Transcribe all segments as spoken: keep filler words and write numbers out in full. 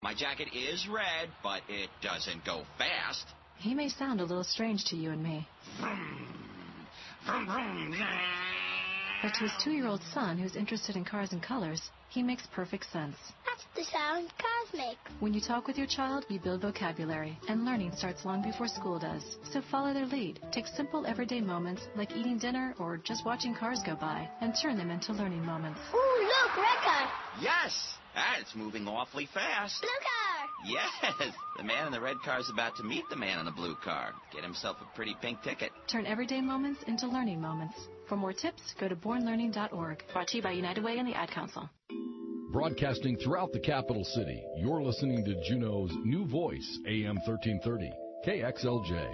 My jacket is red, but it doesn't go fast. He may sound a little strange to you and me. But to his two-year-old son, who's interested in cars and colors, he makes perfect sense. That's the sound cars make. When you talk with your child, you build vocabulary, and learning starts long before school does. So follow their lead. Take simple everyday moments, like eating dinner or just watching cars go by, and turn them into learning moments. Ooh, look, red car. Yes, ah, it's moving awfully fast. Blue car. Yes, the man in the red car is about to meet the man in the blue car. Get himself a pretty pink ticket. Turn everyday moments into learning moments. For more tips, go to born learning dot org. Brought to you by United Way and the Ad Council. Broadcasting throughout the capital city, you're listening to Juneau's new voice, A M thirteen thirty, K X L J.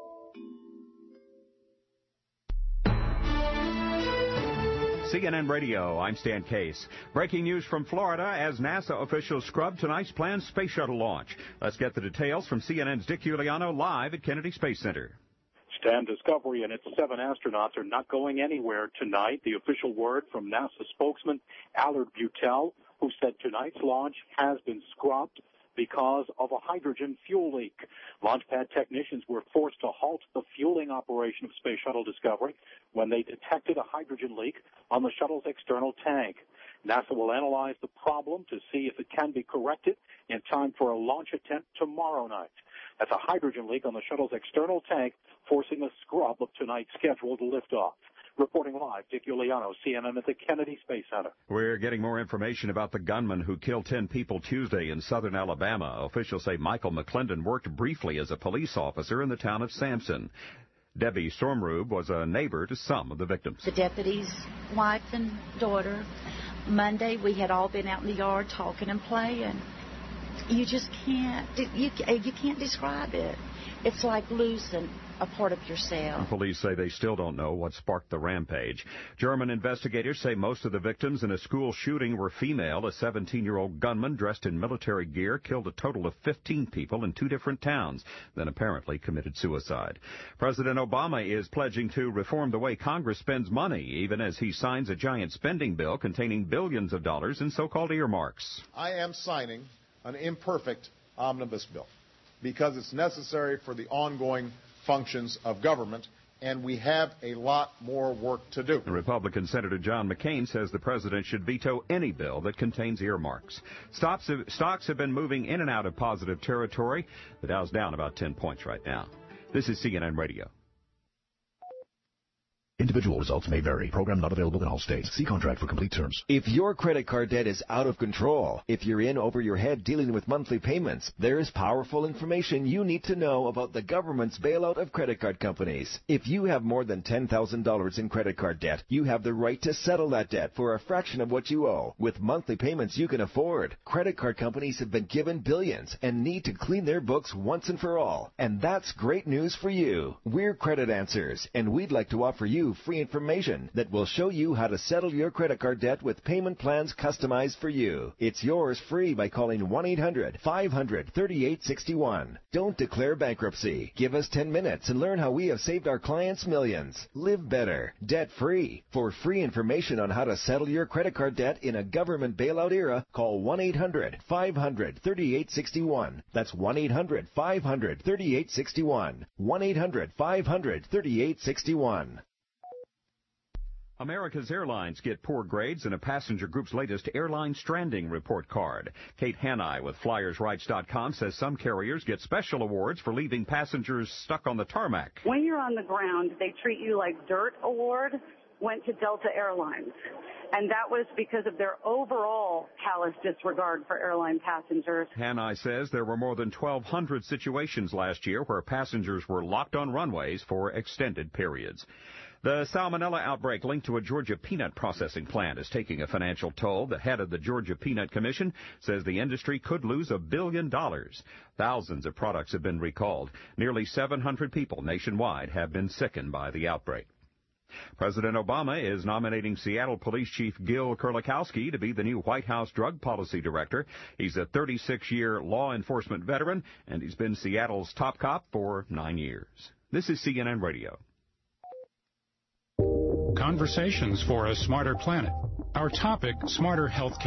C N N Radio, I'm Stan Case. Breaking news from Florida as NASA officials scrub tonight's planned space shuttle launch. Let's get the details from C N N's Dick Uliano live at Kennedy Space Center. Stan, Discovery and its seven astronauts are not going anywhere tonight. The official word from NASA spokesman Allard Butel, who said tonight's launch has been scrubbed because of a hydrogen fuel leak. Launch pad technicians were forced to halt the fueling operation of Space Shuttle Discovery when they detected a hydrogen leak on the shuttle's external tank. NASA will analyze the problem to see if it can be corrected in time for a launch attempt tomorrow night. That's a hydrogen leak on the shuttle's external tank, forcing a scrub of tonight's scheduled liftoff. Reporting live, Dick Uliano, C N N at the Kennedy Space Center. We're getting more information about the gunman who killed ten people Tuesday in southern Alabama. Officials say Michael McClendon worked briefly as a police officer in the town of Sampson. Debbie Stormrube was a neighbor to some of the victims. The deputy's wife and daughter. Monday, we had all been out in the yard talking and playing. You just can't, you, you can't describe it. It's like losing a part of yourself. Police say they still don't know what sparked the rampage. German investigators say most of the victims in a school shooting were female. A seventeen-year-old gunman dressed in military gear killed a total of fifteen people in two different towns, then apparently committed suicide. President Obama is pledging to reform the way Congress spends money, even as he signs a giant spending bill containing billions of dollars in so-called earmarks. I am signing an imperfect omnibus bill because it's necessary for the ongoing functions of government, and we have a lot more work to do. Republican Senator John McCain says the president should veto any bill that contains earmarks. Stocks have, stocks have been moving in and out of positive territory. The Dow's down about ten points right now. This is C N N Radio. Individual results may vary. Program not available in all states. See contract for complete terms. If your credit card debt is out of control, if you're in over your head dealing with monthly payments, there is powerful information you need to know about the government's bailout of credit card companies. If you have more than ten thousand dollars in credit card debt, you have the right to settle that debt for a fraction of what you owe, with monthly payments you can afford. Credit card companies have been given billions and need to clean their books once and for all. And that's great news for you. We're Credit Answers, and we'd like to offer you free information that will show you how to settle your credit card debt with payment plans customized for you. It's yours free by calling one eight hundred five hundred thirty-eight sixty-one. Don't declare bankruptcy. Give us ten minutes and learn how we have saved our clients millions. Live better, debt-free. For free information on how to settle your credit card debt in a government bailout era, call one eight hundred five hundred thirty-eight sixty-one. That's one eight hundred five hundred thirty-eight sixty-one. one eight hundred five hundred thirty-eight sixty-one. America's airlines get poor grades in a passenger group's latest airline stranding report card. Kate Hanai with Flyers Rights dot com says some carriers get special awards for leaving passengers stuck on the tarmac. When you're on the ground, they treat you like dirt. Award went to Delta Airlines, and that was because of their overall callous disregard for airline passengers. Hanai says there were more than twelve hundred situations last year where passengers were locked on runways for extended periods. The salmonella outbreak linked to a Georgia peanut processing plant is taking a financial toll. The head of the Georgia Peanut Commission says the industry could lose a billion dollars. Thousands of products have been recalled. Nearly seven hundred people nationwide have been sickened by the outbreak. President Obama is nominating Seattle Police Chief Gil Kurlikowski to be the new White House Drug Policy Director. He's a thirty-six-year law enforcement veteran, and he's been Seattle's top cop for nine years. This is C N N Radio. Conversations for a Smarter Planet. Our topic, smarter healthcare.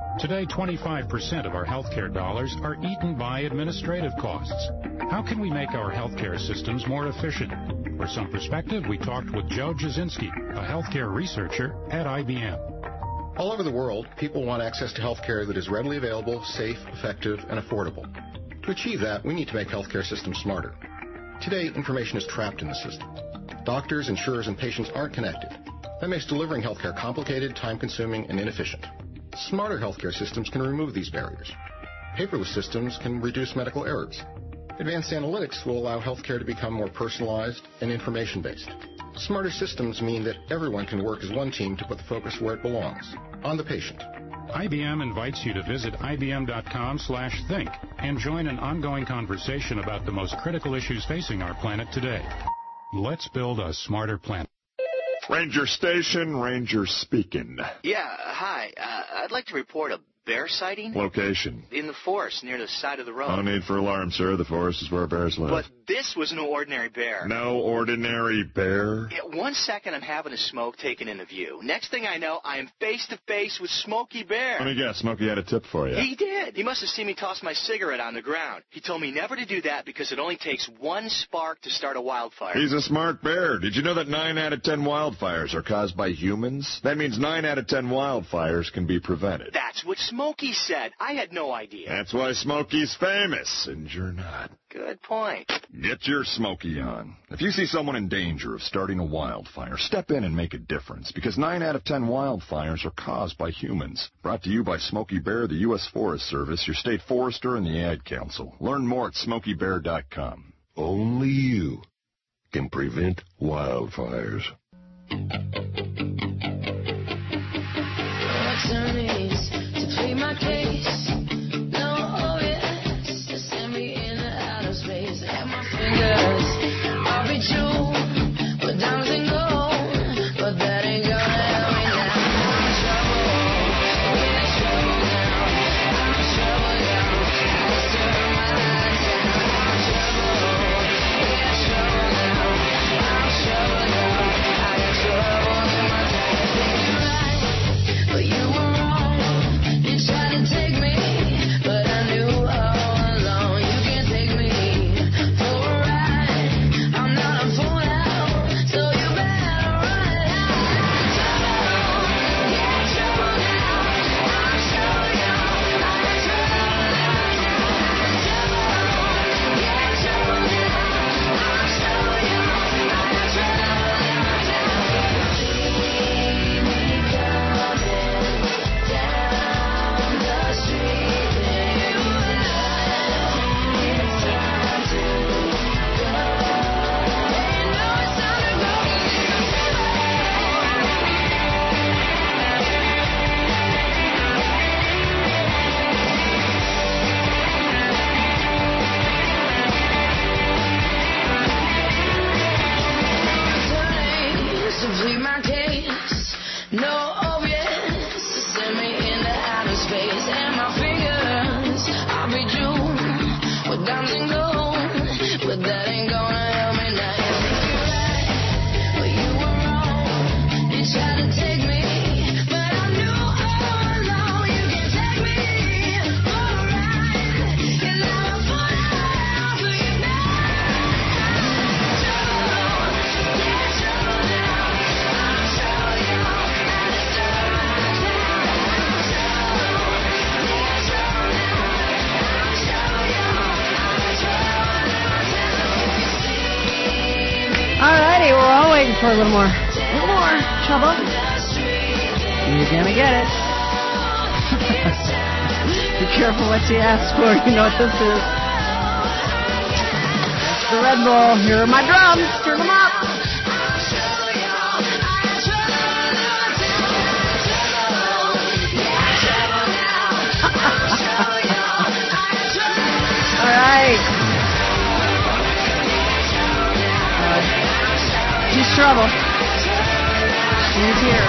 Today, twenty-five percent of our healthcare dollars are eaten by administrative costs. How can we make our healthcare systems more efficient? For some perspective, we talked with Joe Jasinski, a healthcare researcher at I B M. All over the world, people want access to healthcare that is readily available, safe, effective, and affordable. To achieve that, we need to make healthcare systems smarter. Today, information is trapped in the system. Doctors, insurers, and patients aren't connected. That makes delivering healthcare complicated, time-consuming, and inefficient. Smarter healthcare systems can remove these barriers. Paperless systems can reduce medical errors. Advanced analytics will allow healthcare to become more personalized and information-based. Smarter systems mean that everyone can work as one team to put the focus where it belongs, on the patient. I B M invites you to visit I B M dot com slash think and join an ongoing conversation about the most critical issues facing our planet today. Let's build a smarter planet. Ranger Station, Ranger speaking. Yeah, hi. Uh, I'd like to report a bear sighting. Location? In the forest, near the side of the road. No need for alarm, sir. The forest is where bears live. But this was no ordinary bear. No ordinary bear? Yeah, one second I'm having a smoke taken into view. Next thing I know, I am face-to-face with Smokey Bear. Let me guess, Smokey had a tip for you. He did. He must have seen me toss my cigarette on the ground. He told me never to do that because it only takes one spark to start a wildfire. He's a smart bear. Did you know that nine out of ten wildfires are caused by humans? That means nine out of ten wildfires can be prevented. That's what Smokey said. I had no idea. That's why Smokey's famous, and you're not. Good point. Get your Smokey on. If you see someone in danger of starting a wildfire, step in and make a difference, because nine out of ten wildfires are caused by humans. Brought to you by Smokey Bear, the U S Forest Service, your state forester, and the Ad Council. Learn more at smokey bear dot com. Only you can prevent wildfires. Attorneys to plead my case. No, oh yes, to send me into outer space. At my fingers, I'll be true, but diamonds and gold, but that ain't gonna help me now. I'm in trouble, we're in trouble now. I'm in trouble now, I just turn my eyes down. I'm in trouble, we're in trouble now. I'm in trouble now, I got trouble in my time. You're right, but you were wrong. You tried to take me, but I knew all along you can't take me for a ride. I'm not a fool now, so you better run it out. Get trouble now, I'm trouble now, I'm trouble now. Get trouble now, I'm trouble now, I'm trouble now. See me coming down the street, you know it's time to go. You know it's time to go. Attorneys to plead my case. No obvious to send me into outer space. And my fingers, I'll be June with diamonds and gold, but that ain't gonna help me now. You think you're right, but you were wrong. You tried to take me, but I knew all along you can't take me for a ride. And now I'm falling out for you now. Trouble, get trouble now. I'm trouble now, I just turn my eyes down. Trouble, get trouble now. I'm trouble now, I'm trouble now. If you see me Alrighty, we're all waiting for a little more. A little more trouble. You're gonna get it. Be careful what you ask for. You know what this is. That's the Red Bull. Here are my drums. Turn them up. All right. Uh, she's trouble. She's here.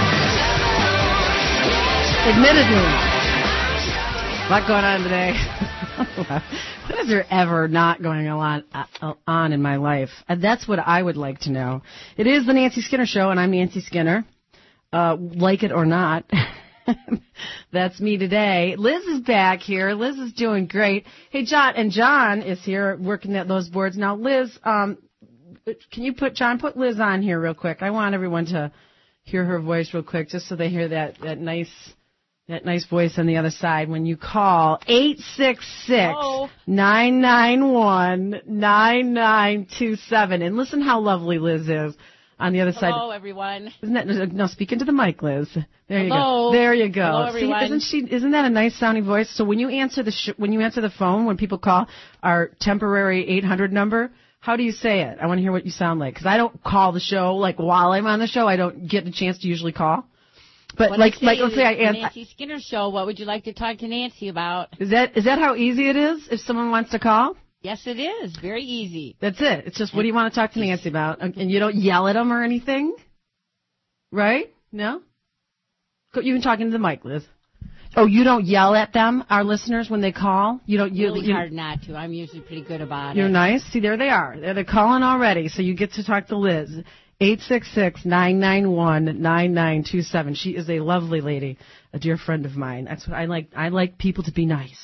Admittedly. A lot going on today. When is there ever not going a lot uh, on in my life? Uh, that's what I would like to know. It is the Nancy Skinner Show, and I'm Nancy Skinner. Uh, like it or not. That's me today. Liz is back here. Liz is doing great. Hey, John, and John is here working at those boards. Now, Liz, um, can you put, John, put Liz on here real quick. I want everyone to hear her voice real quick just so they hear that, that nice, that nice voice on the other side when you call eight six six, nine nine one, nine nine two seven. And listen how lovely Liz is. On the other side. Hello, everyone. Isn't that, no, speak into the mic, Liz. There you Hello. go. There you go. Hello, everyone. See, isn't she, isn't that a nice sounding voice? So when you answer the, sh- when you answer the phone, when people call our temporary eight hundred number, how do you say it? I want to hear what you sound like. Cause I don't call the show, like while I'm on the show, I don't get a chance to usually call. But what like, I say like, let's say I answer. Nancy Skinner show, what would you like to talk to Nancy about? Is that, is that how easy it is if someone wants to call? Yes, it is. Very easy. That's it. It's just, what do you want to talk to Nancy about? And you don't yell at them or anything? Right? No? You can talk into the mic, Liz. Oh, you don't yell at them, our listeners, when they call? You don't. You, really you, hard not to. I'm usually pretty good about you're it. You're nice. See, there they are. They're, they're calling already, so you get to talk to Liz. eight six six, nine nine one, nine nine two seven. She is a lovely lady, a dear friend of mine. That's what I like. I like people to be nice.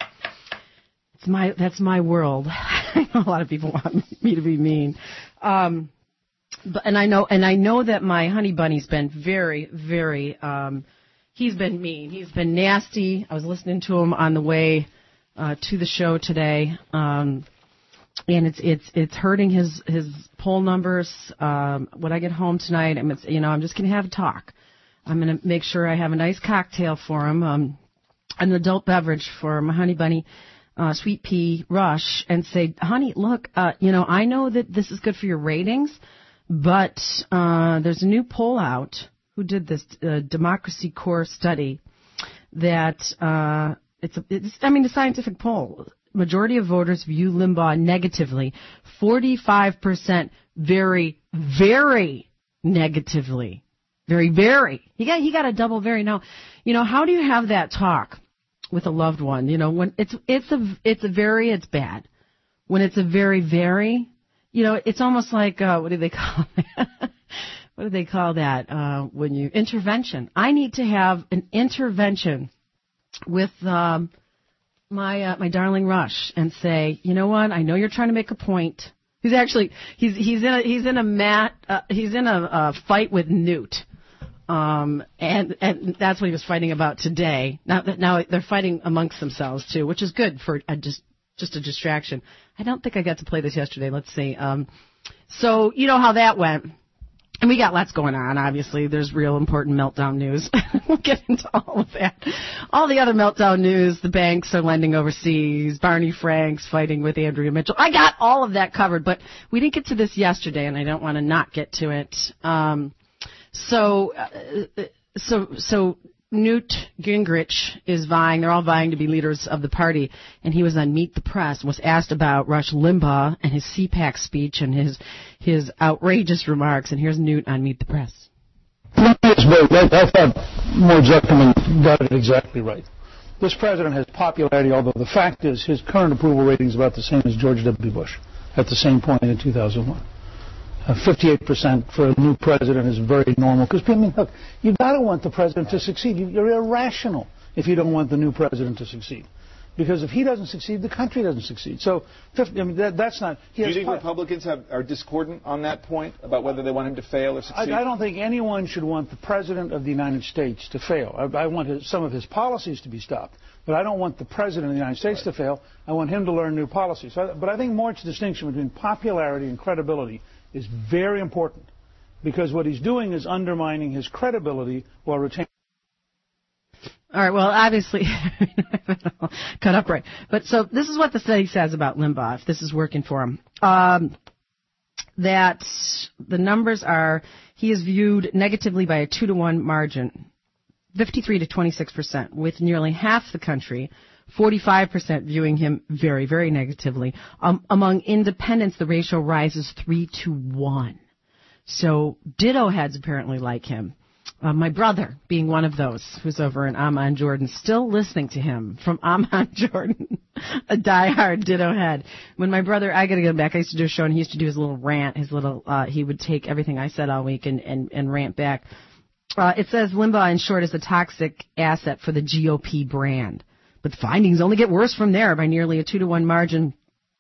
It's my, that's my world. I know a lot of people want me to be mean. Um, but, and I know, and I know that my honey bunny's been very, very, um, he's been mean. He's been nasty. I was listening to him on the way, uh, to the show today. Um, and it's, it's, it's hurting his, his poll numbers. Um, when I get home tonight, I'm, you know, I'm just going to have a talk. I'm going to make sure I have a nice cocktail for him, um, an adult beverage for my honey bunny. Uh, Sweet Pea Rush, and say, honey, look, uh, you know, I know that this is good for your ratings, but uh, there's a new poll out. Who did this? Uh, Democracy Core study that uh, it's, a, it's, I mean, a scientific poll. Majority of voters view Limbaugh negatively. forty-five percent very, very negatively. Very, very. He got, he got a double very. Now, you know, how do you have that talk with a loved one? You know, when it's, it's a, it's a very, it's bad. When it's a very, very, you know, it's almost like, uh, what do they call that? What do they call that? Uh, when you, intervention. I need to have an intervention with, um, my, uh, my darling Rush and say, you know what? I know you're trying to make a point. He's actually, he's, he's in a, he's in a mat, uh, he's in a, a fight with Newt. Um, and, and that's what he was fighting about today. Now, now they're fighting amongst themselves too, which is good for a, just, just a distraction. I don't think I got to play this yesterday. Let's see. Um, so you know how that went. And we got lots going on, obviously. There's real important meltdown news. We'll get into all of that. All the other meltdown news, the banks are lending overseas, Barney Franks fighting with Andrea Mitchell. I got all of that covered, but we didn't get to this yesterday, and I don't want to not get to it. Um, So, uh, so, so Newt Gingrich is vying. They're all vying to be leaders of the party. And he was on Meet the Press and was asked about Rush Limbaugh and his C PAC speech and his his outrageous remarks. And here's Newt on Meet the Press. I thought Mort Zuckerman got it exactly right. This president has popularity, although the fact is his current approval rating is about the same as George W. Bush at the same point in two thousand one. Uh, fifty-eight percent for a new president is very normal. Because, I mean, look, you've got to want the president to succeed. You, you're irrational if you don't want the new president to succeed. Because if he doesn't succeed, the country doesn't succeed. So, fifty, I mean, that, that's not... Do you think part, Republicans have, are discordant on that point about whether they want him to fail or succeed? I, I don't think anyone should want the president of the United States to fail. I, I want his, some of his policies to be stopped. But I don't want the president of the United States right. to fail. I want him to learn new policies. So, but I think Mort's distinction between popularity and credibility is very important, because what he's doing is undermining his credibility while retaining. All right, well, obviously, cut up right. But so this is what the study says about Limbaugh, if this is working for him. Um, that the numbers are, he is viewed negatively by a two to one margin, fifty-three to twenty-six percent, with nearly half the country, forty-five percent viewing him very, very negatively. Um, among independents, the ratio rises three to one. So ditto heads apparently like him. Uh, my brother being one of those who's over in Amman, Jordan, still listening to him from Amman, Jordan, a diehard ditto head. When my brother, I got to get him back, I used to do a show and he used to do his little rant, his little, uh, he would take everything I said all week and, and, and rant back. Uh, it says Limbaugh, in short, is a toxic asset for the G O P brand. But the findings only get worse from there by nearly a two to one margin.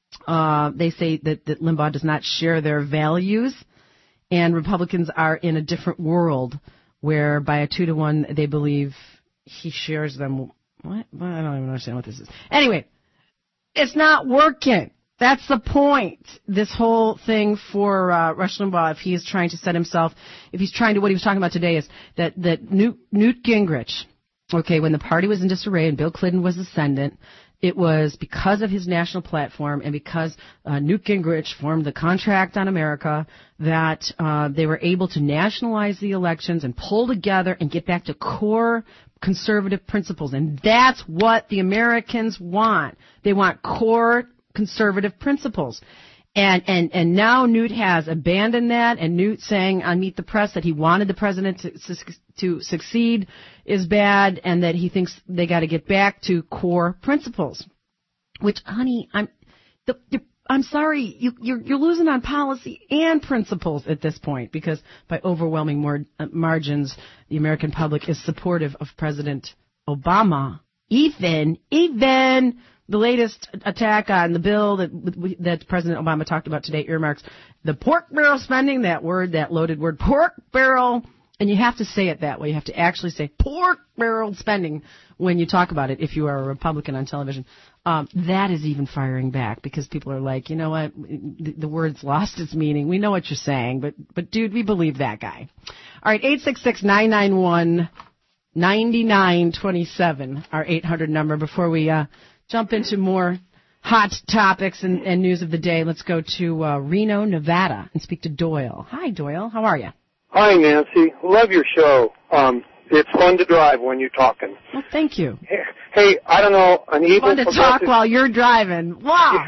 Uh, they say that, that Limbaugh does not share their values, and Republicans are in a different world where by a two to one they believe he shares them. What? Well, I don't even understand what this is. Anyway, it's not working. That's the point. This whole thing for uh, Rush Limbaugh, if he is trying to set himself, if he's trying to, what he was talking about today is that, that Newt, Newt Gingrich, okay, when the party was in disarray and Bill Clinton was ascendant, it was because of his national platform and because uh, Newt Gingrich formed the Contract on America that uh, they were able to nationalize the elections and pull together and get back to core conservative principles. And that's what the Americans want. They want core conservative principles. And, and, and now Newt has abandoned that, and Newt saying on Meet the Press that he wanted the president to, to succeed is bad, and that he thinks they got to get back to core principles. Which, honey, I'm, the, the, I'm sorry, you, you're, you're losing on policy and principles at this point, because by overwhelming more uh, margins, the American public is supportive of President Obama. Even, even the latest attack on the bill that that President Obama talked about today earmarks the pork barrel spending, that word, that loaded word, pork barrel. And you have to say it that way. You have to actually say pork barrel spending when you talk about it if you are a Republican on television. Um, that is even firing back because people are like, you know what, the, the word's lost its meaning. We know what you're saying, but, but dude, we believe that guy. All right, eight six six, nine nine one, nine nine two seven, our eight hundred number. Before we uh, jump into more hot topics and, and news of the day, let's go to uh, Reno, Nevada, and speak to Doyle. Hi, Doyle. How are you? Hi, Nancy. Love your show. Um, it's fun to drive when you're talking. Well, thank you. Hey, hey I don't know, an evil fun to talk while you're driving. Wow.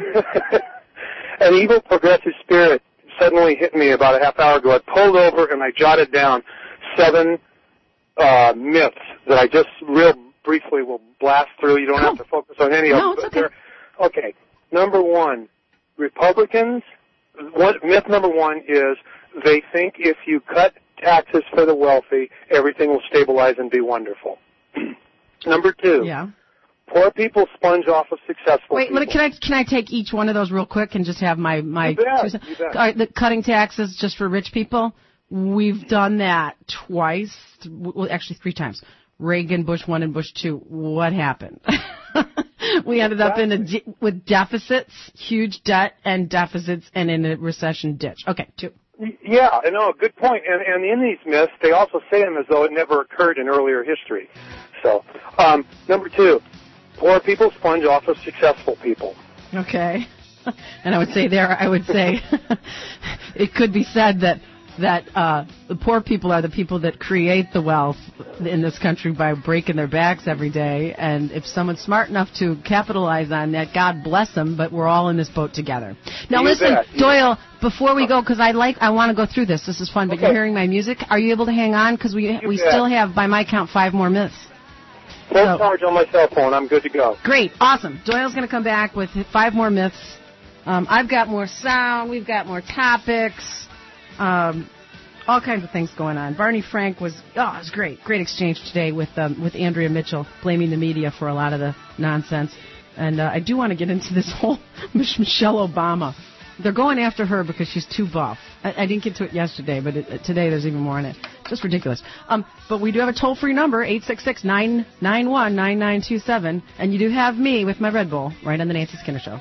An evil progressive spirit suddenly hit me about a half hour ago. I pulled over and I jotted down seven uh, myths that I just real briefly will blast through. You don't cool. have to focus on any no, of them. It's okay. Okay. Number one, Republicans, one, myth number one is they think if you cut taxes for the wealthy, everything will stabilize and be wonderful. Number two, yeah. poor people sponge off of successful Wait, people. Wait, can I can I take each one of those real quick and just have my my you bet, two, you bet. All right, the cutting taxes just for rich people? We've done that twice, well, actually three times. Reagan, Bush one, and Bush two. What happened? We ended up in a de- with deficits, huge debt and deficits, and in a recession ditch. Okay, two. Yeah, I know, good point. And, and in these myths, they also say them as though it never occurred in earlier history. So, um, number two, poor people sponge off of successful people. Okay. And I would say there, I would say it could be said that that uh, the poor people are the people that create the wealth in this country by breaking their backs every day. And if someone's smart enough to capitalize on that, God bless them, but we're all in this boat together. Now, You listen, bet. Doyle, before we go, because I like, I want to go through this. This is fun, but Okay. you're hearing my music. Are you able to hang on? Because we, You we bet. still have, by my count, five more myths. Full So- charge on my cell phone. I'm good to go. Great, awesome. Doyle's going to come back with five more myths. Um, I've got more sound. We've got more topics. Um, all kinds of things going on. Barney Frank was, oh, it was great. Great exchange today with um, with Andrea Mitchell, blaming the media for a lot of the nonsense. And uh, I do want to get into this whole Michelle Obama. They're going after her because she's too buff. I, I didn't get to it yesterday, but it, today there's even more in it. Just ridiculous. Um, but we do have a toll-free number, eight six six, nine nine one, nine nine two seven. And you do have me with my Red Bull right on the Nancy Skinner Show.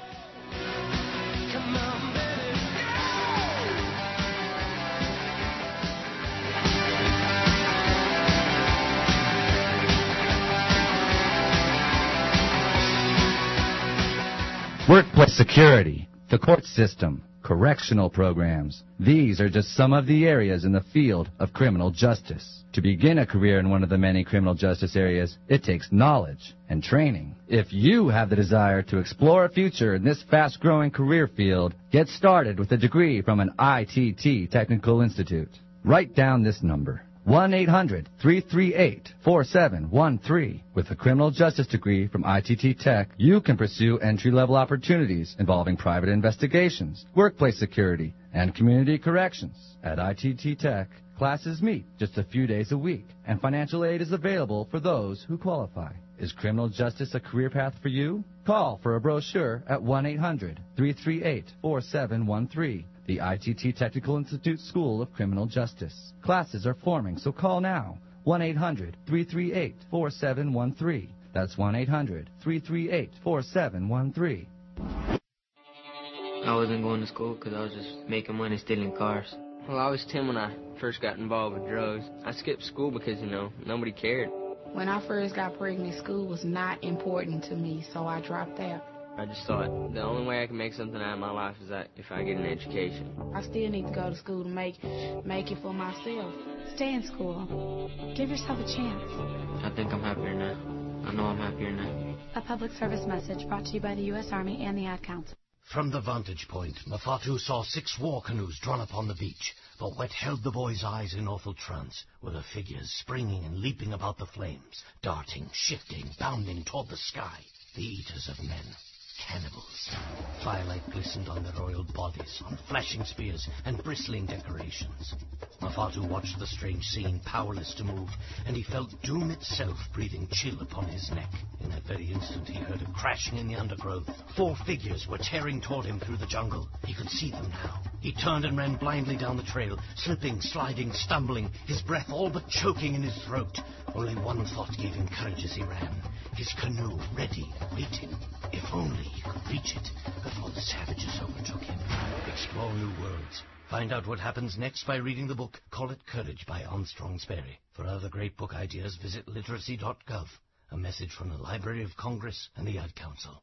Workplace security, the court system, correctional programs. These are just some of the areas in the field of criminal justice. To begin a career in one of the many criminal justice areas, it takes knowledge and training. If you have the desire to explore a future in this fast-growing career field, get started with a degree from an I T T Technical Institute. Write down this number. one eight hundred, three three eight, four seven one three. With a criminal justice degree from I T T Tech, you can pursue entry-level opportunities involving private investigations, workplace security, and community corrections. At I T T Tech, Classes meet just a few days a week, and financial aid is available for those who qualify. Is criminal justice a career path for you? Call for a brochure at one eight hundred, three three eight, four seven one three. The I T T Technical Institute School of Criminal Justice. Classes are forming, so call now. one eight hundred, three three eight, four seven one three. That's one eight hundred, three three eight, four seven one three. I wasn't going to school because I was just making money stealing cars. Well, I was ten when I first got involved with drugs. I skipped school because, you know, nobody cared. When I first got pregnant, school was not important to me, so I dropped out. I just thought the only way I can make something out of my life is that if I get an education. I still need to go to school to make make it for myself. Stay in school. Give yourself a chance. I think I'm happier now. I know I'm happier now. A public service message brought to you by the U S Army and the Ad Council. From the vantage point, Mafatu saw six war canoes drawn upon the beach, but what held the boy's eyes in awful trance were the figures springing and leaping about the flames, darting, shifting, bounding toward the sky, the eaters of men. Cannibals. Firelight glistened on their oiled bodies, on flashing spears and bristling decorations. Mafatu watched the strange scene, powerless to move, and he felt doom itself breathing chill upon his neck. In that very instant he heard a crashing in the undergrowth. Four figures were tearing toward him through the jungle. He could see them now. He turned and ran blindly down the trail, slipping, sliding, stumbling, his breath all but choking in his throat. Only one thought gave him courage as he ran. His canoe, ready, waiting. If only he could reach it before the savages overtook him. Explore new worlds. Find out what happens next by reading the book Call It Courage by Armstrong Sperry. For other great book ideas, visit literacy dot gov. A message from the Library of Congress and the Ad Council.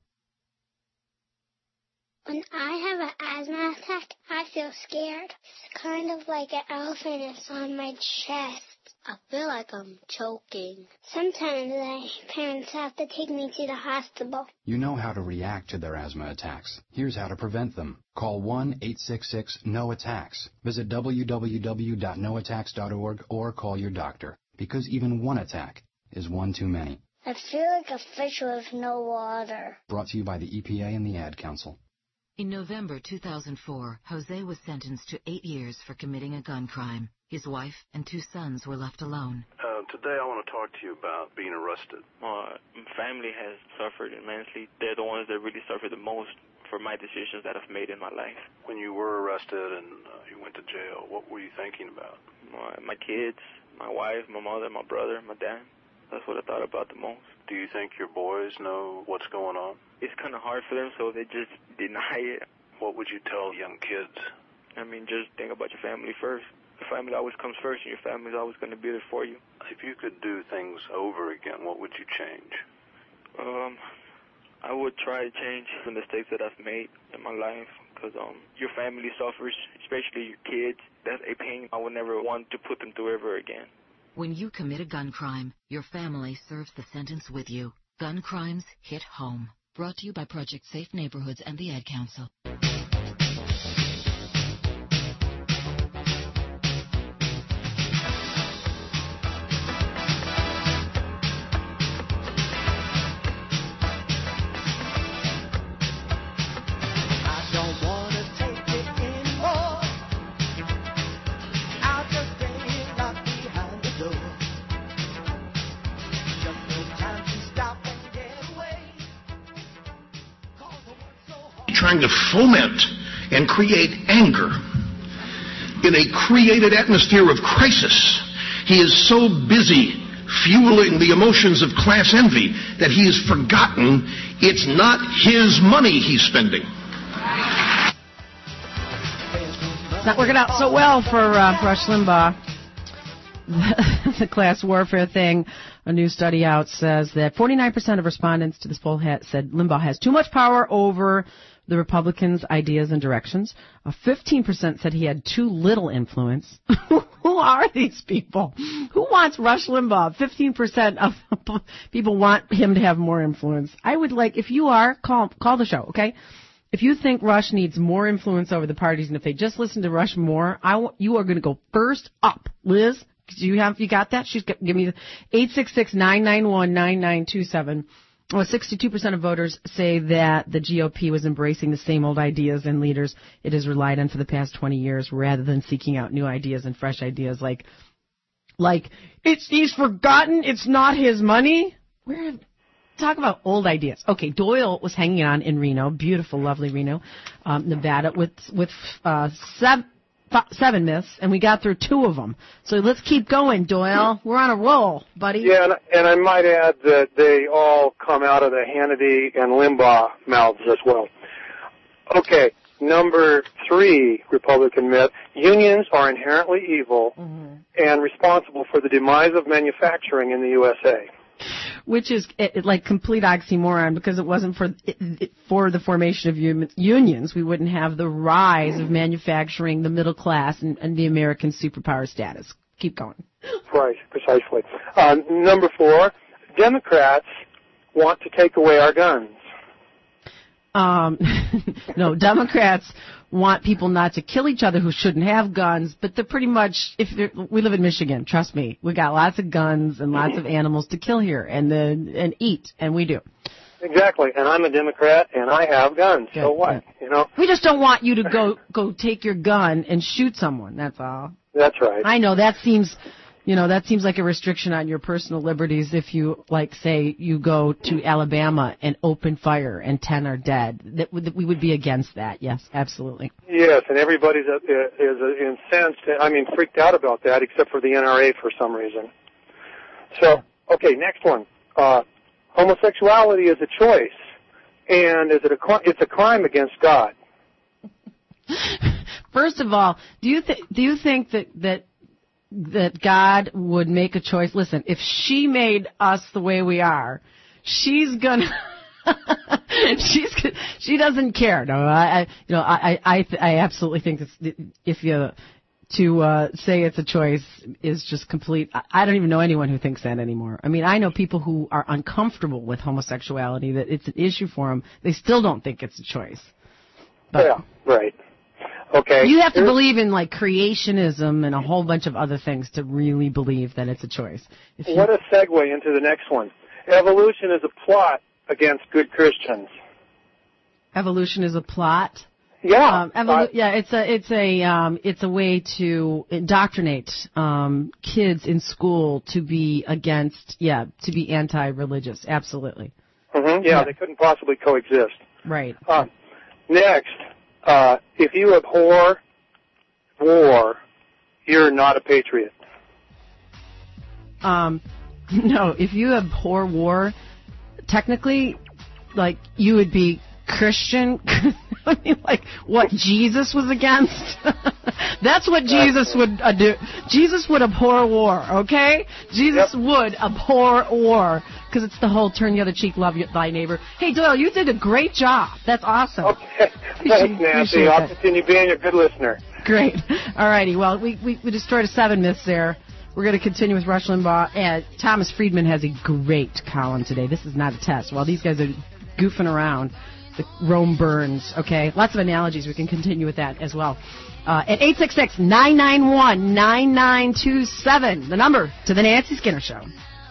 When I have an asthma attack, I feel scared. It's kind of like an elephant is on my chest. I feel like I'm choking. Sometimes my parents have to take me to the hospital. You know how to react to their asthma attacks. Here's how to prevent them. Call one eight six six, N O attacks. Visit w w w dot no attacks dot org or call your doctor, because even one attack is one too many. I feel like a fish with no water. Brought to you by the E P A and the Ad Council. In November two thousand four, Jose was sentenced to eight years for committing a gun crime. His wife and two sons were left alone. Uh, today I want to talk to you about being arrested. My family has suffered immensely. They're the ones that really suffered the most for my decisions that I've made in my life. When you were arrested and uh, you went to jail, what were you thinking about? My, my kids, my wife, my mother, my brother, my dad. That's what I thought about the most. Do you think your boys know what's going on? It's kind of hard for them, so they just deny it. What would you tell young kids? I mean, just think about your family first. Your family always comes first, and your family's always going to be there for you. If you could do things over again, what would you change? Um, I would try to change the mistakes that I've made in my life, because um, your family suffers, especially your kids. That's a pain I would never want to put them through ever again. When you commit a gun crime, your family serves the sentence with you. Gun crimes hit home. Brought to you by Project Safe Neighborhoods and the Ad Council. Trying to foment and create anger in a created atmosphere of crisis. He is so busy fueling the emotions of class envy that he has forgotten it's not his money he's spending. It's not working out so well for uh, Rush Limbaugh. The class warfare thing. A new study out says that forty-nine percent of respondents to this poll had said Limbaugh has too much power over the Republicans' ideas and directions. Uh, fifteen percent said he had too little influence. Who are these people? Who wants Rush Limbaugh? fifteen percent of people want him to have more influence. I would like, if you are, call call the show, okay? If you think Rush needs more influence over the parties, and if they just listen to Rush more, I w- you are going to go first up. Liz, do you have, you got that? She's got, give me the eight six six, nine nine one, nine nine two seven. Well, sixty-two percent of voters say that the G O P was embracing the same old ideas and leaders it has relied on for the past twenty years rather than seeking out new ideas and fresh ideas like, like it's he's forgotten it's not his money. Where Talk about old ideas. Okay, Doyle was hanging on in Reno, beautiful, lovely Reno, um, Nevada, with with uh, seven, seven myths, and we got through two of them. So let's keep going, Doyle. We're on a roll, buddy. Yeah, and, and I might add that they all come out of the Hannity and Limbaugh mouths as well. Okay, number three Republican myth, unions are inherently evil mm-hmm. and responsible for the demise of manufacturing in the U S A. Which is it, it, like complete oxymoron, because it wasn't for it, it, for the formation of un, unions, we wouldn't have the rise of manufacturing, the middle class, and, and the American superpower status. Keep going. Right, precisely. Uh, number four, Democrats want to take away our guns. Um, no, Democrats want people not to kill each other who shouldn't have guns, but they're pretty much, if they're, we live in Michigan, trust me, we got lots of guns and lots of animals to kill here and then and eat, and we do. Exactly, and I'm a Democrat and I have guns. Good. So what? Yeah. You know, we just don't want you to go go take your gun and shoot someone. That's all. That's right. I know that seems. You know, that seems like a restriction on your personal liberties if you, like, say, you go to Alabama and open fire and ten are dead. That, that we would be against that, yes, absolutely. Yes, and everybody's uh, is incensed, I mean, freaked out about that, except for the N R A for some reason. So, okay, next one. Uh, homosexuality is a choice, and is it a, it's a crime against God. First of all, do you, th- do you think that... that that God would make a choice? Listen, if she made us the way we are, she's gonna, she's, she doesn't care. No, I, I you know, I, I, I absolutely think it's, if you, to, uh, say it's a choice is just complete. I don't even know anyone who thinks that anymore. I mean, I know people who are uncomfortable with homosexuality, that it's an issue for them. They still don't think it's a choice. But, yeah, right. Okay. You have to believe in, like, creationism and a whole bunch of other things to really believe that it's a choice. If you... What a segue into the next one. Evolution is a plot against good Christians. Evolution is a plot? Yeah. Um, evolu- uh, yeah, it's a it's a um, it's a way to indoctrinate um, kids in school to be against, yeah, to be anti-religious. Absolutely. Mm-hmm. Yeah, yeah, they couldn't possibly coexist. Right. Uh, next. Uh, if you abhor war, you're not a patriot. Um, no, if you abhor war, technically, like, you would be Christian. I mean, like, what Jesus was against? That's what Jesus would uh, do. Jesus would abhor war, okay? Jesus yep. would abhor war, because it's the whole turn the other cheek, love thy neighbor. Hey, Doyle, you did a great job. That's awesome. Okay. Thanks, Nancy. I'll continue being a good listener. Great. All righty. Well, we, we, we destroyed a seven myths there. We're going to continue with Rush Limbaugh. And Thomas Friedman has a great column today. This is not a test. While these guys are goofing around, the Rome burns, okay? Lots of analogies. We can continue with that as well. Uh, at eight six six, nine nine one, nine nine two seven, the number to the Nancy Skinner Show.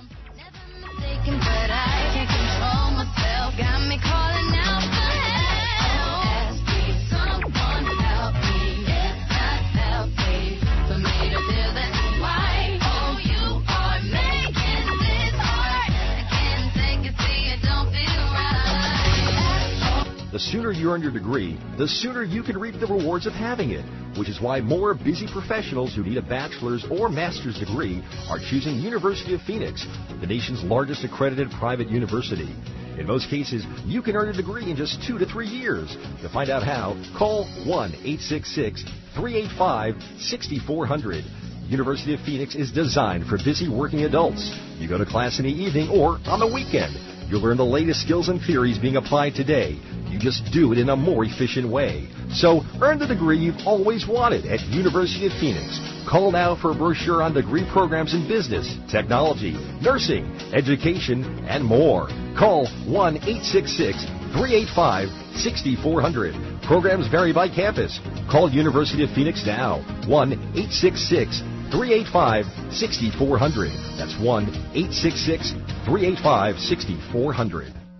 The sooner you earn your degree, the sooner you can reap the rewards of having it, which is why more busy professionals who need a bachelor's or master's degree are choosing University of Phoenix, the nation's largest accredited private university. In most cases, you can earn a degree in just two to three years. To find out how, call one eight six six, three eight five, six four zero zero. University of Phoenix is designed for busy working adults. You go to class in the evening or on the weekend. You'll learn the latest skills and theories being applied today. You just do it in a more efficient way. So earn the degree you've always wanted at University of Phoenix. Call now for a brochure on degree programs in business, technology, nursing, education, and more. Call one eight six six, three eight five, six four zero zero. Programs vary by campus. Call University of Phoenix now. one eight six six, three eight five, six four zero zero. That's one eight six six, three eight five, six four zero zero.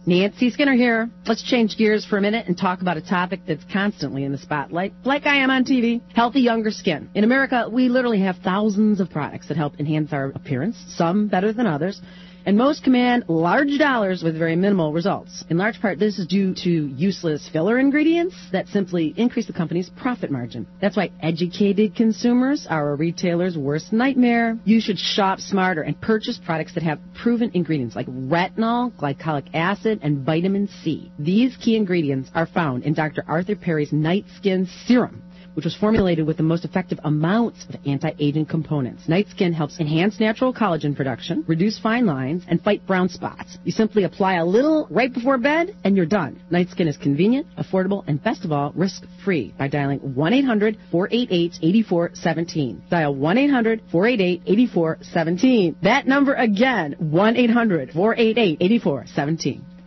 Nancy Skinner here. Let's change gears for a minute and talk about a topic that's constantly in the spotlight, like I am on T V, healthy younger skin. In America, we literally have thousands of products that help enhance our appearance, some better than others, and most command large dollars with very minimal results. In large part, this is due to useless filler ingredients that simply increase the company's profit margin. That's why educated consumers are a retailer's worst nightmare. You should shop smarter and purchase products that have proven ingredients like retinol, glycolic acid, and vitamin C. These key ingredients are found in Doctor Arthur Perry's Night Skin Serum, which was formulated with the most effective amounts of anti-aging components. Night Skin helps enhance natural collagen production, reduce fine lines, and fight brown spots. You simply apply a little right before bed, and you're done. Night Skin is convenient, affordable, and best of all, risk-free by dialing one eight hundred, four eight eight, eight four one seven. Dial one eight hundred, four eight eight, eight four one seven. That number again, one eight hundred, four eight eight, eight four one seven.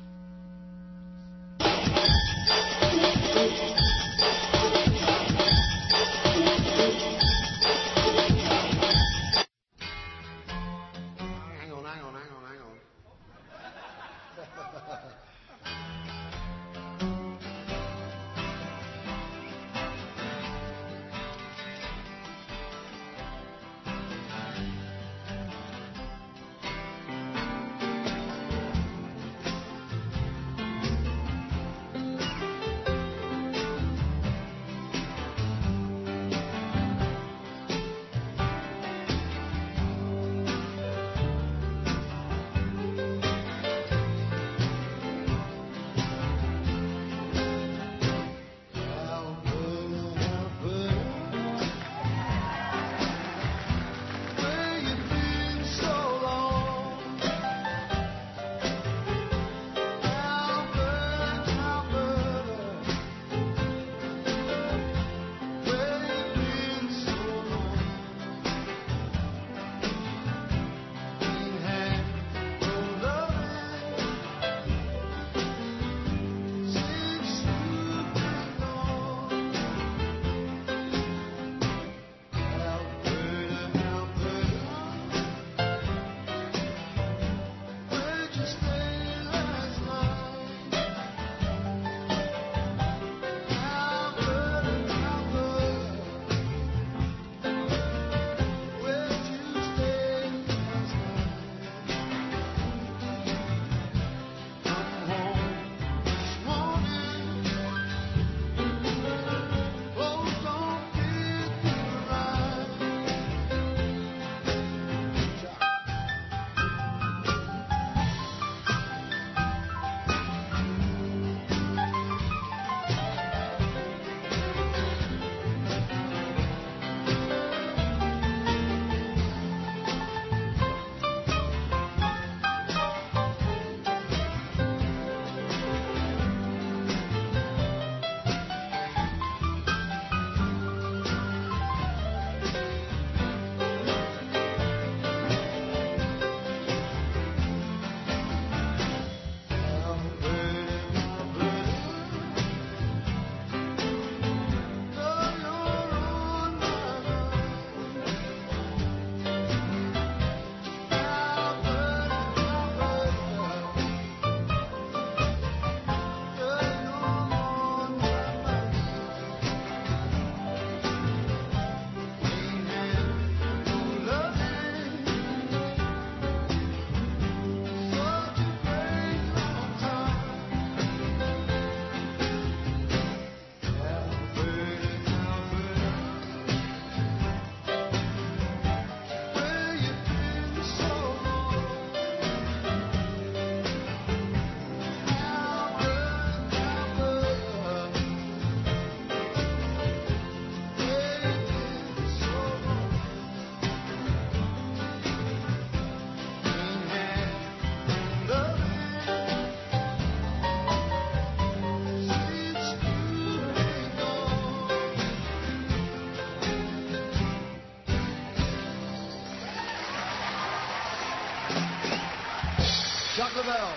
Lavelle.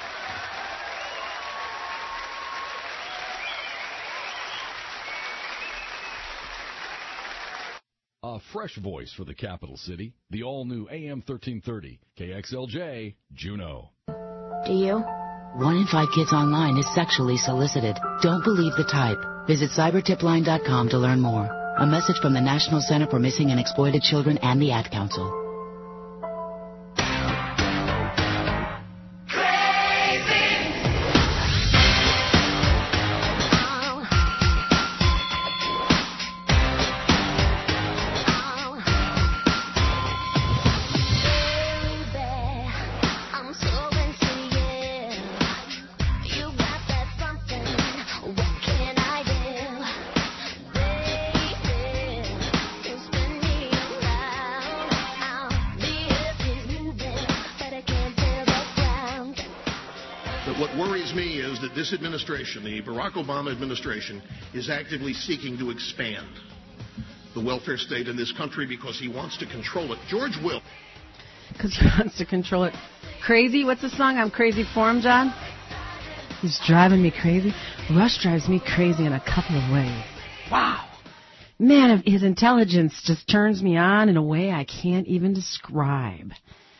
A fresh voice for the capital city, the all-new A M thirteen thirty, K X L J, Juneau. Do you? One in five kids online is sexually solicited. Don't believe the type. Visit cyber tip line dot com to learn more. A message from the National Center for Missing and Exploited Children and the Ad Council. This administration, the Barack Obama administration, is actively seeking to expand the welfare state in this country because he wants to control it. George will. Because he wants to control it. Crazy? What's the song? I'm crazy for him, John? He's driving me crazy. Rush drives me crazy in a couple of ways. Wow. Man, his intelligence just turns me on in a way I can't even describe.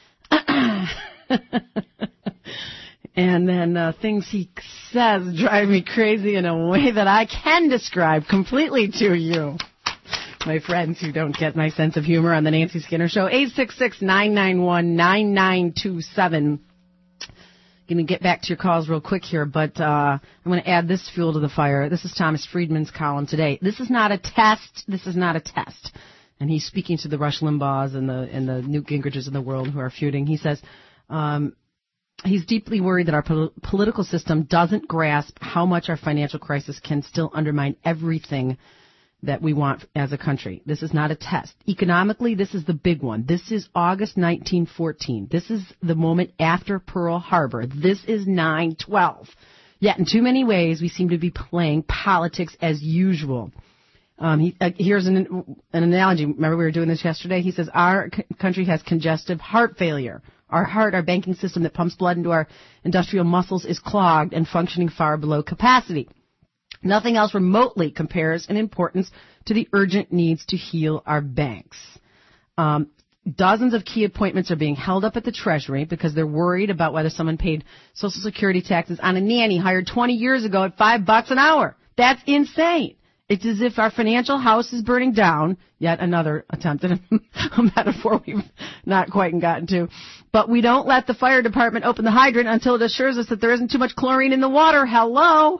And then uh, things he says drive me crazy in a way that I can describe completely to you. My friends who don't get my sense of humor on the Nancy Skinner Show. eight six six, nine nine one, nine nine two seven. Going to get back to your calls real quick here, but uh, I'm going to add this fuel to the fire. This is Thomas Friedman's column today. This is not a test. This is not a test. And he's speaking to the Rush Limbaughs and the, and the Newt Gingriches of the world who are feuding. He says... Um, He's deeply worried that our pol- political system doesn't grasp how much our financial crisis can still undermine everything that we want as a country. This is not a test. Economically, this is the big one. This is August nineteen fourteen. This is the moment after Pearl Harbor. This is nine twelve. Yet in too many ways, we seem to be playing politics as usual. Um, he, uh, here's an, an analogy. Remember we were doing this yesterday? He says our c- country has congestive heart failure. Our heart, our banking system that pumps blood into our industrial muscles is clogged and functioning far below capacity. Nothing else remotely compares in importance to the urgent needs to heal our banks. Um, dozens of key appointments are being held up at the Treasury because they're worried about whether someone paid Social Security taxes on a nanny hired twenty years ago at five bucks an hour. That's insane. It's as if our financial house is burning down. Yet another attempt at a metaphor we've not quite gotten to. But we don't let the fire department open the hydrant until it assures us that there isn't too much chlorine in the water. Hello?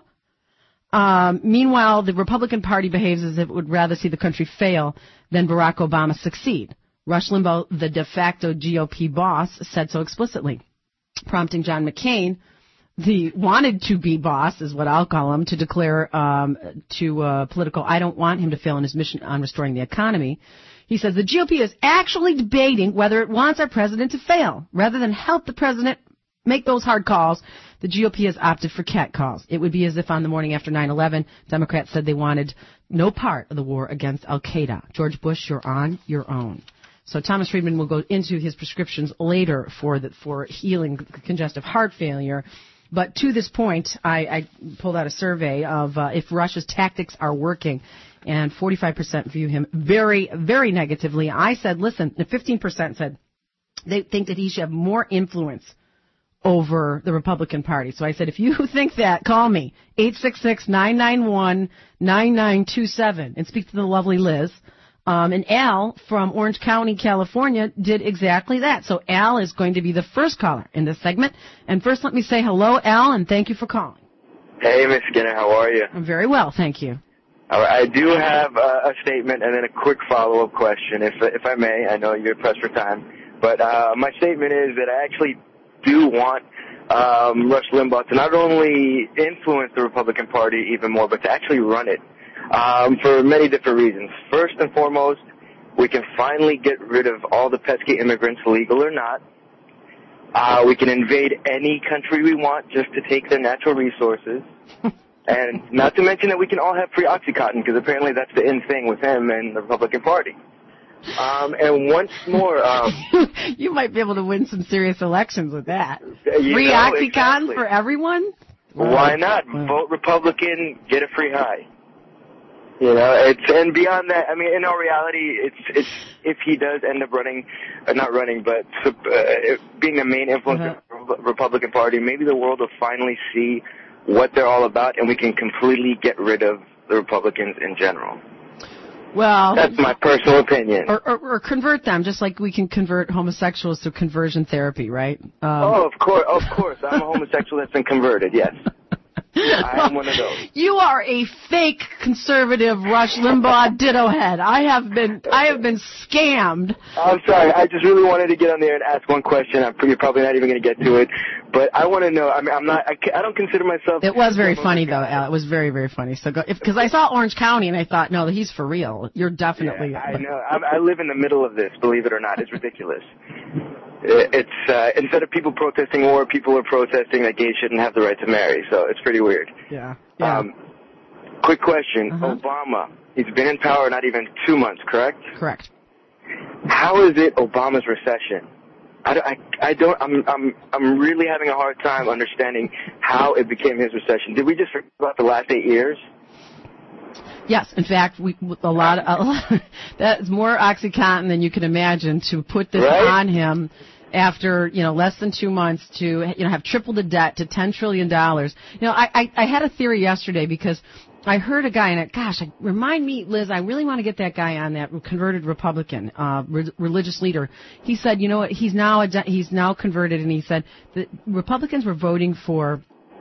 Um, meanwhile, the Republican Party behaves as if it would rather see the country fail than Barack Obama succeed. Rush Limbaugh, the de facto G O P boss, said so explicitly, prompting John McCain, the wanted-to-be boss, is what I'll call him, to declare um, to uh, Politico, I don't want him to fail in his mission on restoring the economy. He says the G O P is actually debating whether it wants our president to fail. Rather than help the president make those hard calls, the G O P has opted for cat calls. It would be as if on the morning after nine eleven, Democrats said they wanted no part of the war against al-Qaeda. George Bush, you're on your own. So Thomas Friedman will go into his prescriptions later for the, for healing congestive heart failure. But to this point, I, I pulled out a survey of uh, if Russia's tactics are working, and forty-five percent view him very, very negatively. I said, listen, fifteen percent said they think that he should have more influence over the Republican Party. So I said, if you think that, call me, eight six six, nine nine one, nine nine two seven, and speak to the lovely Liz. Um, and Al from Orange County, California, did exactly that. So Al is going to be the first caller in this segment. And first, let me say hello, Al, and thank you for calling. Hey, Miss Skinner, how are you? I'm very well, thank you. All right, I do have uh, a statement and then a quick follow-up question, if if I may. I know you're pressed for time. But uh, my statement is that I actually do want um, Rush Limbaugh to not only influence the Republican Party even more, but to actually run it. Um, for many different reasons. First and foremost, we can finally get rid of all the pesky immigrants, legal or not. Uh, we can invade any country we want just to take their natural resources. And not to mention that we can all have free Oxycontin, because apparently that's the in thing with him and the Republican Party. Um, and once more... Um, you might be able to win some serious elections with that. Free Oxycontin exactly. for everyone? Why not? Vote Republican, get a free high. You know, it's and beyond that. I mean, in all reality, it's it's if he does end up running, uh, not running, but uh, if being the main influence Uh-huh. of the Republican Party, maybe the world will finally see what they're all about, and we can completely get rid of the Republicans in general. Well, That's my personal opinion. Or, or, or convert them, just like we can convert homosexuals to conversion therapy, right? Um, oh, of course, of course. I'm a homosexual that's been converted. Yes. I am one of those. You are a fake conservative Rush Limbaugh ditto head. I have been, I have been scammed. I'm sorry. I just really wanted to get on there and ask one question. I'm pretty, probably not even going to get to it, but I want to know. I mean, I'm not. I, ca- I don't consider myself. It was very funny though, Al. It was very, very funny. So, go, if because I saw Orange County and I thought, no, he's for real. You're definitely. Yeah, I know. I, I live in the middle of this. Believe it or not, it's ridiculous. It's uh, instead of people protesting war, people are protesting that gays shouldn't have the right to marry. So it's pretty weird. Yeah. yeah. Um, quick question: Uh-huh. Obama, he's been in power not even two months, correct? Correct. How is it Obama's recession? I, don't- I, I don't. I'm I'm I'm really having a hard time understanding how it became his recession. Did we just forget about the last eight years? Yes, in fact, we a lot. A lot that's more OxyContin than you can imagine to put this Right? on him after you know less than two months to you know have tripled the debt to ten trillion dollars. You know, I, I I had a theory yesterday because I heard a guy and it, gosh, I, remind me, Liz, I really want to get that guy on, that converted Republican uh, re- religious leader. He said, you know what, he's now a, he's now converted, and he said that Republicans were voting for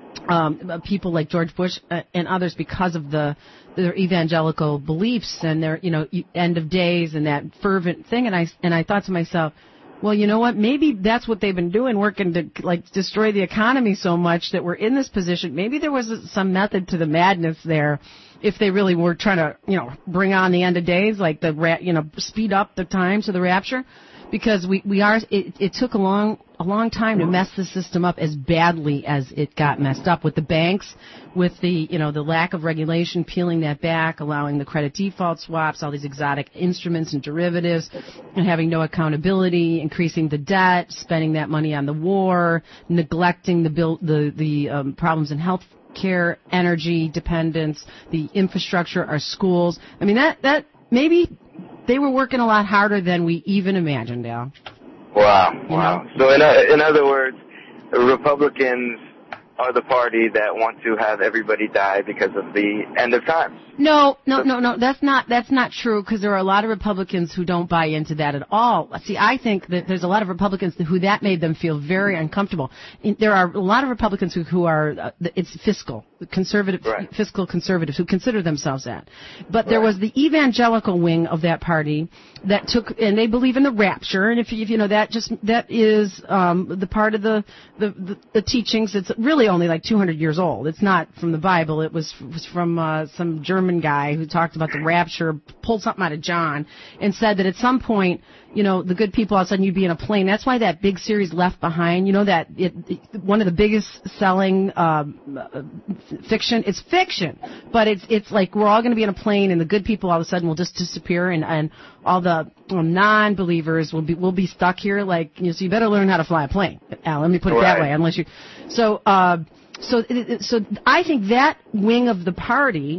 um, people like George Bush uh, and others because of the their evangelical beliefs and their you know end of days and that fervent thing. And I and I thought to myself, well, you know what? Maybe that's what they've been doing, working to like destroy the economy so much that we're in this position. Maybe there was some method to the madness there, if they really were trying to, you know, bring on the end of days, like the ra- you know, speed up the time to the rapture, because we we are. It, it took a long a long time to mess the system up as badly as it got messed up with the banks, with the you know the lack of regulation, peeling that back, allowing the credit default swaps, all these exotic instruments and derivatives, and having no accountability, increasing the debt, spending that money on the war, neglecting the bill, the the um, problems in health care, energy dependence, the infrastructure, our schools. I mean that that maybe they were working a lot harder than we even imagined, Al. Wow, You wow. know? So in o- in other words, the Republicans are the party that want to have everybody die because of the end of time. No, no, no, no. That's not that's not true, because there are a lot of Republicans who don't buy into that at all. See, I think that there's a lot of Republicans who that made them feel very uncomfortable. There are a lot of Republicans who who are uh, it's fiscal conservative, Right. fiscal conservatives who consider themselves that. But there Right. was the evangelical wing of that party that took, and they believe in the rapture. And if you, if you know that just that is um, the part of the the, the the teachings. It's really only like two hundred years old. It's not from the Bible. It was, was from uh, some German guy who talked about the rapture, pulled something out of John, and said that at some point, you know, the good people all of a sudden you'd be in a plane. That's why that big series Left Behind, you know, that it, it, one of the biggest selling um, uh, fiction. It's fiction, but it's it's like we're all going to be in a plane, and the good people all of a sudden will just disappear, and and all the well, non-believers will be will be stuck here. Like, you know, so you better learn how to fly a plane, Al. Let me put it that Right. way. Unless you, so uh, so it, it, so I think that wing of the party.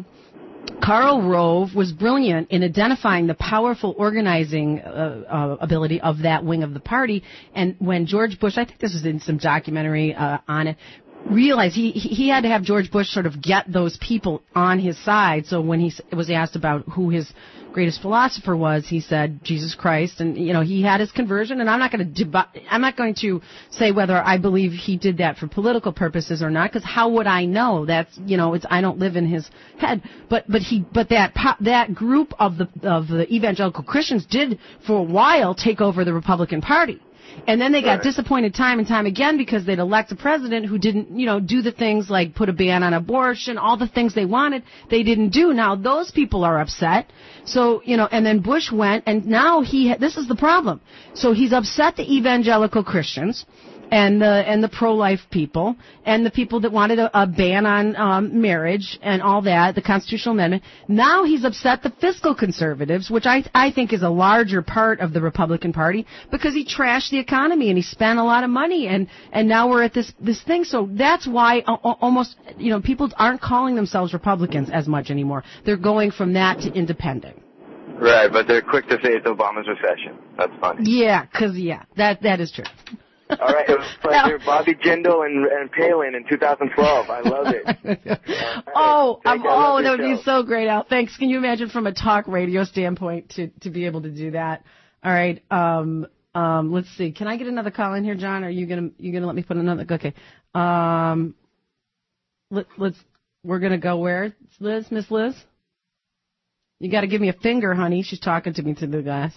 Karl Rove was brilliant in identifying the powerful organizing uh, uh, ability of that wing of the party. And when George Bush, I think this was in some documentary uh, on it, realized he he had to have George Bush sort of get those people on his side. So when he was asked about who his greatest philosopher was, he said Jesus Christ, and you know he had his conversion. And I'm not going to deb- I'm not going to say whether I believe he did that for political purposes or not, because how would I know? That's you know it's I don't live in his head. But but he but that po- that group of the of the evangelical Christians did for a while take over the Republican Party. And then they got Right. disappointed time and time again because they'd elect a president who didn't, you know, do the things like put a ban on abortion, all the things they wanted, they didn't do. Now those people are upset. So, you know, and then Bush went, and now he, this is the problem. So he's upset the evangelical Christians, and the and the pro-life people, and the people that wanted a, a ban on um, marriage and all that, the constitutional amendment. Now he's upset the fiscal conservatives, which I I think is a larger part of the Republican Party, because he trashed the economy and he spent a lot of money, and and now we're at this this thing. So that's why uh, almost you know people aren't calling themselves Republicans as much anymore. They're going from that to independent. Right, but they're quick to say it's Obama's recession. That's funny. Yeah, because yeah, that that is true. All right, it was a pleasure. Bobby Jindal and, and Palin in two thousand twelve. I love it. Right. Oh, um, oh, that would show. be so great, Al. Thanks. Can you imagine from a talk radio standpoint to, to be able to do that? All right. Um, um, let's see. Can I get another call in here, John? Are you gonna you gonna let me put another? Okay. Um, let, let's. We're gonna go where? Liz, Miss Liz. You got to give me a finger, honey. She's talking to me to the glass.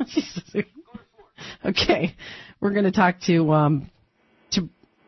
Okay. We're going to talk to, um, to,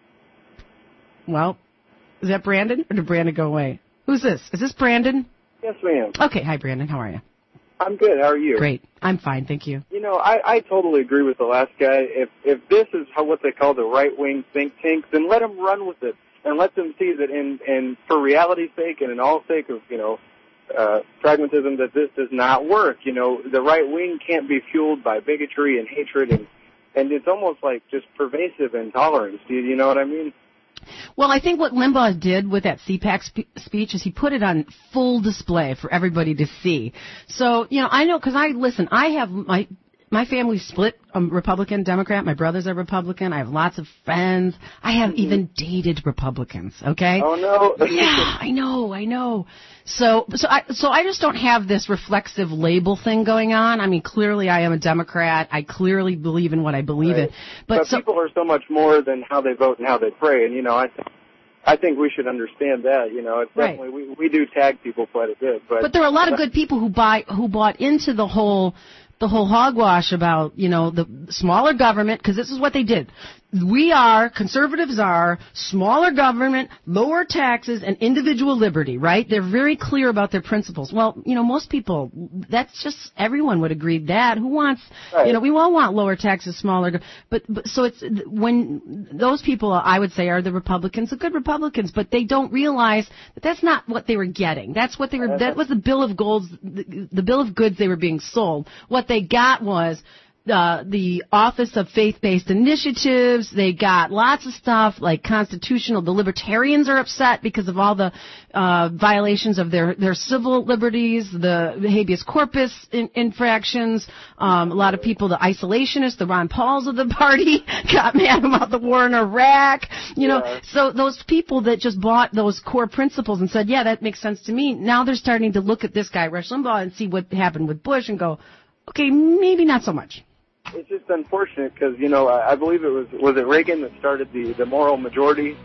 well, is that Brandon, or did Brandon go away? Who's this? Is this Brandon? Yes, ma'am. Okay. Hi, Brandon. How are you? I'm good. How are you? Great. I'm fine. Thank you. You know, I, I totally agree with the last guy. If if this is how, what they call the right-wing think tank, then let them run with it and let them see that in, in for reality's sake and in all sake of, you know, uh, pragmatism, that this does not work. You know, the right wing can't be fueled by bigotry and hatred, and, and it's almost like just pervasive intolerance. Do you, you know what I mean? Well, I think what Limbaugh did with that C PAC spe- speech is he put it on full display for everybody to see. So, you know, I know, because I, listen, I have my... My family's split, um, Republican, Democrat. My brother's a Republican. I have lots of friends. I have mm-hmm. even dated Republicans, okay? Oh, no. Yeah, I know, I know. So so I, so I just don't have this reflexive label thing going on. I mean, clearly I am a Democrat. I clearly believe in what I believe right. in. But, but so, people are so much more than how they vote and how they pray. And, you know, I think. I think we should understand that, you know, it's definitely, right. we, we do tag people quite a bit. But, but there are a lot of good people who buy, who bought into the whole, the whole hogwash about, you know, the smaller government, because this is what they did. We are, conservatives are, smaller government, lower taxes, and individual liberty, right? They're very clear about their principles. Well, you know, most people, that's just, everyone would agree that. Who wants, right. you know, we all want lower taxes, smaller, but, but, so it's, when those people, I would say, are the Republicans, the good Republicans, but they don't realize that that's not what they were getting. That's what they were, that was the bill of goods, the, the bill of goods they were being sold. What they got was, Uh, the Office of Faith-Based Initiatives. They got lots of stuff like constitutional. The libertarians are upset because of all the uh, violations of their, their civil liberties, the, the habeas corpus in, infractions. Um, a lot of people, the isolationists, the Ron Pauls of the party, got mad about the war in Iraq. You know, yeah. So those people that just bought those core principles and said, yeah, that makes sense to me, now they're starting to look at this guy, Rush Limbaugh, and see what happened with Bush and go, okay, maybe not so much. It's just unfortunate because, you know, I, I believe it was, was it Reagan that started the, the moral majority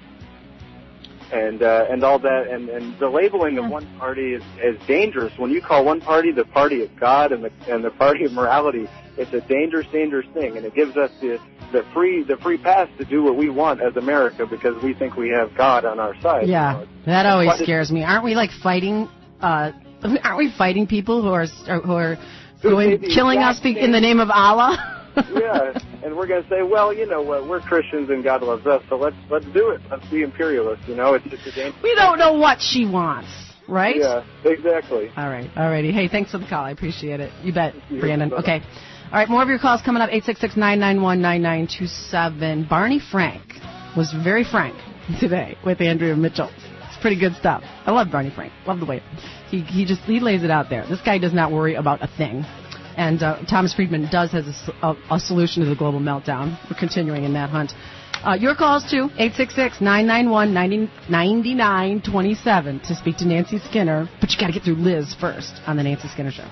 and uh, and all that, and, and the labeling yeah. of one party is, is dangerous. When you call one party the party of God and the, and the party of morality, it's a dangerous, dangerous thing, and it gives us the, the free the free pass to do what we want as America because we think we have God on our side. Yeah, you know, that always scares me. Aren't we like fighting, uh, aren't we fighting people who are, who are going, killing us thing. in the name of Allah? Yeah, and we're going to say, well, you know what, we're Christians and God loves us, so let's let's do it. Let's be imperialists, you know. It's just a dangerous We don't know what she wants, right? Yeah, exactly. All right, all righty. Hey, thanks for the call. I appreciate it. You bet, you Brandon. Okay. All right, more of your calls coming up, eight six six, nine nine one, nine nine two seven. Barney Frank was very frank today with Andrea Mitchell. It's pretty good stuff. I love Barney Frank. Love the way he, he just he lays it out there. This guy does not worry about a thing. And uh, Thomas Friedman does has a, a, a solution to the global meltdown. We're continuing in that hunt. Uh, your calls, too, eight six six, nine nine one, nine nine two seven to speak to Nancy Skinner. But you got to get through Liz first on the Nancy Skinner Show.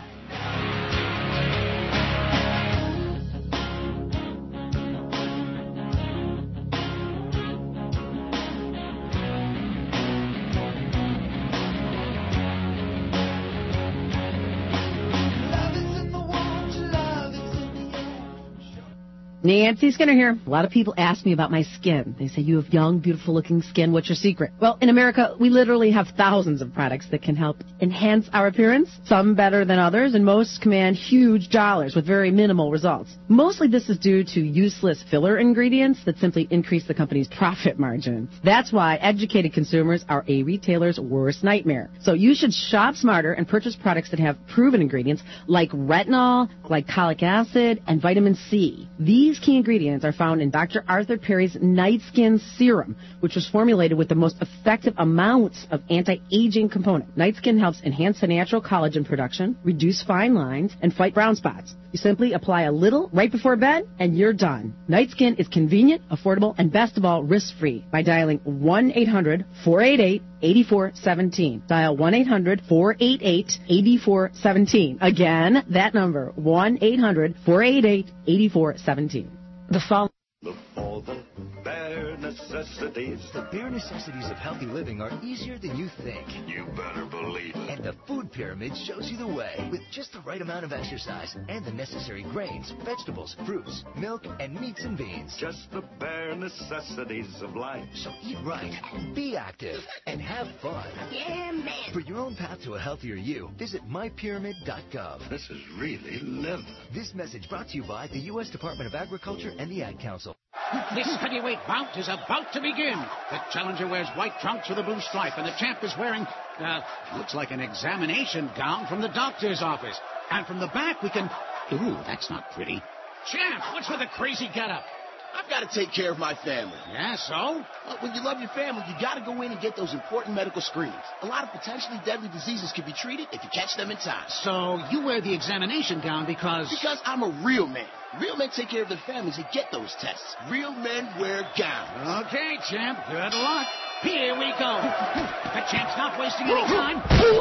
Nancy Skinner here. A lot of people ask me about my skin. They say, you have young, beautiful-looking skin. What's your secret? Well, in America, we literally have thousands of products that can help enhance our appearance, some better than others, and most command huge dollars with very minimal results. Mostly this is due to useless filler ingredients that simply increase the company's profit margin. That's why educated consumers are a retailer's worst nightmare. So you should shop smarter and purchase products that have proven ingredients like retinol, glycolic acid, and vitamin C. These key ingredients are found in Doctor Arthur Perry's Night Skin Serum, which was formulated with the most effective amounts of anti-aging component. Night Skin helps enhance the natural collagen production, reduce fine lines, and fight brown spots. You simply apply a little right before bed, and you're done. Night Skin is convenient, affordable, and best of all, risk-free by dialing one eight hundred four eight eight eight four one seven. Dial one eight hundred four eight eight eight four one seven. Again, that number, one eight hundred four eight eight eight four one seven. The phone. Look for the bare necessities. The bare necessities of healthy living are easier than you think. You better believe it. And the Food Pyramid shows you the way. With just the right amount of exercise and the necessary grains, vegetables, fruits, milk, and meats and beans. Just the bare necessities of life. So eat right, be active, and have fun. Yeah, man. For your own path to a healthier you, visit my pyramid dot gov. This is really living. This message brought to you by the U S Department of Agriculture and the Ad Council. This heavyweight bout is about to begin. The challenger wears white trunks with a blue stripe, and the champ is wearing, uh, looks like an examination gown from the doctor's office. And from the back, we can... Ooh, that's not pretty. Champ, what's with the crazy getup? I've got to take care of my family. Yeah, so? Well, when you love your family, you got to go in and get those important medical screenings. A lot of potentially deadly diseases can be treated if you catch them in time. So you wear the examination gown because... Because I'm a real man. Real men take care of their families and get those tests. Real men wear gowns. Okay, champ. Good luck. Here we go. The champ's not wasting any time. Oh,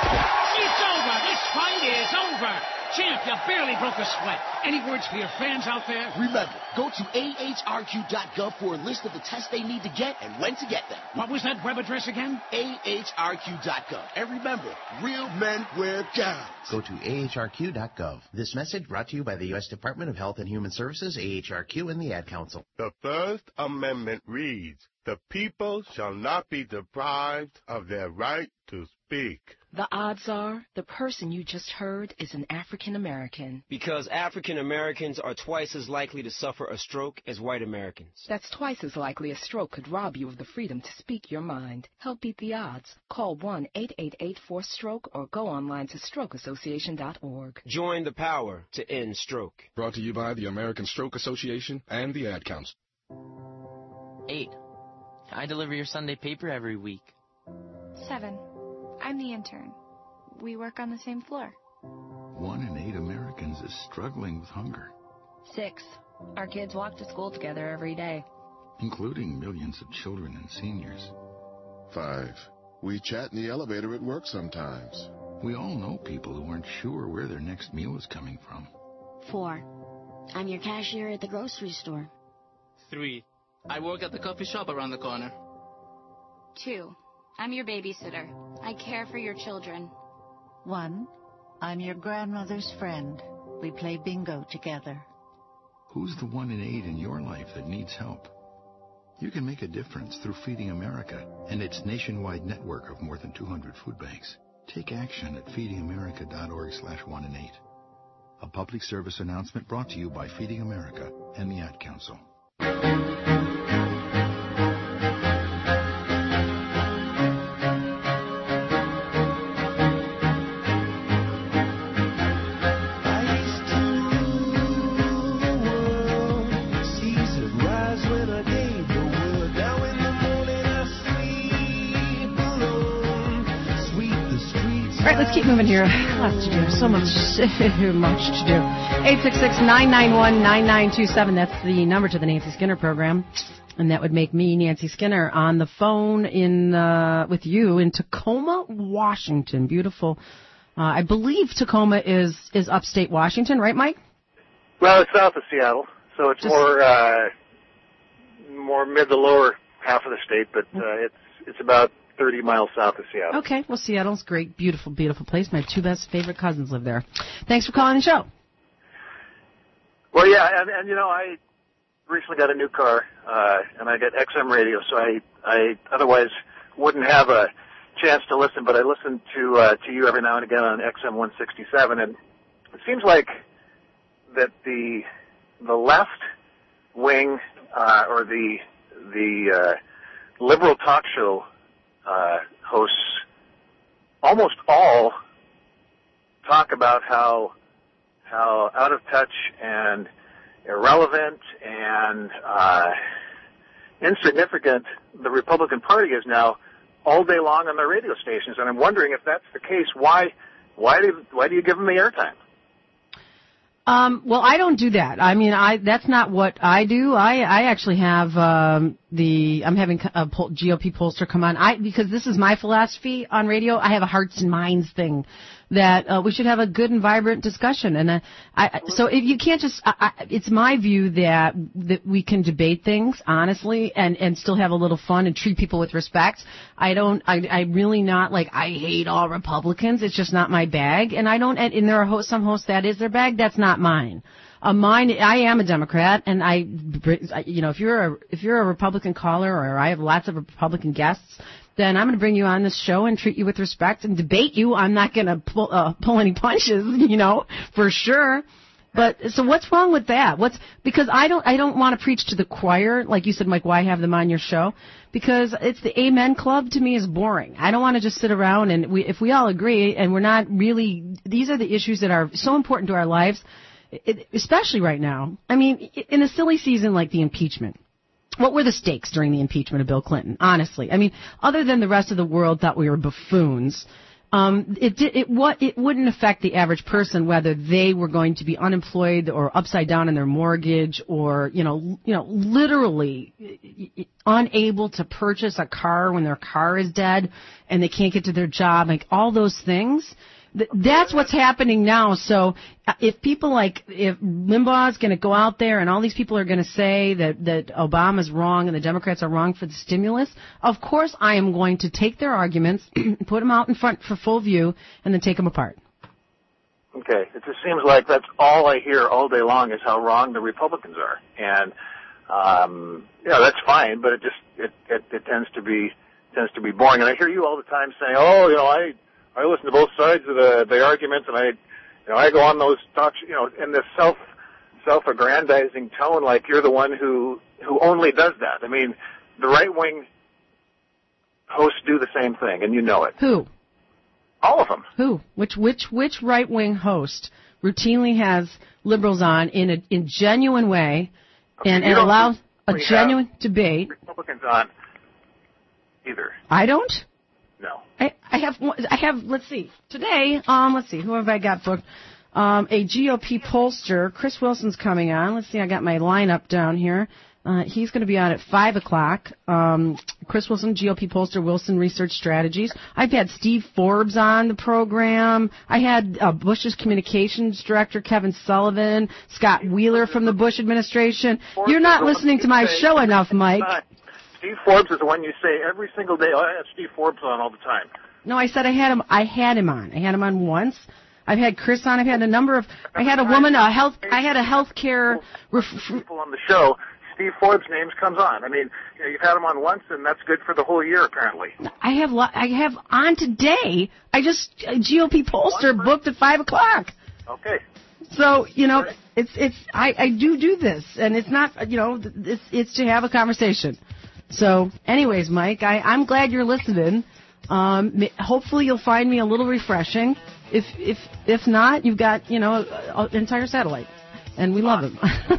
it's over. This fight is over. Champ, you barely broke a sweat. Any words for your fans out there? Remember, go to A H R Q dot gov for a list of the tests they need to get and when to get them. What was that web address again? A H R Q dot gov. And remember, real men wear gowns. Go to A H R Q dot gov. This message brought to you by the U S Department of Health and Human Services, A H R Q, and the Ad Council. The First Amendment reads, the people shall not be deprived of their right to speak. The odds are the person you just heard is an African American. Because African Americans are twice as likely to suffer a stroke as white Americans. That's twice as likely a stroke could rob you of the freedom to speak your mind. Help beat the odds. Call one eight eight eight four stroke or go online to stroke association dot org. Join the power to end stroke. Brought to you by the American Stroke Association and the Ad Council. Eight. I deliver your Sunday paper every week. Seven. I'm the intern. We work on the same floor. One in eight Americans is struggling with hunger. Six. Our kids walk to school together every day. Including millions of children and seniors. Five. We chat in the elevator at work sometimes. We all know people who aren't sure where their next meal is coming from. Four. I'm your cashier at the grocery store. Three. I work at the coffee shop around the corner. Two. I'm your babysitter. I care for your children. One. I'm your grandmother's friend. We play bingo together. Who's the one in eight in your life that needs help? You can make a difference through Feeding America and its nationwide network of more than two hundred food banks. Take action at feeding america dot org slash one in eight. A public service announcement brought to you by Feeding America and the Ad Council. Let's keep moving here. Lots to do. So much, so much to do. eight six six, nine nine one, nine nine two seven. That's the number to the Nancy Skinner program. And that would make me, Nancy Skinner, on the phone in uh, with you in Tacoma, Washington. Beautiful. Uh, I believe Tacoma is, is upstate Washington, right, Mike? Well, it's south of Seattle, so it's Just, more uh, more mid to lower half of the state, but uh, it's it's about thirty miles south of Seattle. Okay, well, Seattle's a great, beautiful, beautiful place. My two best favorite cousins live there. Thanks for calling the show. Well, yeah, and, and you know, I recently got a new car, uh, and I got X M radio, so I, I otherwise wouldn't have a chance to listen, but I listen to, uh, to you every now and again on X M one sixty-seven, and it seems like that the, the left wing, uh, or the, the, uh, liberal talk show, uh, hosts almost all talk about how, how out of touch and irrelevant and uh, insignificant the Republican Party is now all day long on their radio stations. And I'm wondering if that's the case, why why do why do you give them the airtime? Um, well, I don't do that. I mean, I that's not what I do. I I actually have um, the I'm having a G O P pollster come on. I because this is my philosophy on radio. I have a hearts and minds thing that uh, we should have a good and vibrant discussion. And uh, I so if you can't just I, I, it's my view that that we can debate things honestly and and still have a little fun and treat people with respect. I don't. I I really not like I hate all Republicans. It's just not my bag. And I don't. And, and there are hosts, some hosts that is their bag. That's not mine. Uh, mine, I am a Democrat, and I, you know, if you're a if you're a Republican caller, or I have lots of Republican guests, then I'm going to bring you on this show and treat you with respect and debate you. I'm not going to pull uh, pull any punches, you know, for sure. But so what's wrong with that? What's because I don't I don't want to preach to the choir, like you said, Mike. Why have them on your show? Because it's the Amen Club to me is boring. I don't want to just sit around and we if we all agree and we're not really. These are the issues that are so important to our lives. It, especially right now. I mean, in a silly season like the impeachment, what were the stakes during the impeachment of Bill Clinton? Honestly, I mean, other than the rest of the world thought we were buffoons, um, it did, it what it wouldn't affect the average person whether they were going to be unemployed or upside down in their mortgage or you know you know literally unable to purchase a car when their car is dead and they can't get to their job, like all those things. That's what's happening now. So if people like, if Limbaugh is going to go out there and all these people are going to say that, that Obama's wrong and the Democrats are wrong for the stimulus, of course I am going to take their arguments, put them out in front for full view, and then take them apart. Okay. It just seems like that's all I hear all day long is how wrong the Republicans are. And, um, yeah, that's fine, but it just, it, it, it tends to be, tends to be boring. And I hear you all the time saying, oh, you know, I, I listen to both sides of the, the arguments, and I, you know, I go on those talks, you know, in this self, self-aggrandizing tone, like you're the one who, who only does that. I mean, the right-wing hosts do the same thing, and you know it. Who? All of them. Who? Which, which, which right-wing host routinely has liberals on in a, in genuine way, okay, and, and allows a genuine debate? Republicans on either. I don't? No. I, I have, I have, let's see, today, um, let's see, who have I got booked? Um, a G O P pollster, Chris Wilson's coming on. Let's see, I got my lineup down here. Uh, he's going to be on at five o'clock. Um, Chris Wilson, G O P pollster, Wilson Research Strategies. I've had Steve Forbes on the program. I had uh, Bush's communications director, Kevin Sullivan, Scott Wheeler from the Bush administration. You're not listening to my show enough, Mike. Steve Forbes is the one you say every single day. Oh, I have Steve Forbes on all the time. No, I said I had him. I had him on. I had him on once. I've had Chris on. I've had a number of. I had a woman. A health. I had a healthcare. Ref, people on the show. Steve Forbes' name comes on. I mean, you know, you've had him on once, and that's good for the whole year, apparently. I have. I have on today. I just G O P pollster booked at five o'clock. Okay. So you know, it's it's. I I do do this, and it's not. You know, it's it's to have a conversation. So, anyways, Mike, I, I'm glad you're listening. Um, hopefully, you'll find me a little refreshing. If if if not, you've got you know an entire satellite, and we love them.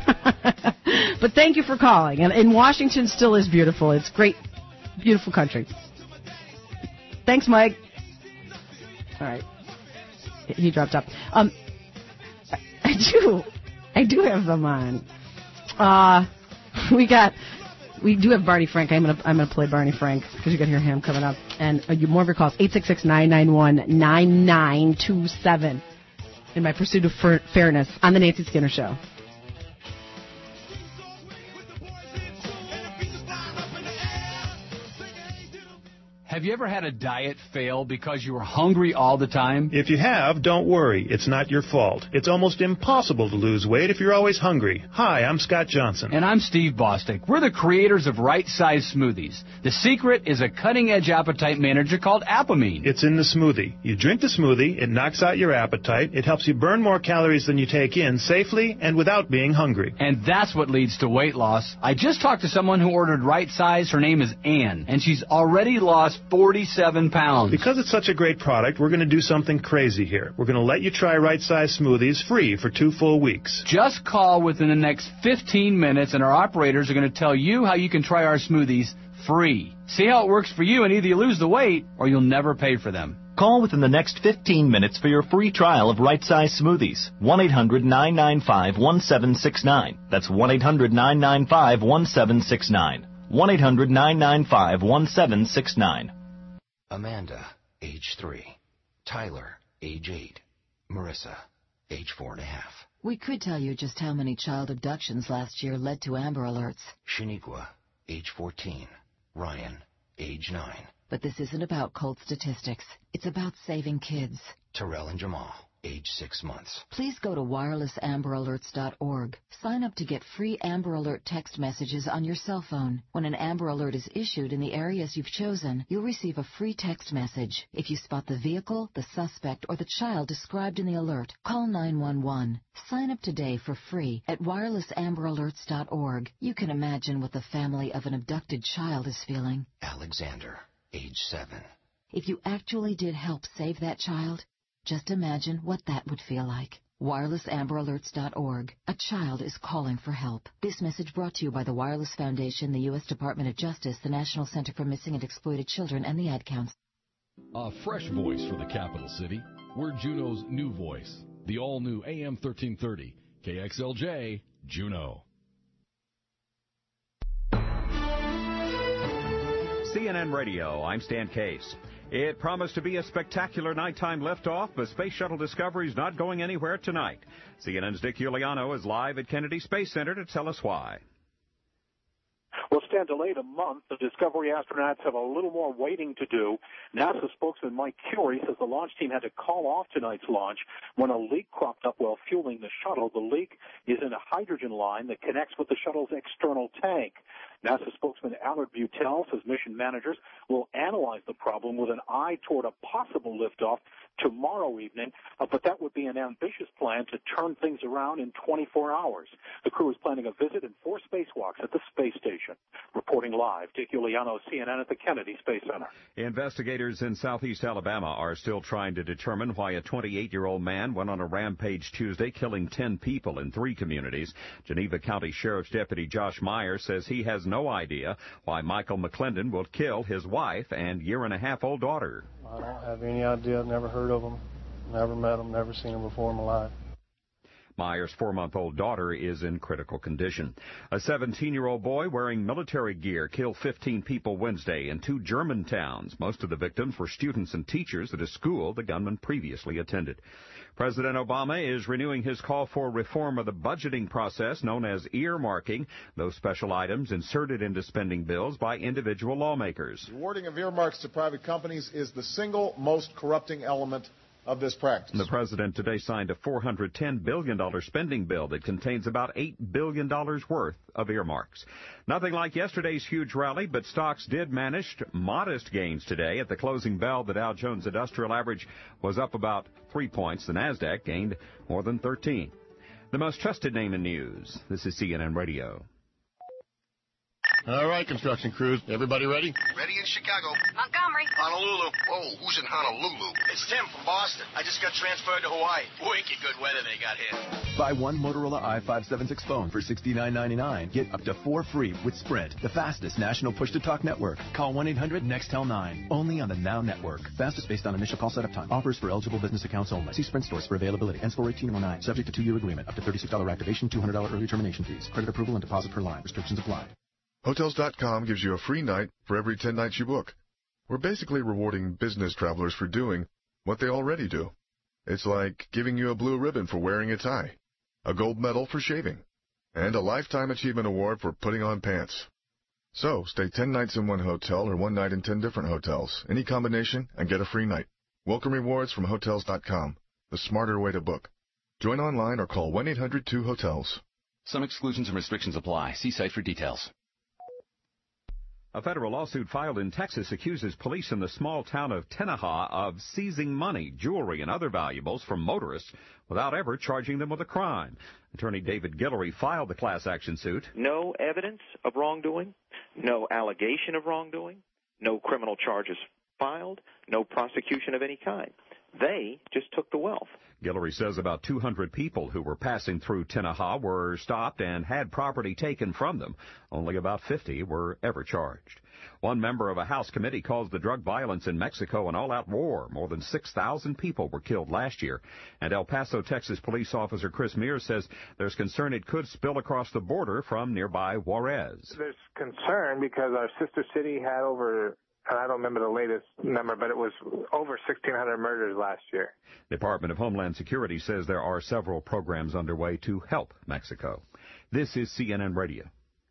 But thank you for calling. And, and Washington still is beautiful. It's great, beautiful country. Thanks, Mike. All right, he dropped up. Um, I do, I do have them on. Uh, we got. We do have Barney Frank. I'm gonna I'm gonna play Barney Frank because you can hear him coming up. And uh, you, more of your calls eight six six, nine nine one, nine nine two seven. In my pursuit of fer- fairness on the Nancy Skinner Show. Have you ever had a diet fail because you were hungry all the time? If you have, don't worry. It's not your fault. It's almost impossible to lose weight if you're always hungry. Hi, I'm Scott Johnson. And I'm Steve Bostic. We're the creators of Right Size Smoothies. The secret is a cutting-edge appetite manager called Apamine. It's in the smoothie. You drink the smoothie, it knocks out your appetite, it helps you burn more calories than you take in safely and without being hungry. And that's what leads to weight loss. I just talked to someone who ordered Right Size. Her name is Ann, and she's already lost forty-seven pounds. Because it's such a great product, we're going to do something crazy here. We're going to let you try Right Size Smoothies free for two full weeks. Just call within the next fifteen minutes, and our operators are going to tell you how you can try our smoothies free. See how it works for you, and either you lose the weight or you'll never pay for them. Call within the next fifteen minutes for your free trial of Right Size Smoothies. one eight hundred nine nine five one seven six nine. That's one eight hundred nine nine five one seven six nine. one eight hundred nine nine five one seven six nine. Amanda, age three. Tyler, age eight. Marissa, age four and a half. We could tell you just how many child abductions last year led to Amber Alerts. Shaniqua, age fourteen. Ryan, age nine. But this isn't about cold statistics. It's about saving kids. Terrell and Jamal, age six months. Please go to wireless amber alerts dot org. Sign up to get free Amber Alert text messages on your cell phone. When an Amber Alert is issued in the areas you've chosen, you'll receive a free text message. If you spot the vehicle, the suspect, or the child described in the alert, call nine one one. Sign up today for free at wireless amber alerts dot org. You can imagine what the family of an abducted child is feeling. Alexander, age seven. If you actually did help save that child, just imagine what that would feel like. wireless amber alerts dot org. A child is calling for help. This message brought to you by the Wireless Foundation, the U S Department of Justice, the National Center for Missing and Exploited Children, and the Ad Council. A fresh voice for the capital city. We're Juneau's new voice. The all-new A M thirteen thirty. K X L J, Juneau. C N N Radio, I'm Stan Case. It promised to be a spectacular nighttime liftoff, but Space Shuttle Discovery is not going anywhere tonight. C N N's Dick Uliano is live at Kennedy Space Center to tell us why. Well, Stan, delayed a month. The Discovery astronauts have a little more waiting to do. NASA spokesman Mike Curie says the launch team had to call off tonight's launch when a leak cropped up while fueling the shuttle. The leak is in a hydrogen line that connects with the shuttle's external tank. NASA spokesman Allard Butel says mission managers will analyze the problem with an eye toward a possible liftoff tomorrow evening, uh, but that would be an ambitious plan to turn things around in twenty-four hours. The crew is planning a visit and four spacewalks at the space station. Reporting live, Dick Uliano, C N N at the Kennedy Space Center. Investigators in southeast Alabama are still trying to determine why a twenty-eight-year-old man went on a rampage Tuesday, killing ten people in three communities. Geneva County Sheriff's Deputy Josh Meyer says he has no idea why Michael McClendon will kill his wife and year-and-a-half-old daughter. I don't have any idea. I've never heard of them, never met them, never seen them before in my life. Meyer's four-month-old daughter is in critical condition. A seventeen-year-old boy wearing military gear killed fifteen people Wednesday in two German towns. Most of the victims were students and teachers at a school the gunman previously attended. President Obama is renewing his call for reform of the budgeting process known as earmarking, those special items inserted into spending bills by individual lawmakers. The awarding of earmarks to private companies is the single most corrupting element of this practice. The president today signed a four hundred ten billion dollars spending bill that contains about eight billion dollars worth of earmarks. Nothing like yesterday's huge rally, but stocks did manage modest gains today. At the closing bell, the Dow Jones Industrial Average was up about three points. The NASDAQ gained more than thirteen. The most trusted name in news. This is C N N Radio. All right, construction crews. Everybody ready? Ready in Chicago. Montgomery. Honolulu. Whoa, who's in Honolulu? It's Tim from Boston. I just got transferred to Hawaii. Wicked good weather they got here. Buy one Motorola i five seventy-six phone for sixty-nine ninety-nine. Get up to four free with Sprint, the fastest national push-to-talk network. Call one eight hundred NEXTEL nine. Only on the Now Network. Fastest based on initial call setup time. Offers for eligible business accounts only. See Sprint stores for availability. Ends four eighteen oh nine. Subject to two-year agreement. Up to thirty-six dollars activation, two hundred dollars early termination fees. Credit approval and deposit per line. Restrictions apply. Hotels dot com gives you a free night for every ten nights you book. We're basically rewarding business travelers for doing what they already do. It's like giving you a blue ribbon for wearing a tie, a gold medal for shaving, and a Lifetime Achievement Award for putting on pants. So, stay ten nights in one hotel or one night in ten different hotels. Any combination and get a free night. Welcome rewards from Hotels dot com, the smarter way to book. Join online or call one eight hundred two hotels. Some exclusions and restrictions apply. See site for details. A federal lawsuit filed in Texas accuses police in the small town of Tenaha of seizing money, jewelry, and other valuables from motorists without ever charging them with a crime. Attorney David Guillory filed the class action suit. No evidence of wrongdoing, no allegation of wrongdoing, no criminal charges filed, no prosecution of any kind. They just took the wealth. Guillory says about two hundred people who were passing through Tenaha were stopped and had property taken from them. Only about fifty were ever charged. One member of a House committee calls the drug violence in Mexico an all-out war. More than six thousand people were killed last year. And El Paso, Texas police officer Chris Mears says there's concern it could spill across the border from nearby Juarez. There's concern because our sister city had over, and I don't remember the latest number, but it was over sixteen hundred murders last year. The Department of Homeland Security says there are several programs underway to help Mexico. This is C N N Radio.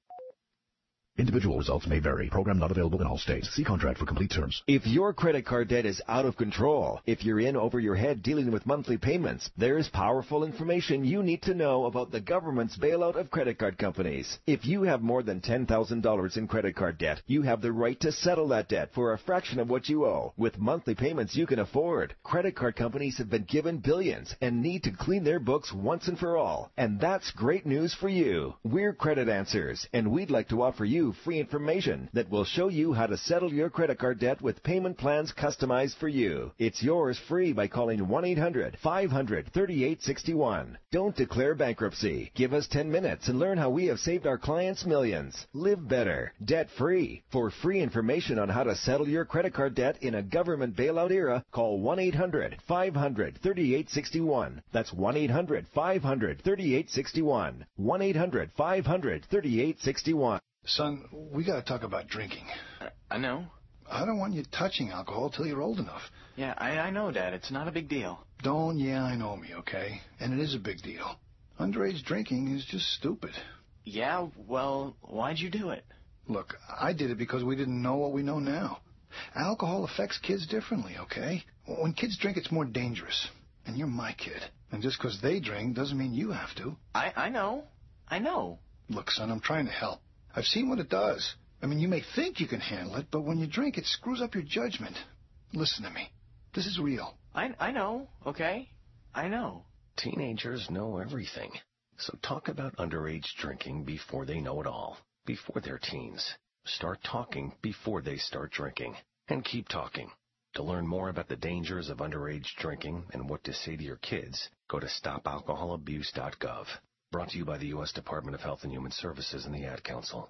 Individual results may vary. Program not available in all states. See contract for complete terms. If your credit card debt is out of control, if you're in over your head dealing with monthly payments, there's powerful information you need to know about the government's bailout of credit card companies. If you have more than ten thousand dollars in credit card debt, you have the right to settle that debt for a fraction of what you owe with monthly payments you can afford. Credit card companies have been given billions and need to clean their books once and for all. And that's great news for you. We're Credit Answers, and we'd like to offer you free information that will show you how to settle your credit card debt with payment plans customized for you. It's yours free by calling one eight hundred five hundred thirty-eight sixty-one. Don't declare bankruptcy. Give us ten minutes and learn how we have saved our clients millions. Live better, debt-free. For free information on how to settle your credit card debt in a government bailout era, call one eight hundred five hundred thirty-eight sixty-one. That's one eight hundred five hundred thirty-eight sixty-one. one eight hundred five hundred thirty-eight sixty-one. Son, we got to talk about drinking. I know. I don't want you touching alcohol till you're old enough. Yeah, I, I know, Dad. It's not a big deal. Don't yeah, I know me, okay? And it is a big deal. Underage drinking is just stupid. Yeah, well, why'd you do it? Look, I did it because we didn't know what we know now. Alcohol affects kids differently, okay? When kids drink, it's more dangerous. And you're my kid. And just because they drink doesn't mean you have to. I, I know. I know. Look, son, I'm trying to help. I've seen what it does. I mean, you may think you can handle it, but when you drink, it screws up your judgment. Listen to me. This is real. I, I know, okay? I know. Teenagers know everything. So talk about underage drinking before they know it all. Before they're teens. Start talking before they start drinking. And keep talking. To learn more about the dangers of underage drinking and what to say to your kids, go to stop alcohol abuse dot gov. Brought to you by the U S Department of Health and Human Services and the Ad Council.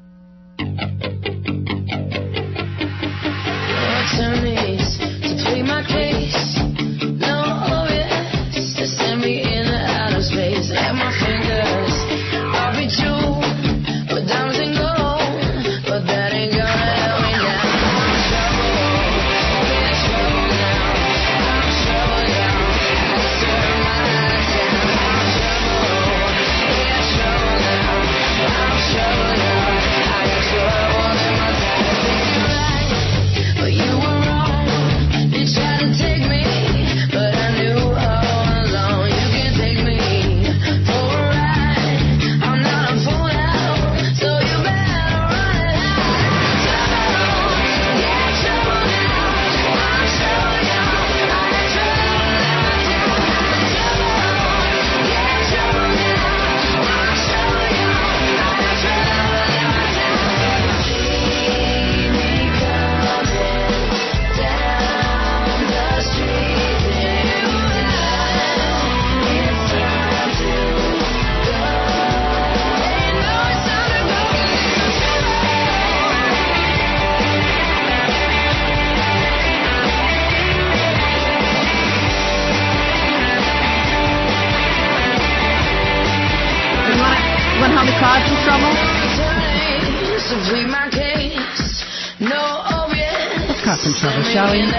Attorneys to plead my case. No, yes, to send me in the outer space. At my fingers, I'll be true, but diamonds and gold, but that ain't gonna help me now. I'm in trouble, in trouble now. I'm in trouble now. I serve my life down. I'm in trouble, in trouble now. I'm in trouble now. I got trouble in my life. Right, but you were wrong. You tried to take me, but I knew all along you can take me for a ride. I'm not a fool now, so you better run it out. Get trouble now, I'm trouble now. I got trouble now, get trouble now. I'm trouble now, I got trouble now. See me coming down the street, you know it's time to go. You know it's time to go. You want to want to help me cause some trouble? So plead my case. No, oh yeah. cause some trouble, shall we?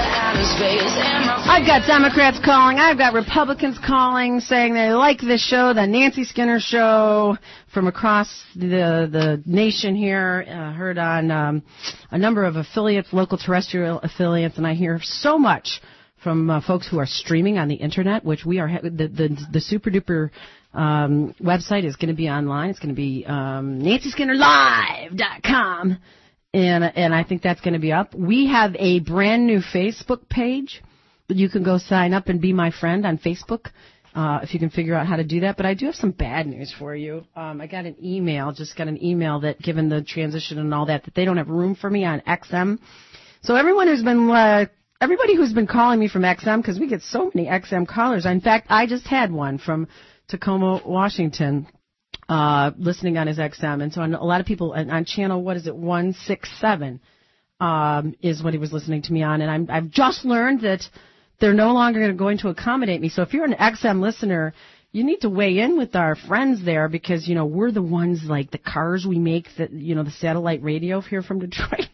I've got Democrats calling. I've got Republicans calling, saying they like this show, the Nancy Skinner Show, from across the the nation here. Uh, heard on um, a number of affiliates, local terrestrial affiliates, and I hear so much from uh, folks who are streaming on the internet, which we are. The the, the super duper um, website is going to be online. It's going to be um, Nancy Skinner Live dot com. And and I think that's going to be up. We have a brand new Facebook page that you can go sign up and be my friend on Facebook uh, if you can figure out how to do that. But I do have some bad news for you. Um, I got an email, just got an email that, given the transition and all that, that they don't have room for me on X M. So everyone who's been, uh, everybody who's been calling me from X M, because we get so many X M callers. In fact, I just had one from Tacoma, Washington. Uh, listening on his X M. And so on a lot of people on, on channel, what is it, one sixty-seven, um, is what he was listening to me on. And I'm, I've just learned that they're no longer going to accommodate me. So if you're an X M listener, you need to weigh in with our friends there because, you know, we're the ones like the cars we make, that, you know, the satellite radio here from Detroit.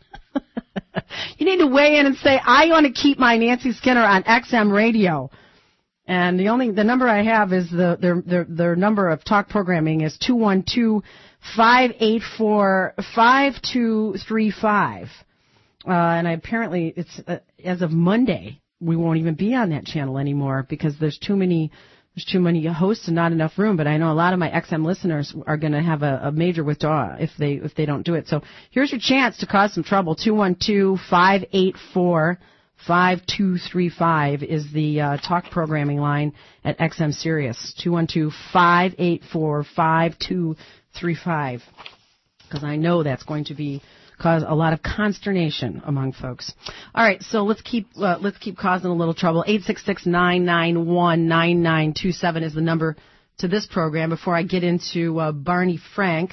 You need to weigh in and say, I want to keep my Nancy Skinner on X M radio. And the only the number I have is the their their, their number of talk programming is two one two, five eight four, five two three five. Uh, and I apparently it's uh, as of Monday we won't even be on that channel anymore because there's too many there's too many hosts and not enough room. But I know a lot of my X M listeners are going to have a, a major withdrawal if they if they don't do it. So here's your chance to cause some trouble. two one two, five eight four, five two three five is the uh, talk programming line at X M Sirius. two one two, five eight four, five two three five. Because I know that's going to be cause a lot of consternation among folks. All right, so let's keep uh, let's keep causing a little trouble. eight six six, nine nine one, nine nine two seven is the number to this program. Before I get into uh, Barney Frank,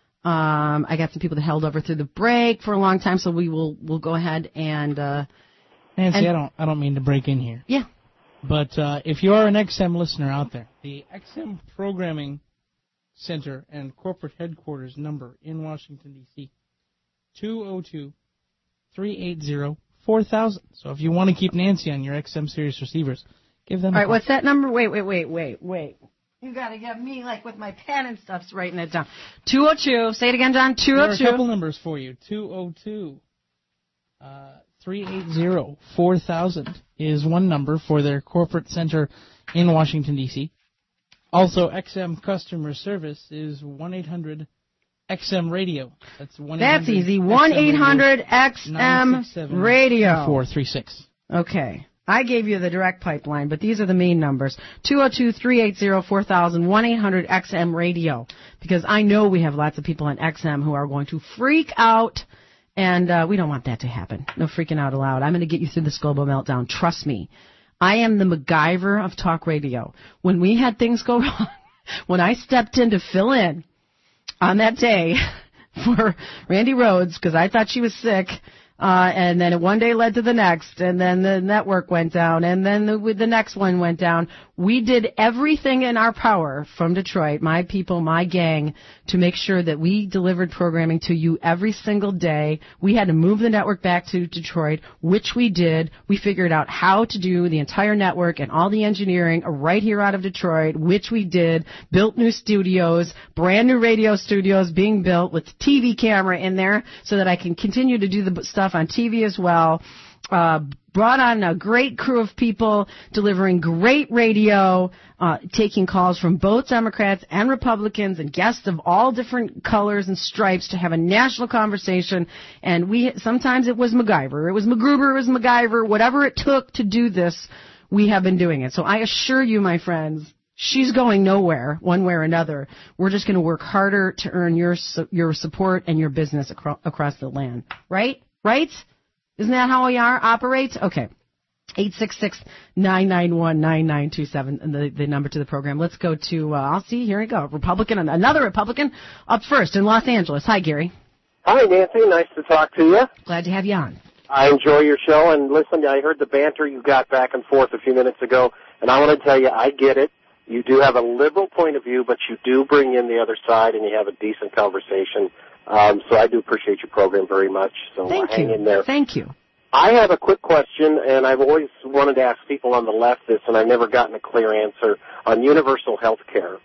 um, I got some people that held over through the break for a long time, so we will we'll go ahead and. Uh, Nancy, and, I don't I don't mean to break in here. Yeah. But uh, if you are an X M listener out there, the X M Programming Center and Corporate Headquarters number in Washington, D C, two oh two, three eight zero, four thousand. So if you want to keep Nancy on your X M Sirius receivers, give them a All right, call. what's that number? Wait, wait, wait, wait, wait. You got to get me, like, with my pen and stuff, writing it down. two oh two, say it again, John, two oh two. There are a couple numbers for you. two oh two, uh, three eight zero, four thousand is one number for their corporate center in Washington, D C. Also, X M customer service is one eight hundred X M radio. That's one eight hundred That's easy. one eight hundred X M radio. four three six. Okay. I gave you the direct pipeline, but these are the main numbers. two oh two, three eight zero, four thousand, one eight hundred X M radio. Because I know we have lots of people on X M who are going to freak out. And uh, we don't want that to happen. No freaking out allowed. I'm going to get you through this global meltdown. Trust me. I am the MacGyver of talk radio. When we had things go wrong, when I stepped in to fill in on that day for Randy Rhodes, because I thought she was sick, uh, and then one day led to the next, and then the network went down, and then the, the next one went down. We did everything in our power from Detroit, my people, my gang, to make sure that we delivered programming to you every single day. We had to move the network back to Detroit, which we did. We figured out how to do the entire network and all the engineering right here out of Detroit, which we did. Built new studios, brand new radio studios being built with T V camera in there so that I can continue to do the stuff on T V as well. Uh, brought on a great crew of people delivering great radio, uh, taking calls from both Democrats and Republicans and guests of all different colors and stripes to have a national conversation. And we sometimes it was MacGyver, it was MacGruber, it was MacGyver, whatever it took to do this, we have been doing it. So I assure you, my friends, she's going nowhere, one way or another. We're just going to work harder to earn your your support and your business acro- across the land. Right? Right? Isn't that how we are operate? Okay. eight six six, nine nine one, nine nine two seven, the, the number to the program. Let's go to, uh, I'll see, here we go. Republican, another Republican up first in Los Angeles. Hi, Gary. Hi, Nancy. Nice to talk to you. Glad to have you on. I enjoy your show, and listen, I heard the banter you got back and forth a few minutes ago, and I want to tell you, I get it. You do have a liberal point of view, but you do bring in the other side, and you have a decent conversation. Um, so I do appreciate your program very much. So Thank hang you. in there. Thank you. I have a quick question, and I've always wanted to ask people on the left this, and I've never gotten a clear answer on universal health care.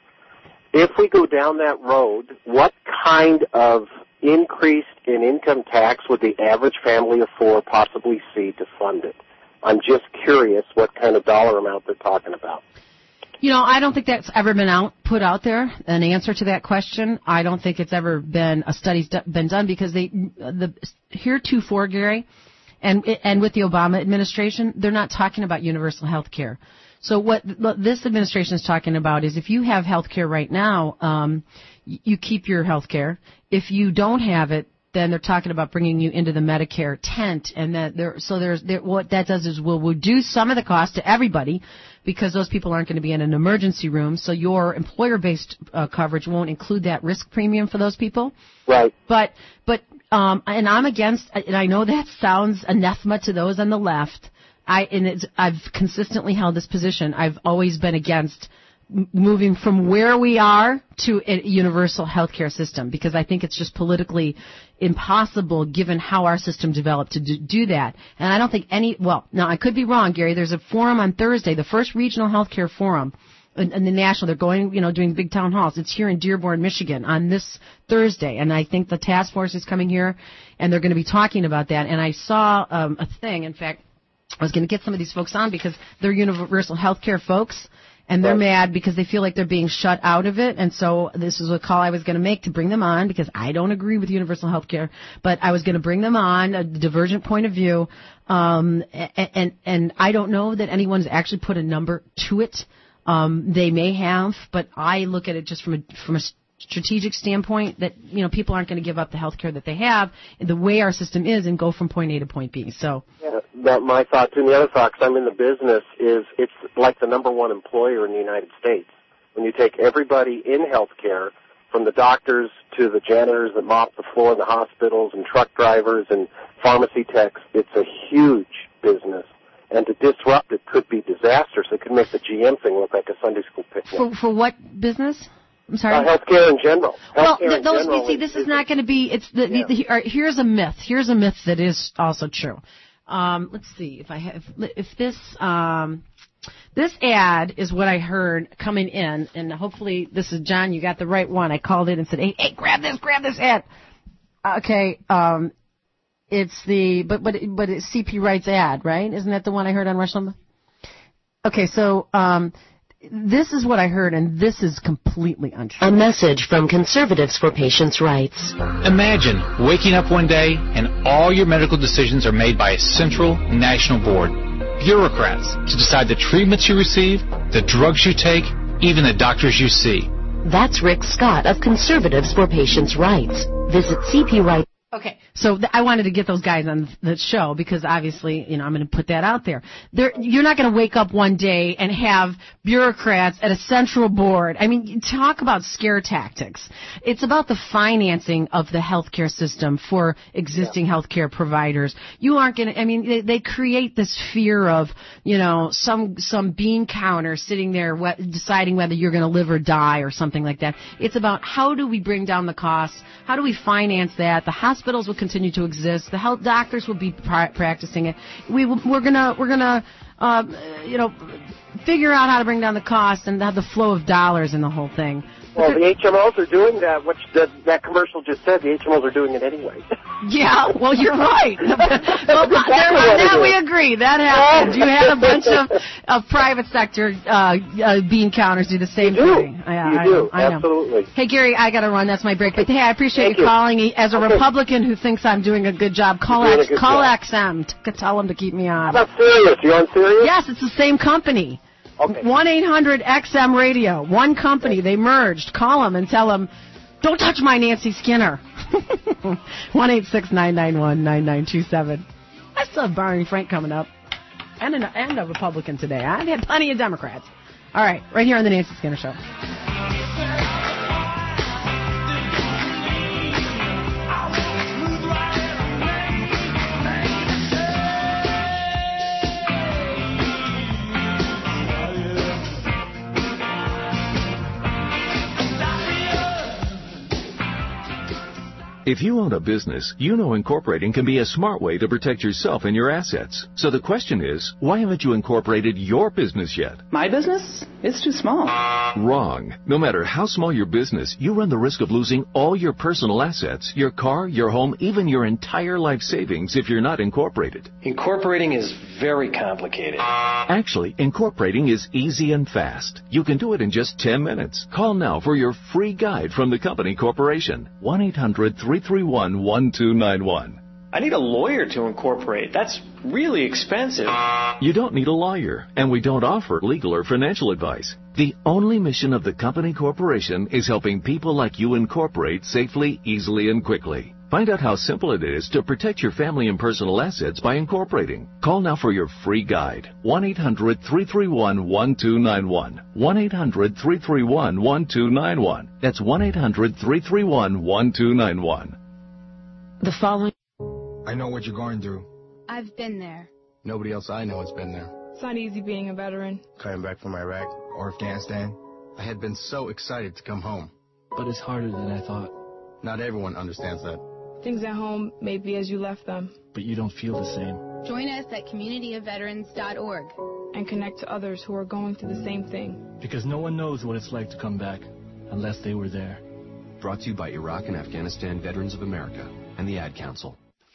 If we go down that road, what kind of increase in income tax would the average family of four possibly see to fund it? I'm just curious what kind of dollar amount they're talking about. You know, I don't think that's ever been out, put out there, an answer to that question. I don't think it's ever been, a study's been done because they, the heretofore, Gary, and and with the Obama administration, they're not talking about universal health care. So what this administration is talking about is if you have health care right now, um, you keep your health care. If you don't have it, then they're talking about bringing you into the Medicare tent, and that there. So there's there, what that does is will reduce some of the cost to everybody, because those people aren't going to be in an emergency room. So your employer-based uh, coverage won't include that risk premium for those people. Right. But but um, and I'm against. And I know that sounds anathema to those on the left. I and it's, I've consistently held this position. I've always been against moving from where we are to a universal health care system, because I think it's just politically impossible given how our system developed to do that. And I don't think any, well, now I could be wrong, Gary. There's a forum on Thursday, the first regional health care forum in, in the national. They're going, you know, doing big town halls. It's here in Dearborn, Michigan on this Thursday. And I think the task force is coming here, and they're going to be talking about that. And I saw um, a thing, in fact, I was going to get some of these folks on because they're universal health care folks. And they're mad because they feel like they're being shut out of it. And so this is a call I was going to make to bring them on, because I don't agree with universal health care. But I was going to bring them on, a divergent point of view. Um, and, and, and I don't know that anyone's actually put a number to it. Um, they may have, but I look at it just from a, from a strategic standpoint that, you know, people aren't going to give up the health care that they have, the way our system is, and go from point A to point B. So. Yeah, that my thought, too. And the other thought, because I'm in the business, is it's like the number one employer in the United States. When you take everybody in healthcare, from the doctors to the janitors that mop the floor in the hospitals and truck drivers and pharmacy techs, it's a huge business. And to disrupt it could be disastrous. It could make the G M thing look like a Sunday school picnic. For, for what business? I'm sorry? Uh, healthcare in general. Well, healthcare th- those, in general you see, this is, is not going to be, it's the, yeah. the, the, uh, here's a myth. Here's a myth that is also true. Um, let's see if I have, if this, um, this ad is what I heard coming in, and hopefully this is, John, you got the right one. I called in and said, hey, hey, grab this, grab this ad. Okay, um, it's the, but, but, but it's C P Wright's ad, right? Isn't that the one I heard on Rush Limbaugh? Okay, so, um, this is what I heard, and this is completely untrue. A message from Conservatives for Patients' Rights. Imagine waking up one day and all your medical decisions are made by a central national board. Bureaucrats to decide the treatments you receive, the drugs you take, even the doctors you see. That's Rick Scott of Conservatives for Patients' Rights. Visit C P Wright. Okay, so th- I wanted to get those guys on the show because obviously, you know, I'm going to put that out there. They're, you're not going to wake up one day and have bureaucrats at a central board. I mean, talk about scare tactics. It's about the financing of the healthcare system for existing yeah. healthcare providers. You aren't going to, I mean, they, they create this fear of, you know, some some bean counter sitting there wh- deciding whether you're going to live or die or something like that. It's about how do we bring down the costs? How do we finance that? The hospitals will continue to exist. The health doctors will be pra- practicing it. We will, we're gonna we're gonna uh, you know figure out how to bring down the cost and have the flow of dollars in the whole thing. Well, the H M Os are doing that. Which the, that commercial just said. The H M Os are doing it anyway. Yeah, well, you're right. well, there, that we agree. That happens. You had a bunch of, of private sector uh, uh, bean counters do the same you do. thing. Yeah, you I do. Know, I know. Absolutely. Hey, Gary, I got to run. That's my break. But, hey, I appreciate you, you calling. As a okay. Republican who thinks I'm doing a good job, call X, good call job. X M to tell them to keep me on. How about Sirius? You on Sirius? Yes, it's the same company. Okay. one eight hundred X M Radio. One company. They merged. Call them and tell them, don't touch my Nancy Skinner. one eight six nine nine one nine nine two seven. I still have Barney Frank coming up. And a, and a Republican today. I've had plenty of Democrats. All right. Right here on the Nancy Skinner Show. If you own a business, you know incorporating can be a smart way to protect yourself and your assets. So the question is, why haven't you incorporated your business yet? My business? It's too small. Wrong. No matter how small your business, you run the risk of losing all your personal assets, your car, your home, even your entire life savings if you're not incorporated. Incorporating is very complicated. Actually, incorporating is easy and fast. You can do it in just ten minutes. Call now for your free guide from the company corporation. one eight hundred three three one one two nine one. I need a lawyer to incorporate. That's really expensive. You don't need a lawyer, and we don't offer legal or financial advice. The only mission of the company corporation is helping people like you incorporate safely, easily, and quickly. Find out how simple it is to protect your family and personal assets by incorporating. Call now for your free guide. one eight hundred three three one one two nine one. one eight hundred three three one one two nine one. That's one eight hundred three three one one two nine one. The following... I know what you're going through. I've been there. Nobody else I know has been there. It's not easy being a veteran. Coming back from Iraq or Afghanistan, I had been so excited to come home. But it's harder than I thought. Not everyone understands that. Things at home may be as you left them. But you don't feel the same. Join us at community of veterans dot org and connect to others who are going through the same thing. Because no one knows what it's like to come back unless they were there. Brought to you by Iraq and Afghanistan Veterans of America and the Ad Council.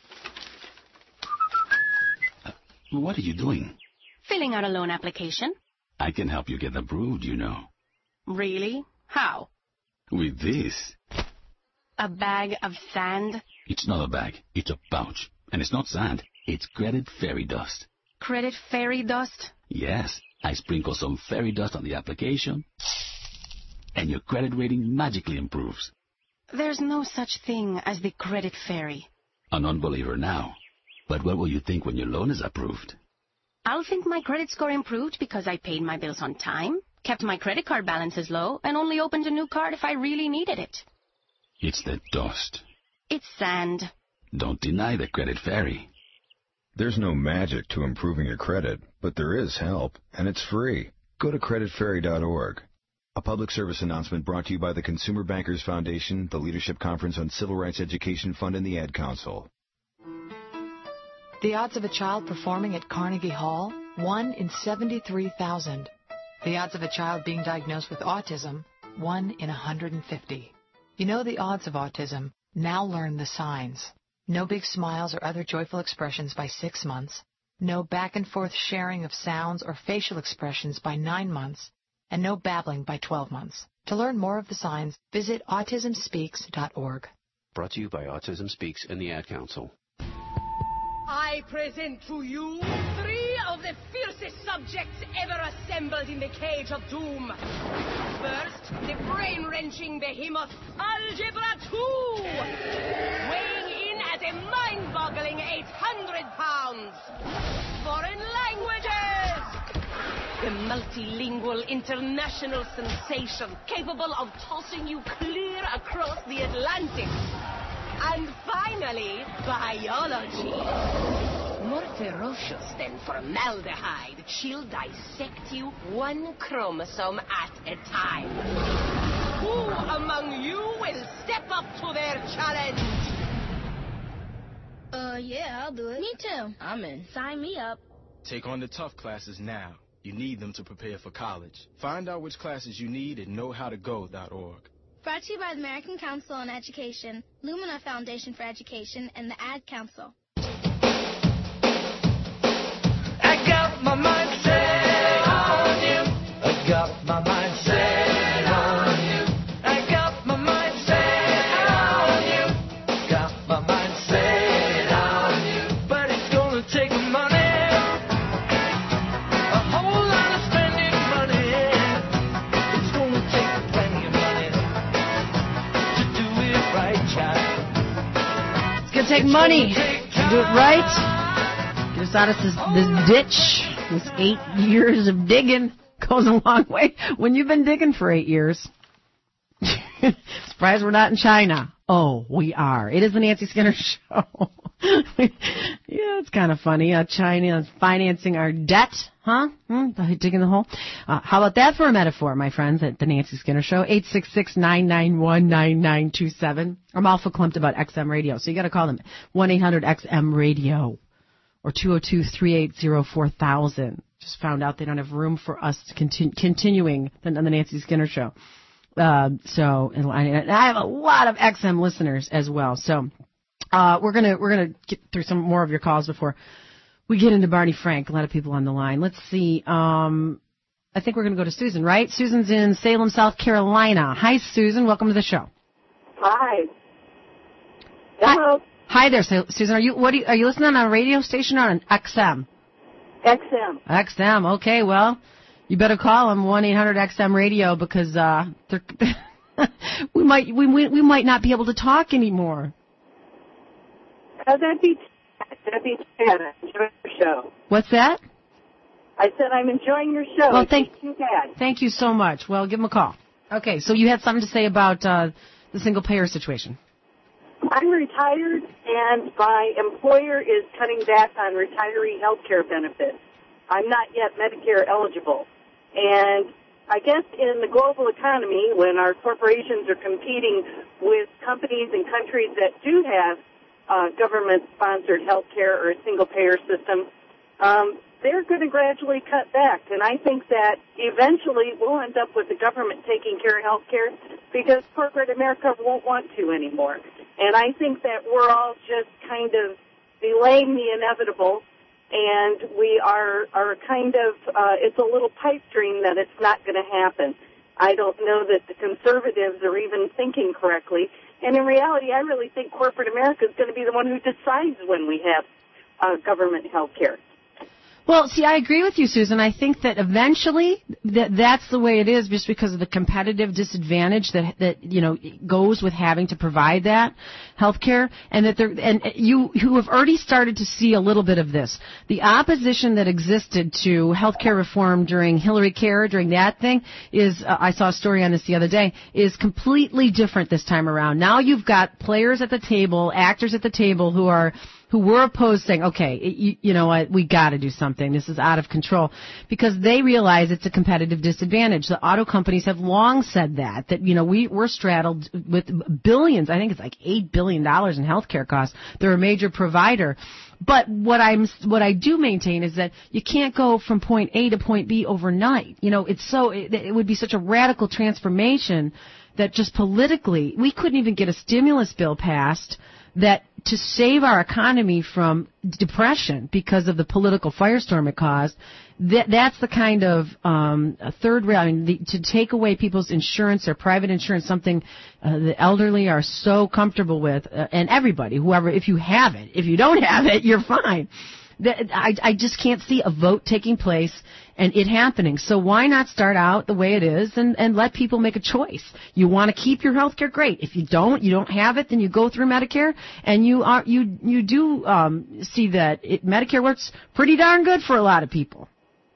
Uh, what are you doing? Filling out a loan application. I can help you get approved, you know. Really? How? With this. A bag of sand? It's not a bag. It's a pouch. And it's not sand. It's credit fairy dust. Credit fairy dust? Yes. I sprinkle some fairy dust on the application, and your credit rating magically improves. There's no such thing as the credit fairy. An unbeliever now. But what will you think when your loan is approved? I'll think my credit score improved because I paid my bills on time, kept my credit card balances low, and only opened a new card if I really needed it. It's the dust. It's sand. Don't deny the credit fairy. There's no magic to improving your credit, but there is help, and it's free. Go to credit fairy dot org. A public service announcement brought to you by the Consumer Bankers Foundation, the Leadership Conference on Civil Rights Education Fund, and the Ad Council. The odds of a child performing at Carnegie Hall? one in seventy-three thousand. The odds of a child being diagnosed with autism? one in one hundred fifty. You know the odds of autism. Now learn the signs. No big smiles or other joyful expressions by six months. No back and forth sharing of sounds or facial expressions by nine months. And no babbling by twelve months. To learn more of the signs, visit autism speaks dot org. Brought to you by Autism Speaks and the Ad Council. I present to you three of the fiercest subjects ever assembled in the cage of doom. First, the brain-wrenching behemoth, Algebra two, weighing in at a mind-boggling eight hundred pounds. Foreign languages! The multilingual international sensation capable of tossing you clear across the Atlantic. And finally, biology. More ferocious than formaldehyde, she'll dissect you one chromosome at a time. Who among you will step up to their challenge? Uh, yeah, I'll do it. Me too. I'm in. Sign me up. Take on the tough classes now. You need them to prepare for college. Find out which classes you need at know how to go dot org. Brought to you by the American Council on Education, Lumina Foundation for Education, and the Ad Council. I got my mind set on you. I got my mind set on you. I got my mind set on you. Got my mind set on you. But it's gonna take money. A whole lot of spending money. It's gonna take plenty of money to do it right, child. It's gonna take money to do it right. Get us out of this, this ditch. This eight years of digging goes a long way. When you've been digging for eight years. Surprised we're not in China. Oh, we are. It is the Nancy Skinner Show. Yeah, it's kind of funny. Uh, China is financing our debt, huh? Hmm, digging the hole. Uh, how about that for a metaphor, my friends, at the Nancy Skinner Show? eight six six, nine nine one, nine nine two seven. I'm awful clumped about X M Radio, so you got to call them one eight hundred X M radio or two oh two, three eight zero, four thousand. Just found out they don't have room for us to continue, continuing on the Nancy Skinner Show. Uh, so, and I have a lot of X M listeners as well, so... Uh, we're gonna we're gonna get through some more of your calls before we get into Barney Frank. A lot of people on the line. Let's see. Um, I think we're gonna go to Susan, right? Susan's in Salem, South Carolina. Hi, Susan. Welcome to the show. Hi. Hello. Hi, Hi there, Susan. Are you what? Are you, are you listening on a radio station or on X M? X M. X M. Okay. Well, you better call them one eight hundred X M radio because uh, they're we might we, we we might not be able to talk anymore. Uh, that'd be that'd be sad. I enjoy your show. What's that? I said I'm enjoying your show. Well, thank too bad. Thank you so much. Well, give them a call. Okay, so you had something to say about uh, the single payer situation. I'm retired, and my employer is cutting back on retiree health care benefits. I'm not yet Medicare eligible, and I guess in the global economy, when our corporations are competing with companies and countries that do have Uh, government-sponsored health care or a single-payer system, um, they're going to gradually cut back. And I think that eventually we'll end up with the government taking care of health care because corporate America won't want to anymore. And I think that we're all just kind of delaying the inevitable, and we are, are kind of, uh, it's a little pipe dream that it's not going to happen. I don't know that the conservatives are even thinking correctly. And in reality, I really think corporate America is going to be the one who decides when we have uh, government health care. Well, see, I agree with you, Susan. I think that eventually that that's the way it is, just because of the competitive disadvantage that that you know goes with having to provide that health care, and that there and you who have already started to see a little bit of this. The opposition that existed to health care reform during Hillary Care, during that thing, is uh, I saw a story on this the other day, is completely different this time around. Now you've got players at the table, actors at the table who are. who were opposed, saying, okay, you, you know what, we got to do something. This is out of control. Because they realize it's a competitive disadvantage. The auto companies have long said that, that, you know, we, we're straddled with billions. I think it's like eight billion dollars in healthcare costs. They're a major provider. But what I'm, what I do maintain is that you can't go from point A to point B overnight. You know, it's so, it, it would be such a radical transformation that just politically, we couldn't even get a stimulus bill passed that to save our economy from depression because of the political firestorm it caused. That, that's the kind of um, a third rail. I mean, the, to take away people's insurance or private insurance, something uh, the elderly are so comfortable with, uh, and everybody, whoever, if you have it. If you don't have it, you're fine. That, I, I just can't see a vote taking place and it happening. So why not start out the way it is and, and let people make a choice? You want to keep your health care? Great. If you don't, you don't have it, then you go through Medicare, and you are you you do um, see that it, Medicare works pretty darn good for a lot of people.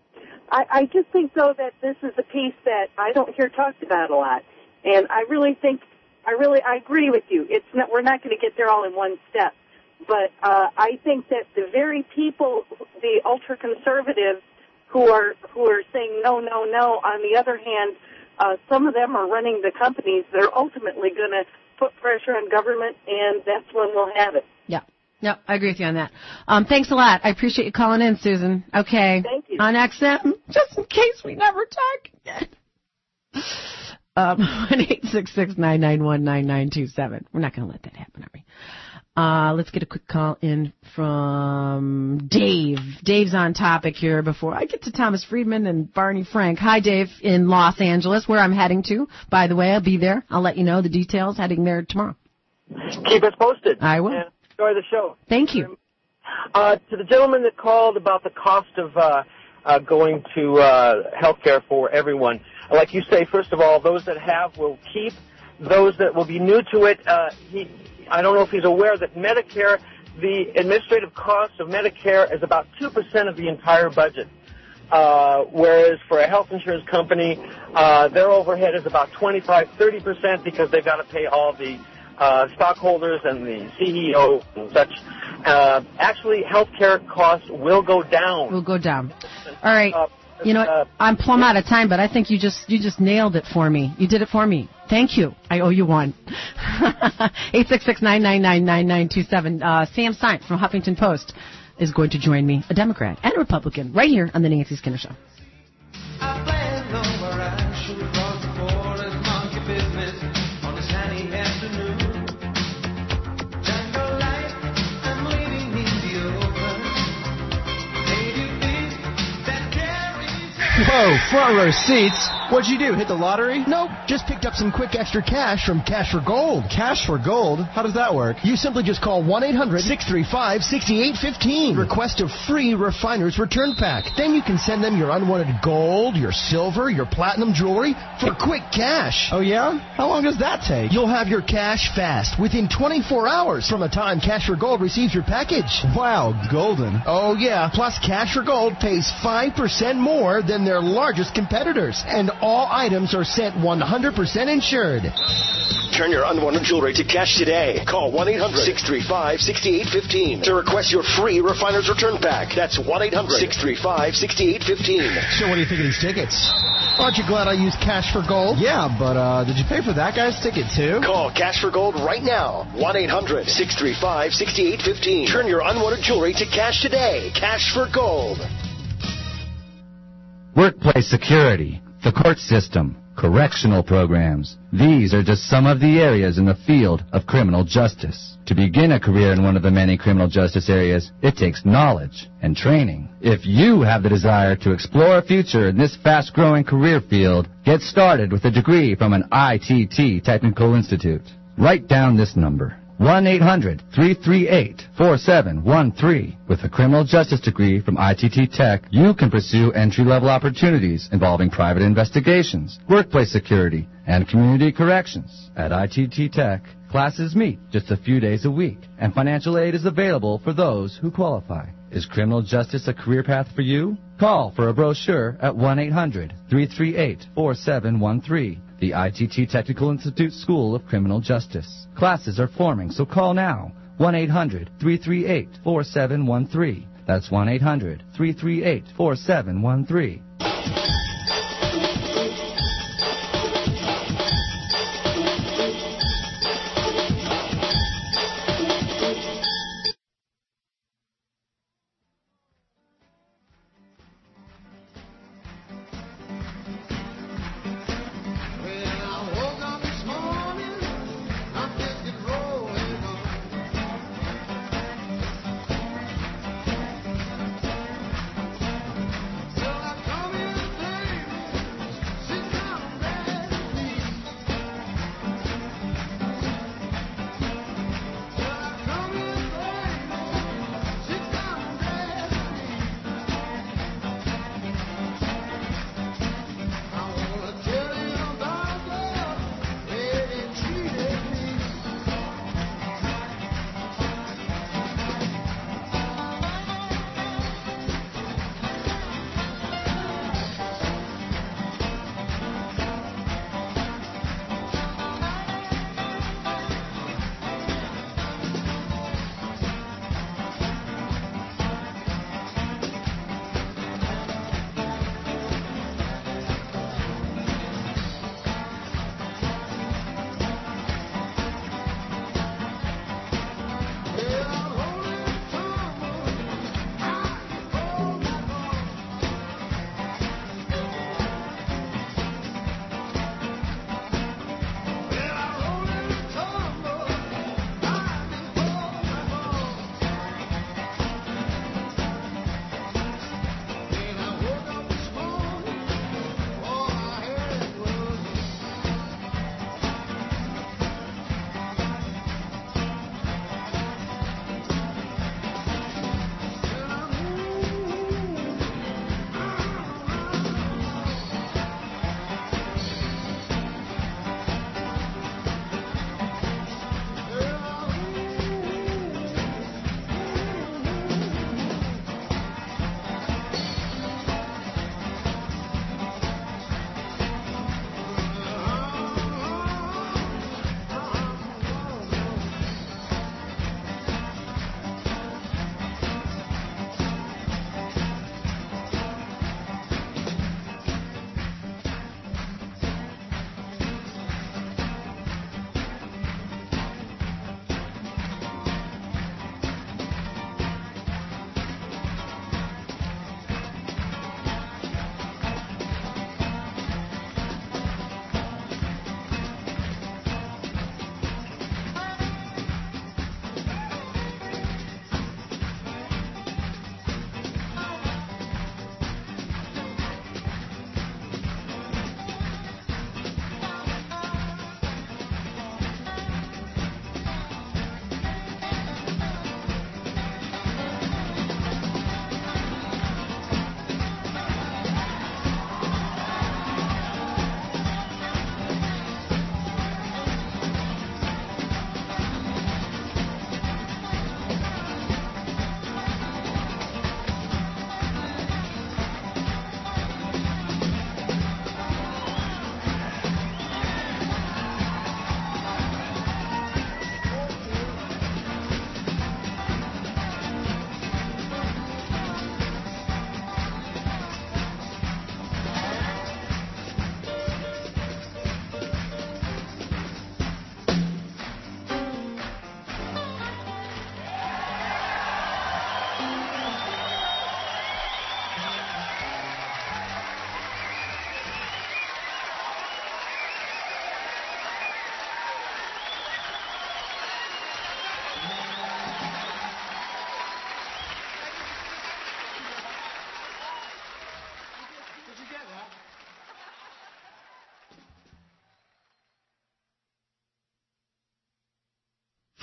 I, I just think, though, that this is a piece that I don't hear talked about a lot, and I really think I really I agree with you. It's not, we're not going to get there all in one step. But uh, I think that the very people, the ultra-conservatives who are who are saying no, no, no, on the other hand, uh, some of them are running the companies that are ultimately going to put pressure on government, and that's when we'll have it. Yeah. No, I agree with you on that. Um, thanks a lot. I appreciate you calling in, Susan. Okay. Thank you. On X M, just in case we never talk again. Um, one eight six six, nine nine one, nine nine two seven. We're not going to let that happen, are we? Uh, let's get a quick call in from Dave. Dave's on topic here before I get to Thomas Friedman and Barney Frank. Hi, Dave, in Los Angeles, where I'm heading to. By the way, I'll be there. I'll let you know the details, heading there tomorrow. Keep us posted. I will. And enjoy the show. Thank you. Uh, to the gentleman that called about the cost of uh, uh, going to uh, health care for everyone, like you say, first of all, those that have will keep. Those that will be new to it, uh, he... I don't know if he's aware that Medicare, the administrative cost of Medicare is about two percent of the entire budget, uh, whereas for a health insurance company, uh, their overhead is about twenty-five, thirty percent because they've got to pay all the uh, stockholders and the C E O and such, uh, actually healthcare costs will go down. Will go down. All right. Uh, You know what? I'm plumb out of time, but I think you just you just nailed it for me. You did it for me. Thank you. I owe you one. eight six six, nine nine nine, nine nine two seven. Uh, Sam Stein from Huffington Post is going to join me, a Democrat and a Republican, right here on the Nancy Skinner Show. Whoa, front row seats. What'd you do, hit the lottery? Nope, just picked up some quick extra cash from Cash for Gold. Cash for Gold? How does that work? You simply just call one eight hundred, six three five, six eight one five. Request a free refiner's return pack. Then you can send them your unwanted gold, your silver, your platinum jewelry for quick cash. Oh yeah? How long does that take? You'll have your cash fast, within twenty-four hours from the time Cash for Gold receives your package. Wow, golden. Oh yeah, plus Cash for Gold pays five percent more than their largest competitors, and all items are sent one hundred percent insured. Turn your unwanted jewelry to cash today. Call one eight hundred, six three five, six eight one five to request your free refiner's return pack. That's one eight hundred, six three five, six eight one five. So what do you think of these tickets? Aren't you glad I used Cash for Gold? Yeah, but uh, did you pay for that guy's ticket too? Call Cash for Gold right now. one eight hundred, six three five, six eight one five. Turn your unwanted jewelry to cash today. Cash for Gold. Workplace security, the court system, correctional programs. These are just some of the areas in the field of criminal justice. To begin a career in one of the many criminal justice areas, it takes knowledge and training. If you have the desire to explore a future in this fast-growing career field, get started with a degree from an I T T Technical Institute. Write down this number. one eight hundred, three three eight, four seven one three. With a criminal justice degree from I T T Tech, you can pursue entry-level opportunities involving private investigations, workplace security, and community corrections. At I T T Tech, classes meet just a few days a week, and financial aid is available for those who qualify. Is criminal justice a career path for you? Call for a brochure at one eight hundred, three three eight, four seven one three. The I T T Technical Institute School of Criminal Justice. Classes are forming, so call now. one eight hundred, three three eight, four seven one three. That's one eight hundred, three three eight, four seven one three. So I come in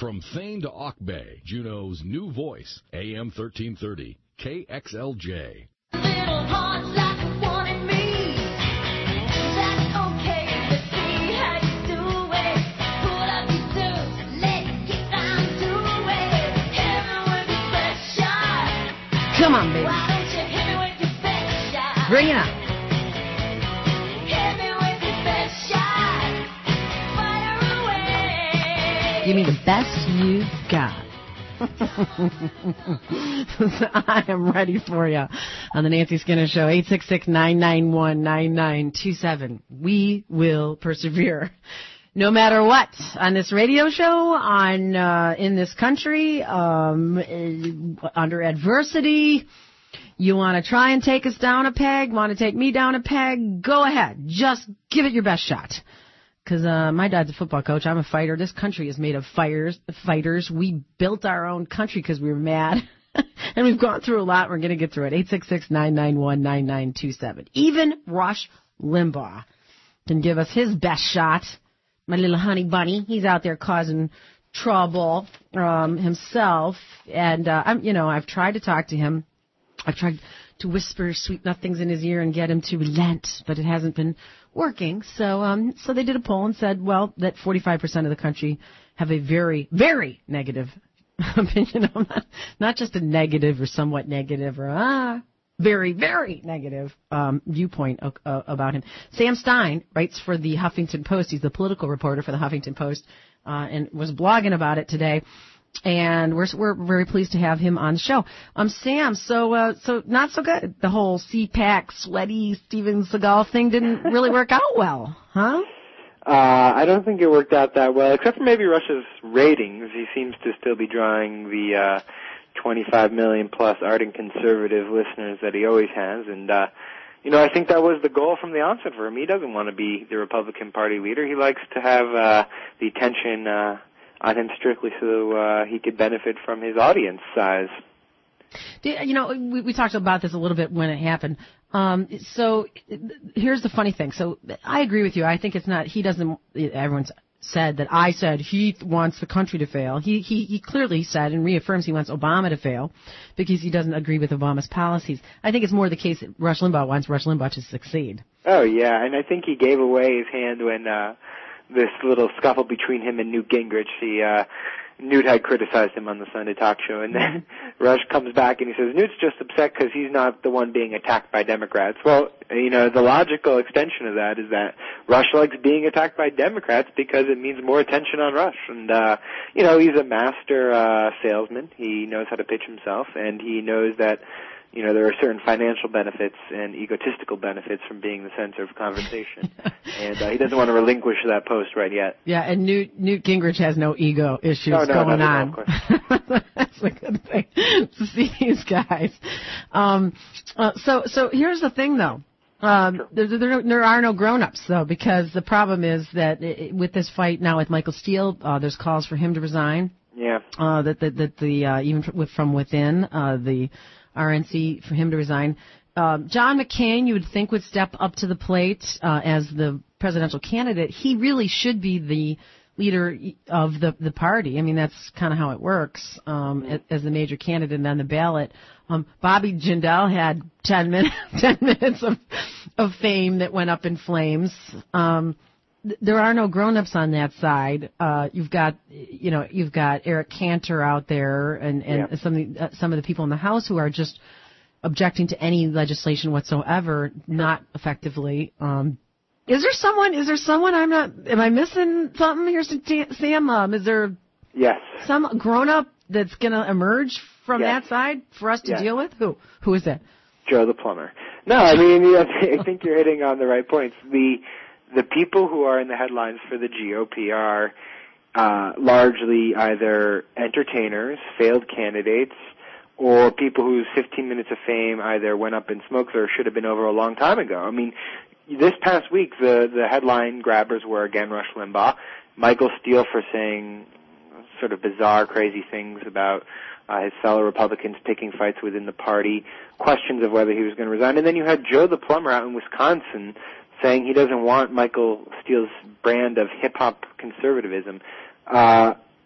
From Thane to Auk Bay, Juneau's new voice, A M thirteen thirty, K X L J. Little hearts like a wanted me. That's okay. Let's see how you do it. Pull up your suit. Let's get down to it. Hit me with your best shot. Come on, baby. Why don't you hit me with your best shot? Bring it on. Hit me with your best shot. Fire away. Give me the best you've got. I am ready for you on the Nancy Skinner Show. eight six six, nine nine one, nine nine two seven. We will persevere. No matter what, on this radio show, on uh, in this country, um, uh, under adversity, you want to try and take us down a peg, want to take me down a peg, go ahead. Just give it your best shot. Because uh, my dad's a football coach. I'm a fighter. This country is made of fighters. Fighters. We built our own country because we were mad. And we've gone through a lot. We're going to get through it. eight six six, nine nine one, nine nine two seven. Even Rush Limbaugh can give us his best shot. My little honey bunny. He's out there causing trouble um, himself. And, uh, I'm, you know, I've tried to talk to him. I've tried to whisper sweet nothings in his ear and get him to relent, but it hasn't been working. So um, so they did a poll and said, well, that forty-five percent of the country have a very, very negative opinion on that. Not just a negative or somewhat negative or ah, very, very negative um, viewpoint uh, about him. Sam Stein writes for the Huffington Post. He's the political reporter for the Huffington Post uh, and was blogging about it today. And we're we're very pleased to have him on the show. Um, Sam, so uh, so not so good. The whole C PAC, sweaty Steven Seagal thing didn't really work out well, huh? Uh, I don't think it worked out that well, except for maybe Rush's ratings. He seems to still be drawing the uh, twenty-five million plus ardent conservative listeners that he always has, and uh, you know, I think that was the goal from the onset for him. He doesn't want to be the Republican Party leader. He likes to have uh, the attention Uh, on him strictly so uh, he could benefit from his audience size. You know, we, we talked about this a little bit when it happened. Um, so here's the funny thing. So I agree with you. I think it's not, he doesn't, everyone's said that I said he wants the country to fail. He, he, he clearly said and reaffirms he wants Obama to fail because he doesn't agree with Obama's policies. I think it's more the case that Rush Limbaugh wants Rush Limbaugh to succeed. Oh, yeah, and I think he gave away his hand when uh, this little scuffle between him and Newt Gingrich, he, uh, Newt had criticized him on the Sunday talk show, and then Rush comes back and he says, Newt's just upset because he's not the one being attacked by Democrats. Well, you know, the logical extension of that is that Rush likes being attacked by Democrats because it means more attention on Rush. And, uh, you know, he's a master uh, salesman. He knows how to pitch himself, and he knows that, you know, there are certain financial benefits and egotistical benefits from being the center of conversation. and uh, he doesn't want to relinquish that post right yet. Yeah, and Newt, Newt Gingrich has no ego issues no, no, going no, on. No, of course. That's a good thing to see these guys. Um, uh, so, so here's the thing, though. Um, sure. there, there, there are no grown-ups, though, because the problem is that it, with this fight now with Michael Steele, uh, there's calls for him to resign. Yeah. Uh, that, that, that the, uh, even from within, uh, the R N C for him to resign. Um, John McCain, you would think, would step up to the plate uh, as the presidential candidate. He really should be the leader of the the party. I mean, that's kind of how it works um, mm-hmm. as the major candidate on the ballot. Um, Bobby Jindal had ten minutes ten minutes of of fame that went up in flames. Um, th- there are no grown-ups on that side. Uh, you've got, you know, you've got Eric Cantor out there, and and yeah. some of the, uh, some of the people in the House who are just objecting to any legislation whatsoever, not effectively. Um, is there someone? Is there someone I'm not? Am I missing something here, Sam? Um, is there? Yes. Some grown-up that's going to emerge from yes. that side for us to yes. deal with? Who? Who is that? Joe the plumber. No, I mean, I think you're hitting on the right points. The the people who are in the headlines for the G O P are uh, largely either entertainers, failed candidates, or people whose fifteen minutes of fame either went up in smoke or should have been over a long time ago. I mean, this past week, the, the headline grabbers were, again, Rush Limbaugh, Michael Steele for saying sort of bizarre, crazy things about uh, his fellow Republicans picking fights within the party, questions of whether he was going to resign. And then you had Joe the plumber out in Wisconsin saying he doesn't want Michael Steele's brand of hip-hop conservatism. Uh,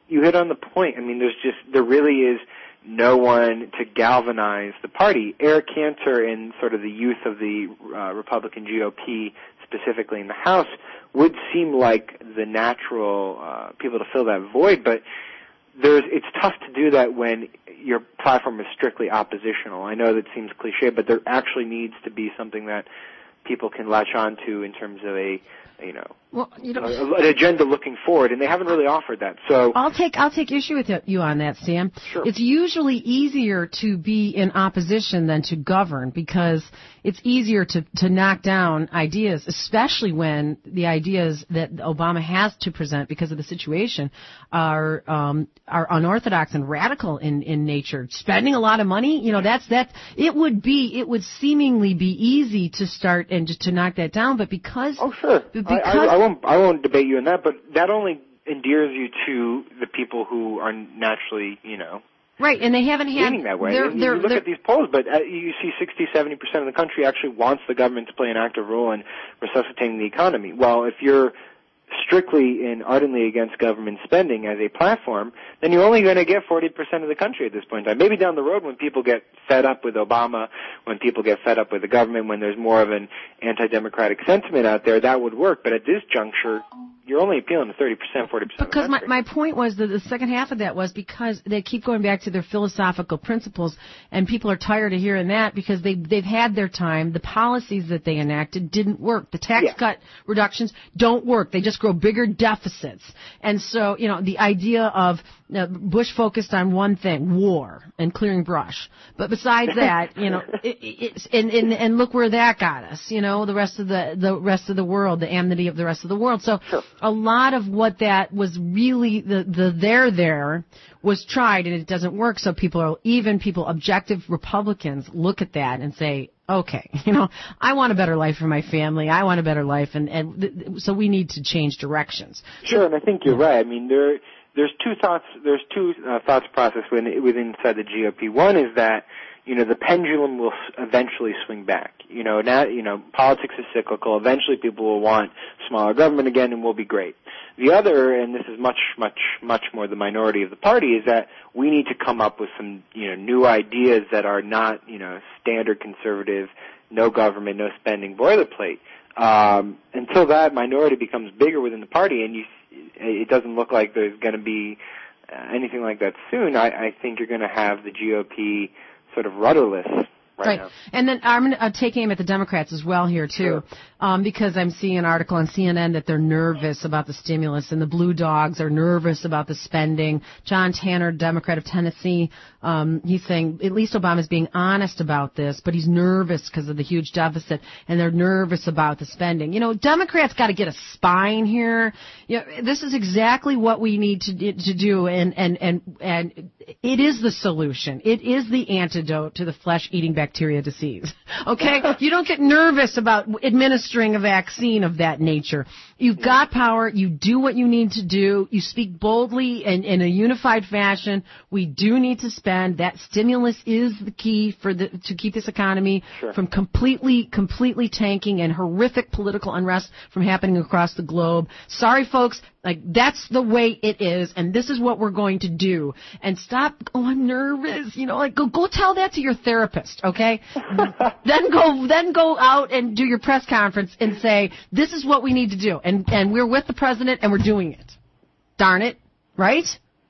you hit on the point. I mean, there's just, there really is no one to galvanize the party. Eric Cantor and sort of the youth of the uh, Republican G O P, specifically in the House, would seem like the natural uh, people to fill that void, but there's, it's tough to do that when your platform is strictly oppositional. I know that seems cliche, but there actually needs to be something that people can latch on to in terms of a, you know, well, you know, an agenda looking forward, and they haven't really offered that. So I'll take I'll take issue with you on that, Sam. Sure. It's usually easier to be in opposition than to govern because it's easier to, to knock down ideas, especially when the ideas that Obama has to present because of the situation are um, are unorthodox and radical in, in nature. Spending a lot of money, you know, that's that. It would be it would seemingly be easy to start and just to knock that down, but because oh sure, because I, I, I won't I won't debate you on that, but that only endears you to the people who are naturally, you know, right, and they haven't had leaning that way. They're, And they're, you look they're, at these polls, but uh, you see sixty, seventy percent of the country actually wants the government to play an active role in resuscitating the economy. Well, if you're strictly and ardently against government spending as a platform, then you're only going to get forty percent of the country at this point in time. Maybe down the road when people get fed up with Obama, when people get fed up with the government, when there's more of an anti-democratic sentiment out there, that would work. But at this juncture, you're only appealing to thirty percent, forty percent Because of the my, country. my point was that the second half of that was because they keep going back to their philosophical principles, and people are tired of hearing that because they, they've had their time. The policies that they enacted didn't work. The tax Yeah. cut reductions don't work. They just grow bigger deficits. And so, you know, the idea of uh, Bush focused on one thing, war and clearing brush. But besides that, you know, it, it's, and, and, and look where that got us, you know, the rest of the, the rest of the world, the amnesty of the rest of the world. So Sure. a lot of what that was really the, the there there was tried and it doesn't work. So people are, even people, objective Republicans look at that and say, okay, you know, I want a better life for my family. I want a better life. And, and th- so we need to change directions. Sure, and I think you're right. I mean, there there's two thoughts. There's two uh, thoughts process within, within inside the G O P. One is that you know the pendulum will eventually swing back. You know, now you know politics is cyclical. Eventually, people will want smaller government again, and we'll be great. The other, and this is much, much, much more the minority of the party, is that we need to come up with some you know new ideas that are not you know standard conservative, no government, no spending boilerplate. Um, until that minority becomes bigger within the party, and you, it doesn't look like there's going to be uh, anything like that soon, I, I think you're going to have the G O P sort of rudderless right, Right. now. And then I'm going to uh, take aim at the Democrats as well here, too, Sure. um, because I'm seeing an article on C N N that they're nervous about the stimulus, and the Blue Dogs are nervous about the spending. John Tanner, Democrat of Tennessee, um, he's saying at least Obama's being honest about this, but he's nervous because of the huge deficit, and they're nervous about the spending. You know, Democrats got to get a spine here. You know, this is exactly what we need to to do, and and and and it is the solution. It is the antidote to the flesh-eating bacteria disease. Okay? You don't get nervous about administering a vaccine of that nature. You've got power. You do what you need to do. You speak boldly and in a unified fashion. We do need to spend. That stimulus is the key for the to keep this economy Sure. from completely, completely tanking and horrific political unrest from happening across the globe. Sorry, folks. Like, that's the way it is, and this is what we're going to do. And stop, oh, I'm nervous, you know, like, go go tell that to your therapist, okay? then go then go out and do your press conference and say, this is what we need to do, and, and we're with the president, and we're doing it. Darn it, right?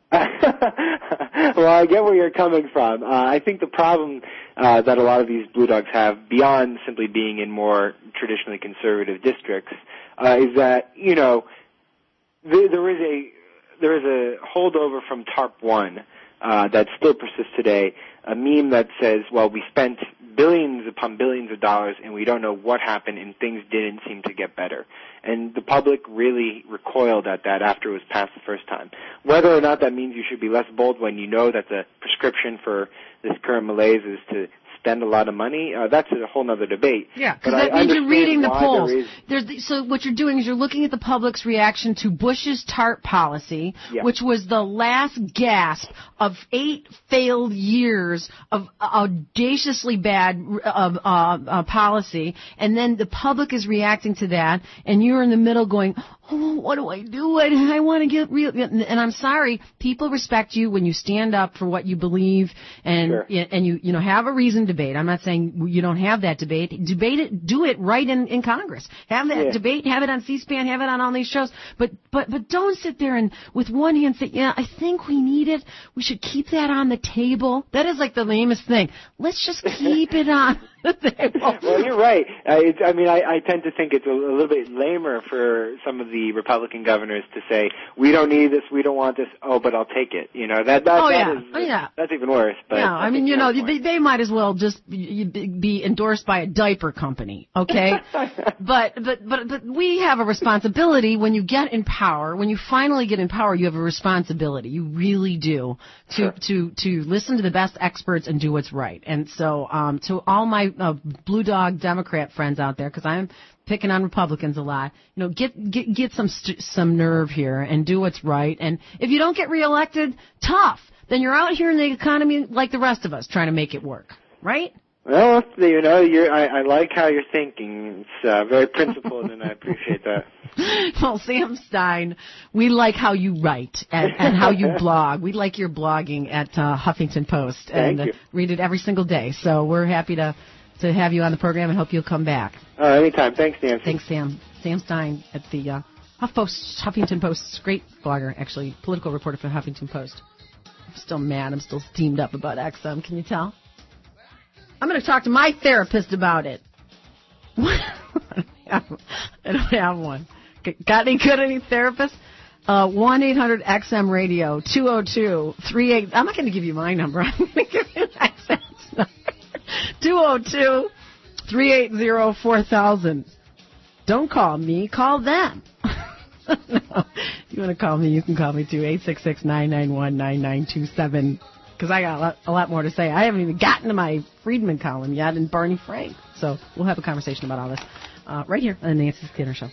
Well, I get where you're coming from. Uh, I think the problem uh, that a lot of these Blue Dogs have, beyond simply being in more traditionally conservative districts, uh, is that, you know, there, there is a there is a holdover from TARP one uh, that still persists today, a meme that says, well, we spent billions upon billions of dollars and we don't know what happened and things didn't seem to get better. And the public really recoiled at that after it was passed the first time. Whether or not that means you should be less bold when you know that the prescription for this current malaise is to spend a lot of money, uh, that's a whole other debate. Yeah, because But that I means you're understand reading the why polls. there is- There's the, so what you're doing is you're looking at the public's reaction to Bush's TARP policy, Yeah. which was the last gasp of eight failed years of audaciously bad uh, uh, uh, policy, and then the public is reacting to that, and you're in the middle going, oh, what do I do? I, I want to get real. And I'm sorry, people respect you when you stand up for what you believe and Sure. and you you know have a reasoned debate. I'm not saying you don't have that debate. Debate it, do it right in, in Congress. Have that Yeah. debate, have it on C-SPAN, have it on all these shows. But but but don't sit there and with one hand say, yeah, I think we need it. We should keep that on the table. That is like the lamest thing. Let's just keep it on the table. Well, you're right. Uh, it's, I mean, I, I tend to think it's a, a little bit lamer for some of the Republican governors to say, "We don't need this, we don't want this." Oh, but I'll take it. You know, that that, Oh, that yeah. is Oh, yeah. that's even worse. But yeah, I I mean, think you you're know, on point. they, they might as well just be be endorsed by a diaper company, okay? but, but, but, but we have a responsibility when you get in power, when you finally get in power, you have a responsibility. You really do to, Sure. to, to listen to the best experts and do what's right. And so, um, to all my uh, blue dog Democrat friends out there, because I'm picking on Republicans a lot, you know, get, get, get some, st- some nerve here and do what's right. And if you don't get reelected, tough. Then you're out here in the economy like the rest of us trying to make it work, right? Well, you know, you're, I, I like how you're thinking. It's uh, very principled, and I appreciate that. Well, Sam Stein, we like how you write and, and how you blog. We like your blogging at uh, Huffington Post and Thank you. Uh, read it every single day. So we're happy to, to have you on the program and hope you'll come back. Uh, anytime. Thanks, Nancy. Thanks, Sam. Sam Stein at the uh, HuffPost, Huffington Post. Great blogger, actually, political reporter for Huffington Post. I'm still mad. I'm still steamed up about X M. Can you tell? I'm going to talk to my therapist about it. I don't have one. Got any good any therapists? Uh, one eight hundred X M radio, two oh two, three eight. I'm not going to give you my number. I'm going to give you X M's number. two oh two, three eight zero, four thousand. Don't call me. Call them. No. You want to call me, you can call me too, eight six six, nine nine one, nine nine two seven, because I got a lot, a lot more to say. I haven't even gotten to my Friedman column yet and Barney Frank. So we'll have a conversation about all this uh, right here on the Nancy Skinner Show.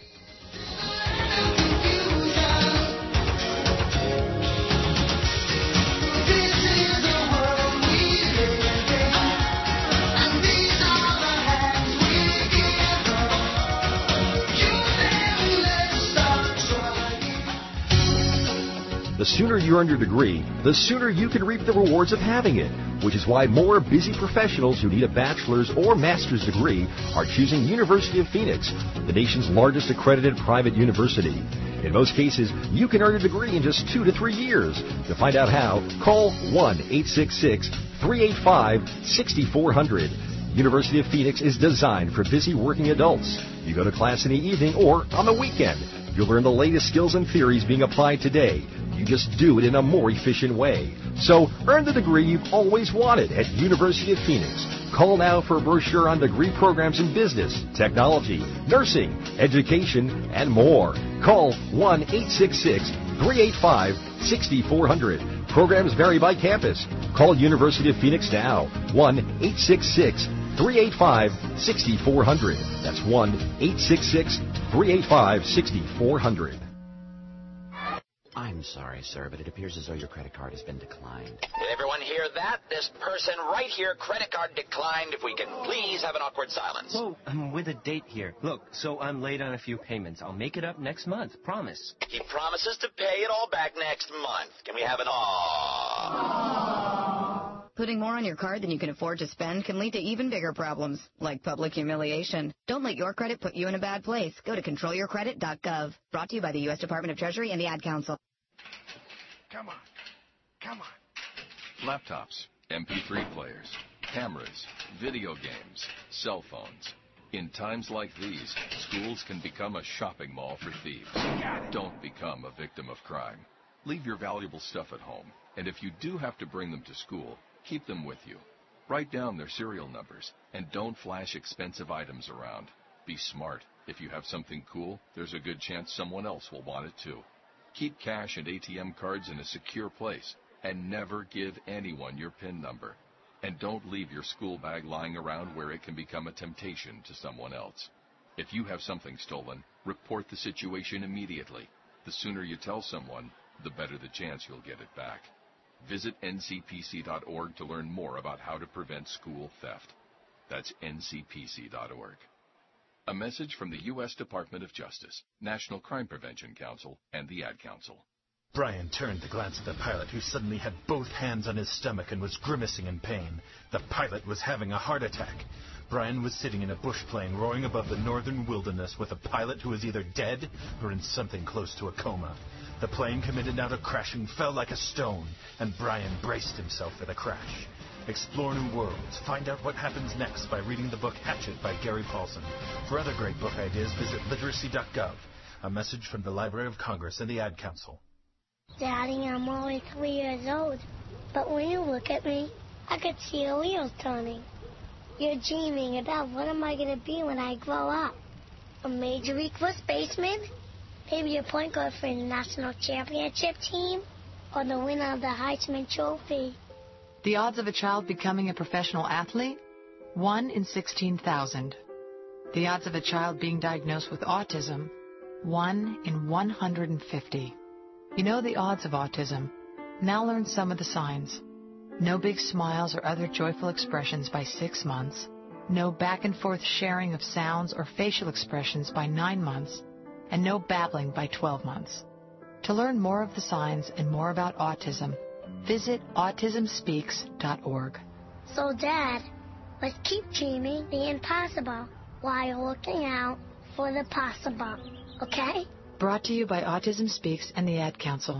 The sooner you earn your degree, the sooner you can reap the rewards of having it, which is why more busy professionals who need a bachelor's or master's degree are choosing University of Phoenix, the nation's largest accredited private university. In most cases, you can earn a degree in just two to three years. To find out how, call one eight six six, three eight five, six four zero zero. University of Phoenix is designed for busy working adults. You go to class in the evening or on the weekend. You'll learn the latest skills and theories being applied today. You just do it in a more efficient way. So earn the degree you've always wanted at University of Phoenix. Call now for a brochure on degree programs in business, technology, nursing, education, and more. Call one eight six six, three eight five, six four zero zero. Programs vary by campus. Call University of Phoenix now. one eight six six, three eight five, six four zero zero. That's one eight six six, three eight five, six four zero zero. I'm sorry, sir, but it appears as though your credit card has been declined. Did everyone hear that? This person right here, credit card declined. If we could please have an awkward silence. Whoa, I'm with a date here. Look, so I'm late on a few payments. I'll make it up next month. Promise. He promises to pay it all back next month. Can we have an aww? Putting more on your card than you can afford to spend can lead to even bigger problems, like public humiliation. Don't let your credit put you in a bad place. Go to control your credit dot gov. Brought to you by the U S Department of Treasury and the Ad Council. Come on. Come on. Laptops, M P three players, cameras, video games, cell phones. In times like these, schools can become a shopping mall for thieves. Don't become a victim of crime. Leave your valuable stuff at home, and if you do have to bring them to school, keep them with you. Write down their serial numbers, and don't flash expensive items around. Be smart. If you have something cool, there's a good chance someone else will want it too. Keep cash and A T M cards in a secure place, and never give anyone your PIN number. And don't leave your school bag lying around where it can become a temptation to someone else. If you have something stolen, report the situation immediately. The sooner you tell someone, the better the chance you'll get it back. Visit N C P C dot org to learn more about how to prevent school theft. That's N C P C dot org. A message from the U S Department of Justice, National Crime Prevention Council, and the Ad Council. Brian turned to glance at the pilot, who suddenly had both hands on his stomach and was grimacing in pain. The pilot was having a heart attack. Brian was sitting in a bush plane roaring above the northern wilderness with a pilot who was either dead or in something close to a coma. The plane committed now to crashing fell like a stone, and Brian braced himself for the crash. Explore new worlds. Find out what happens next by reading the book Hatchet by Gary Paulson. For other great book ideas, visit literacy dot gov. A message from the Library of Congress and the Ad Council. Daddy, I'm only three years old, but when you look at me, I could see the wheels turning. You're dreaming about what am I going to be when I grow up? A Major League First baseman? Maybe a point guard for the national championship team? Or the winner of the Heisman Trophy? The odds of a child becoming a professional athlete? one in sixteen thousand. The odds of a child being diagnosed with autism? one in one hundred fifty. You know the odds of autism. Now learn some of the signs. No big smiles or other joyful expressions by six months. No back and forth sharing of sounds or facial expressions by nine months. And no babbling by twelve months. To learn more of the signs and more about autism, visit autism speaks dot org. So, Dad, let's keep dreaming the impossible while looking out for the possible, okay? Brought to you by Autism Speaks and the Ad Council.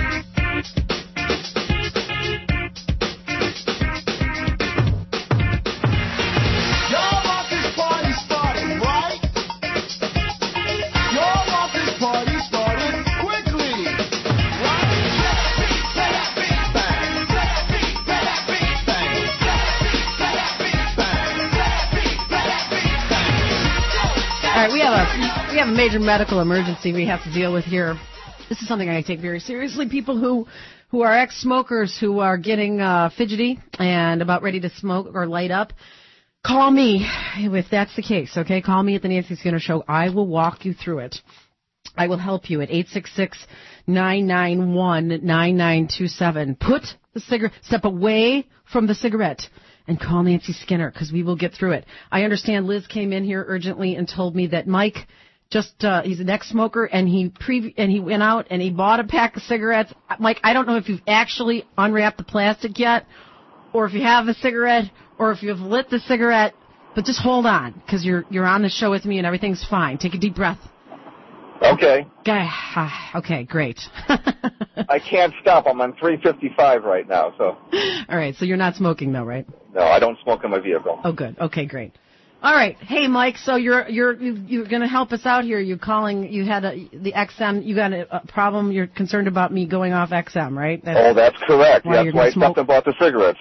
All right, we have a we have a major medical emergency we have to deal with here. This is something I take very seriously. People who who are ex-smokers who are getting uh, fidgety and about ready to smoke or light up, call me if that's the case. Okay, call me at the Nancy Skinner Show. I will walk you through it. I will help you at eight six six, nine nine one, nine nine two seven. Put the cigarette, step away from the cigarette. And call Nancy Skinner, because we will get through it. I understand Liz came in here urgently and told me that Mike just, uh, he's an ex-smoker, and he pre- and he went out and he bought a pack of cigarettes. Mike, I don't know if you've actually unwrapped the plastic yet, or if you have a cigarette, or if you've lit the cigarette, but just hold on, because you're, you're on the show with me and everything's fine. Take a deep breath. Okay. Okay, great. I can't stop. I'm on three fifty-five right now, so. All right, so you're not smoking, though, right? No, I don't smoke in my vehicle. Oh, good. Okay, great. All right. Hey, Mike. So you're you're you're going to help us out here. You're calling. You had a, the X M. You got a, a problem. You're concerned about me going off X M, right? That's oh, that's correct. Why That's why I stopped and bought the cigarettes.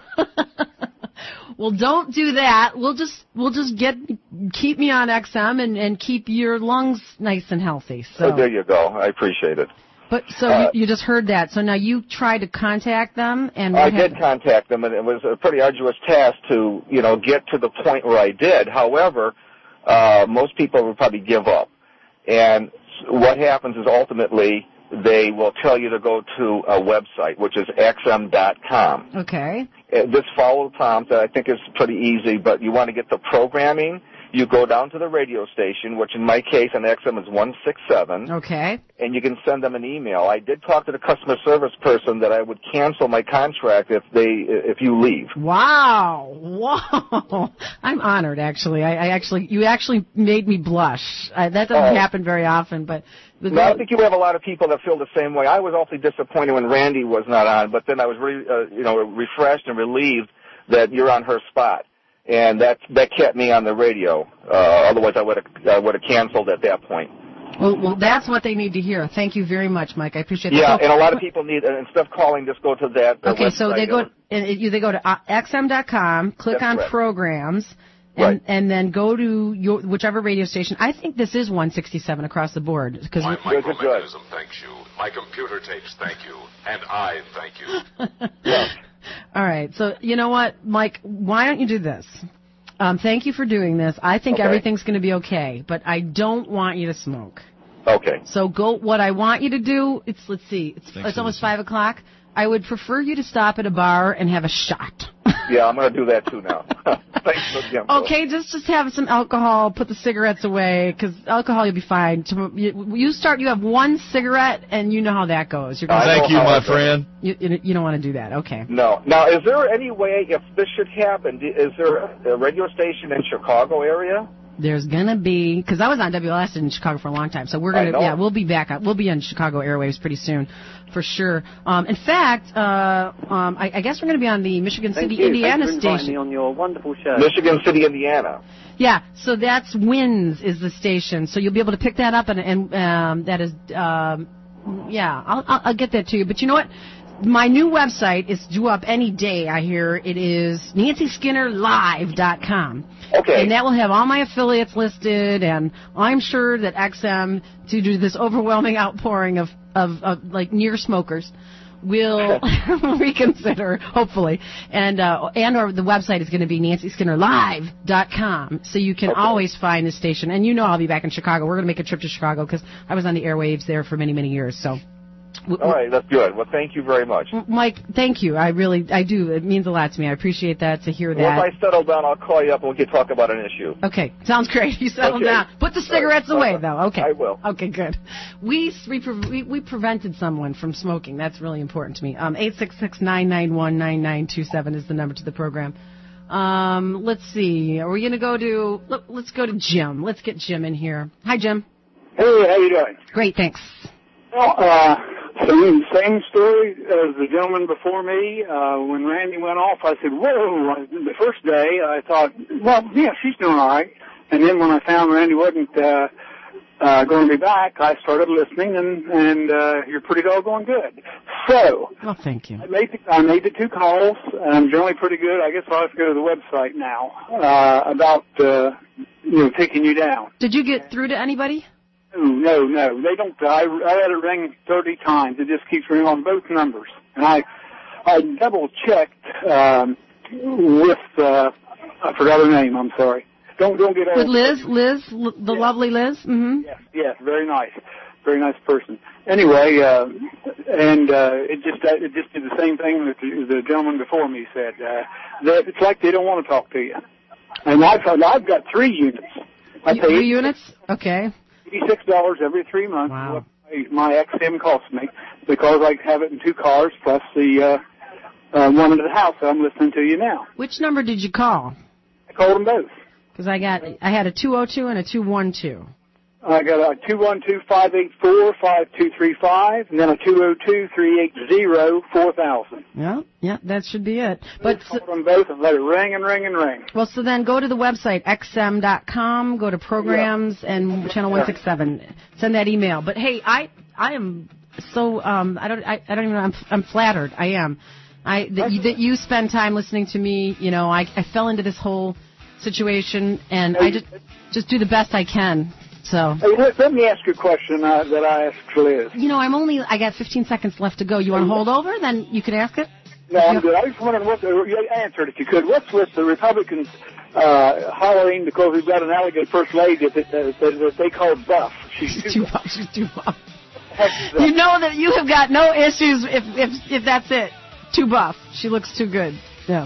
Well, don't do that. We'll just we'll just get keep me on X M and and keep your lungs nice and healthy. So oh, there you go. I appreciate it. But so Uh, you, you just heard that. So now you tried to contact them, and what I did happened? contact them, and it was a pretty arduous task to, you know, get to the point where I did. However, uh, most people would probably give up. And what happens is ultimately they will tell you to go to a website, which is X M dot com. Okay. Uh, This follow prompt I think is pretty easy, but you want to get the programming. You go down to the radio station, which in my case on X M is one sixty-seven. Okay. And you can send them an email. I did talk to the customer service person that I would cancel my contract if they if you leave. Wow. Wow. I'm honored, actually. I, I actually, you actually made me blush. I, that doesn't Oh. happen very often, but. The No, I think you have a lot of people that feel the same way. I was awfully disappointed when Randy was not on, but then I was really, uh, you know, refreshed and relieved that you're on her spot. And that that kept me on the radio. Uh, otherwise, I would have I would have canceled at that point. Well, well, that's what they need to hear. Thank you very much, Mike. I appreciate Yeah, that. So- and a lot of people need, and instead of calling, just go to that uh, Okay, so website. they go and it- you they go to uh, X M dot com, click That's on correct. programs, and Right. and then go to your whichever radio station. I think this is one sixty-seven across the board because My micromechanism thanks you. My computer tapes thank you. And I thank you. All right. So you know what, Mike? Why don't you do this? Um, thank you for doing this. I think Okay. everything's going to be okay, but I don't want you to smoke. Okay. So go. What I want you to do, it's let's see, it's, Thanks, it's almost five o'clock. I would prefer you to stop at a bar and have a shot. Yeah, I'm going to do that too now. Thanks for the info. Okay, just just have some alcohol. Put the cigarettes away, because alcohol you'll be fine. You, you start. You have one cigarette, and you know how that goes. You're gonna Thank you, my friend. You, you don't want to do that. Okay. No. Now, is there any way, if this should happen, is there a radio station in Chicago area? There's gonna be, because I was on W L S in Chicago for a long time, so we're gonna, yeah, we'll be back. We'll be on Chicago airwaves pretty soon, for sure. Um, in fact, uh, um, I, I guess we're gonna be on the Michigan Thank City, you. Indiana Thanks for inviting station. me on your wonderful show. Michigan City, Indiana. Yeah, so that's WINS is the station, so you'll be able to pick that up, and, and um, that is, um, yeah, I'll, I'll, I'll get that to you. But you know what? My new website is due up any day, I hear. It is Nancy Skinner Live dot com. Okay. And that will have all my affiliates listed, and I'm sure that X M, to do this overwhelming outpouring of, of, of like, near smokers, will reconsider, hopefully. And uh, and or the website is going to be Nancy Skinner Live dot com, so you can Okay. always find the station. And you know I'll be back in Chicago. We're going to make a trip to Chicago because I was on the airwaves there for many, many years, so... All right, that's good. Well, thank you very much. Mike, thank you. I really, I do. It means a lot to me. I appreciate that, to hear that. Once I settle down, I'll call you up and we can talk about an issue. Okay, sounds great. You settle Okay. down. Put the cigarettes All right. away, though. Okay. I will. Okay, good. We we, pre- we we prevented someone from smoking. That's really important to me. Um, eight six six, nine nine one, nine nine two seven is the number to the program. Um, let's see. Are we going to go to, let, let's go to Jim. Let's get Jim in here. Hi, Jim. Hey, how you doing? Great, thanks. Well, uh, same, same story as the gentleman before me. Uh, when Randy went off, I said, whoa. The first day, I thought, well, yeah, she's doing all right. And then when I found Randy wasn't uh, uh, going to be back, I started listening, and, and uh, you're pretty doggone good. So, oh, thank you. I made, the, I made the two calls, and I'm generally pretty good. I guess I'll have to go to the website now uh, about, uh, you know, taking you down. Did you get through to anybody? No, no, no. They don't. I, I had it ring thirty times. It just keeps ringing on both numbers. And I, I double checked um, with. Uh, I forgot her name. I'm sorry. Don't don't get. With Liz, Liz, l- the yes. lovely Liz. Mm-hmm. Yes, yes, very nice, very nice person. Anyway, uh, and uh, it just uh, it just did the same thing that the, the gentleman before me said. Uh, that it's like they don't want to talk to you. And I've I've got three units. I You- pay Three units? Okay. eighty-six dollars every three months. Wow. What my X M costs me because I have it in two cars plus the uh, uh, one into the house that I'm listening to you now. Which number did you call? I called them both. Because I got, I had a two oh two and a two one two. I got a two one two, five eight four, five two three five, and then a two oh two, three eight zero, four thousand. Yeah, yeah, that should be it. But I called them both and let it ring and ring and ring. well, so then go to the website x m dot com, go to programs and channel one sixty-seven. Send that email. But hey, I I am so um I don't I, I don't even know, I'm I'm flattered. I am. I that you, that you spend time listening to me. You know, I I fell into this whole situation and I just just do the best I can. So. Hey, let, let me ask you a question uh, that I asked Liz. You know, I'm only, I got fifteen seconds left to go. You want to hold over? Then you can ask it? No, I'm good. I was wondering what the, you answered if you could. What's with the Republicans uh, hollering because we've got an elegant first lady that, that, that, that they call buff? She's, She's too buff. She's too buff. You know that you have got no issues if, if, if that's it. Too buff. She looks too good. Yeah.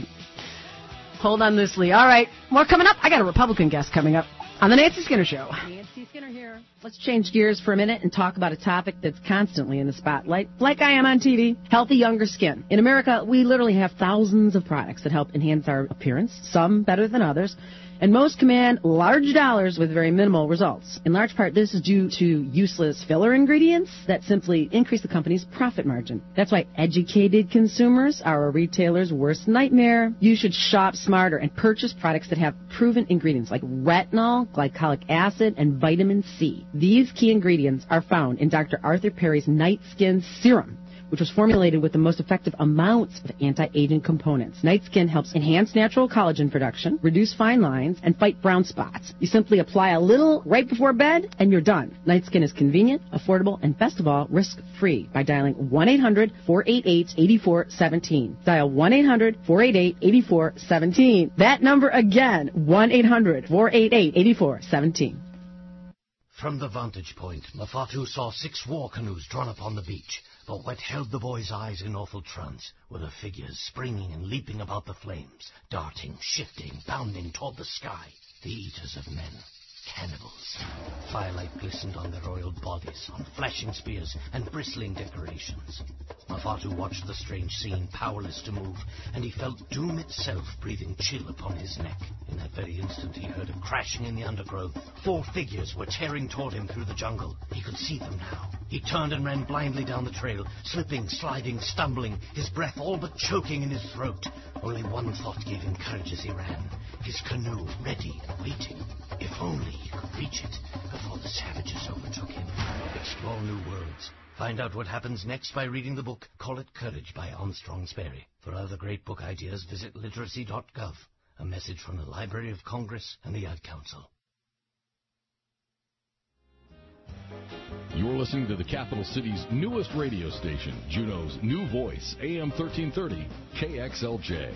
Hold on loosely. All right. More coming up. I got a Republican guest coming up on the Nancy Skinner Show. Nancy Skinner here. Let's change gears for a minute and talk about a topic that's constantly in the spotlight, like I am on T V, healthy younger skin. In America, we literally have thousands of products that help enhance our appearance, some better than others, and most command large dollars with very minimal results. In large part, this is due to useless filler ingredients that simply increase the company's profit margin. That's why educated consumers are a retailer's worst nightmare. You should shop smarter and purchase products that have proven ingredients like retinol, glycolic acid, and vitamin C. These key ingredients are found in Doctor Arthur Perry's Night Skin Serum, which was formulated with the most effective amounts of anti-aging components. Night Skin helps enhance natural collagen production, reduce fine lines, and fight brown spots. You simply apply a little right before bed, and you're done. Night Skin is convenient, affordable, and best of all, risk-free by dialing one eight hundred, four eight eight, eight four one seven. Dial one eight hundred, four eight eight, eight four one seven. That number again, one eight hundred, four eight eight, eight four one seven. From the vantage point, Mafatu saw six war canoes drawn up on the beach. But what held the boy's eyes in awful trance were the figures springing and leaping about the flames, darting, shifting, bounding toward the sky. The eaters of men. Cannibals. Firelight glistened on their oiled bodies, on flashing spears and bristling decorations. Mafatu watched the strange scene, powerless to move, and he felt doom itself breathing chill upon his neck. In that very instant he heard a crashing in the undergrowth. Four figures were tearing toward him through the jungle. He could see them now. He turned and ran blindly down the trail, slipping, sliding, stumbling, his breath all but choking in his throat. Only one thought gave him courage as he ran. His canoe ready and waiting. If only he could reach it before the savages overtook him. Explore new worlds. Find out what happens next by reading the book Call It Courage by Armstrong Sperry. For other great book ideas, visit literacy dot gov. A message from the Library of Congress and the Ad Council. You're listening to the capital city's newest radio station, Juneau's new voice, A M thirteen thirty, K X L J.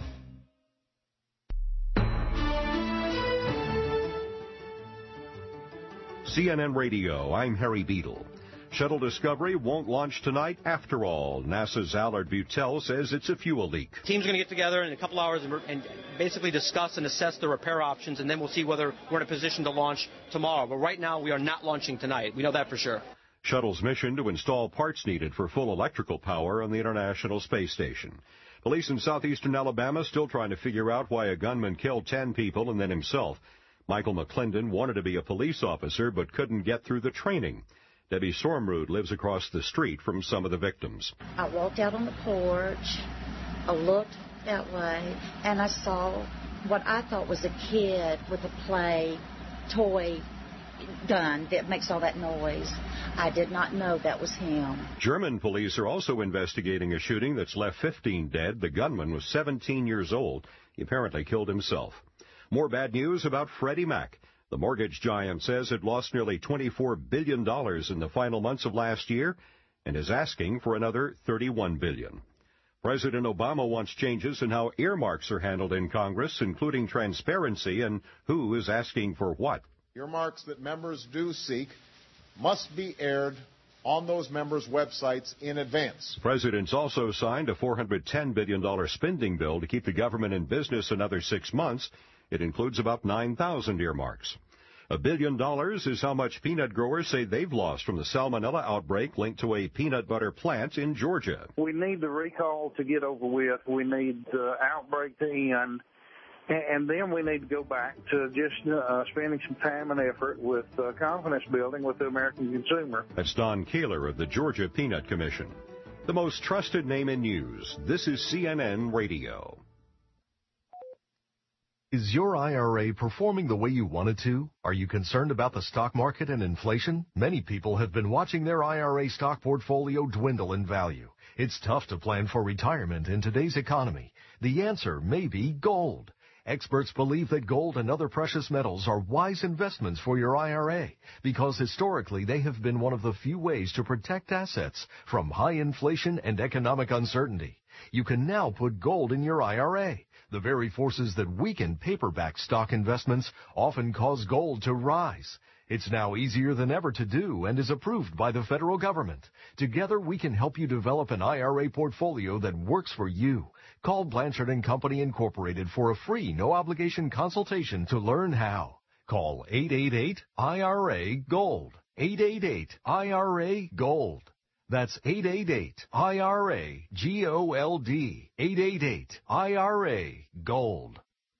C N N Radio, I'm Harry Beadle. Shuttle Discovery won't launch tonight after all. NASA's Allard Butel says it's a fuel leak. Team's going to get together in a couple hours and, and basically discuss and assess the repair options, and then we'll see whether we're in a position to launch tomorrow. But right now, we are not launching tonight. We know that for sure. Shuttle's mission to install parts needed for full electrical power on the International Space Station. Police in southeastern Alabama still trying to figure out why a gunman killed ten people and then himself. Michael McClendon wanted to be a police officer but couldn't get through the training. Debbie Sormrud lives across the street from some of the victims. I walked out on the porch, I looked that way, and I saw what I thought was a kid with a play toy gun that makes all that noise. I did not know that was him. German police are also investigating a shooting that's left fifteen dead. The gunman was seventeen years old. He apparently killed himself. More bad news about Freddie Mac. The mortgage giant says it lost nearly twenty-four billion dollars in the final months of last year and is asking for another thirty-one billion dollars. President Obama wants changes in how earmarks are handled in Congress, including transparency and who is asking for what. Earmarks that members do seek must be aired on those members' websites in advance. President's also signed a four hundred ten billion dollars spending bill to keep the government in business another six months. It includes about nine thousand earmarks. A billion dollars is how much peanut growers say they've lost from the salmonella outbreak linked to a peanut butter plant in Georgia. We need the recall to get over with. We need the outbreak to end. And then we need to go back to just uh, spending some time and effort with uh, confidence building with the American consumer. That's Don Kaler of the Georgia Peanut Commission. The most trusted name in news. This is C N N Radio. Is your I R A performing the way you want it to? Are you concerned about the stock market and inflation? Many people have been watching their I R A stock portfolio dwindle in value. It's tough to plan for retirement in today's economy. The answer may be gold. Experts believe that gold and other precious metals are wise investments for your I R A because historically they have been one of the few ways to protect assets from high inflation and economic uncertainty. You can now put gold in your I R A. The very forces that weaken paper-backed stock investments often cause gold to rise. It's now easier than ever to do and is approved by the federal government. Together, we can help you develop an I R A portfolio that works for you. Call Blanchard and Company Incorporated for a free, no-obligation consultation to learn how. Call eight eight eight I R A GOLD. eight eight eight I R A GOLD. That's eight eight eight I R A G O L D. eight eight eight I R A GOLD.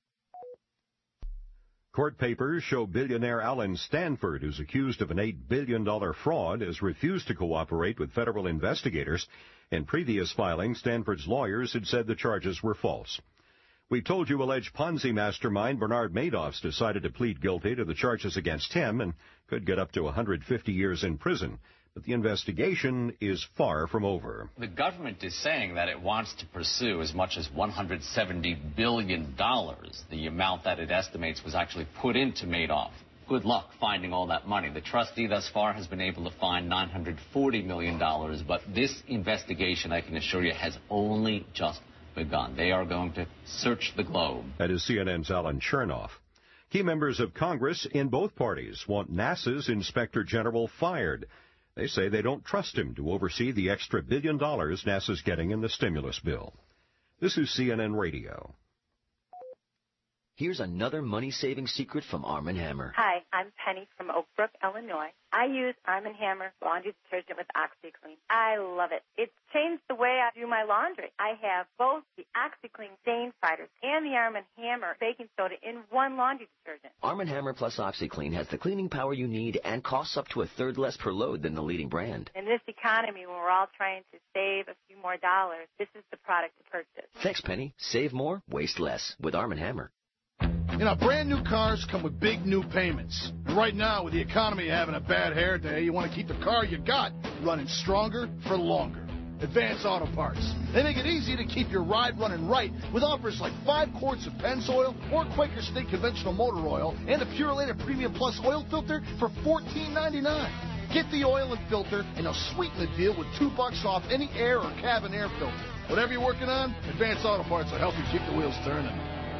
Court papers show billionaire Alan Stanford, who's accused of an eight billion dollars fraud, has refused to cooperate with federal investigators. In previous filings, Stanford's lawyers had said the charges were false. We told you alleged Ponzi mastermind Bernard Madoff's decided to plead guilty to the charges against him and could get up to one hundred fifty years in prison. But the investigation is far from over. The government is saying that it wants to pursue as much as one hundred seventy billion dollars, the amount that it estimates was actually put into Madoff. Good luck finding all that money. The trustee thus far has been able to find nine hundred forty million dollars, but this investigation, I can assure you, has only just begun. They are going to search the globe. That is C N N's Alan Chernoff. Key members of Congress in both parties want NASA's Inspector General fired. They say they don't trust him to oversee the extra billion dollars NASA's getting in the stimulus bill. This is C N N Radio. Here's another money-saving secret from Arm and Hammer. Hi, I'm Penny from Oak Brook, Illinois. I use Arm and Hammer laundry detergent with OxyClean. I love it. It's changed the way I do my laundry. I have both the OxyClean stain fighters and the Arm and Hammer baking soda in one laundry detergent. Arm and Hammer plus OxyClean has the cleaning power you need and costs up to a third less per load than the leading brand. In this economy, when we're all trying to save a few more dollars, this is the product to purchase. Thanks, Penny. Save more, waste less with Arm and Hammer. You know, brand new cars come with big new payments. And right now, with the economy having a bad hair day, you want to keep the car you got running stronger for longer. Advance Auto Parts. They make it easy to keep your ride running right with offers like five quarts of Pennzoil or Quaker State Conventional Motor Oil and a Purelator Premium Plus oil filter for fourteen ninety-nine. Get the oil and filter, and they'll sweeten the deal with two bucks off any air or cabin air filter. Whatever you're working on, Advance Auto Parts will help you keep the wheels turning.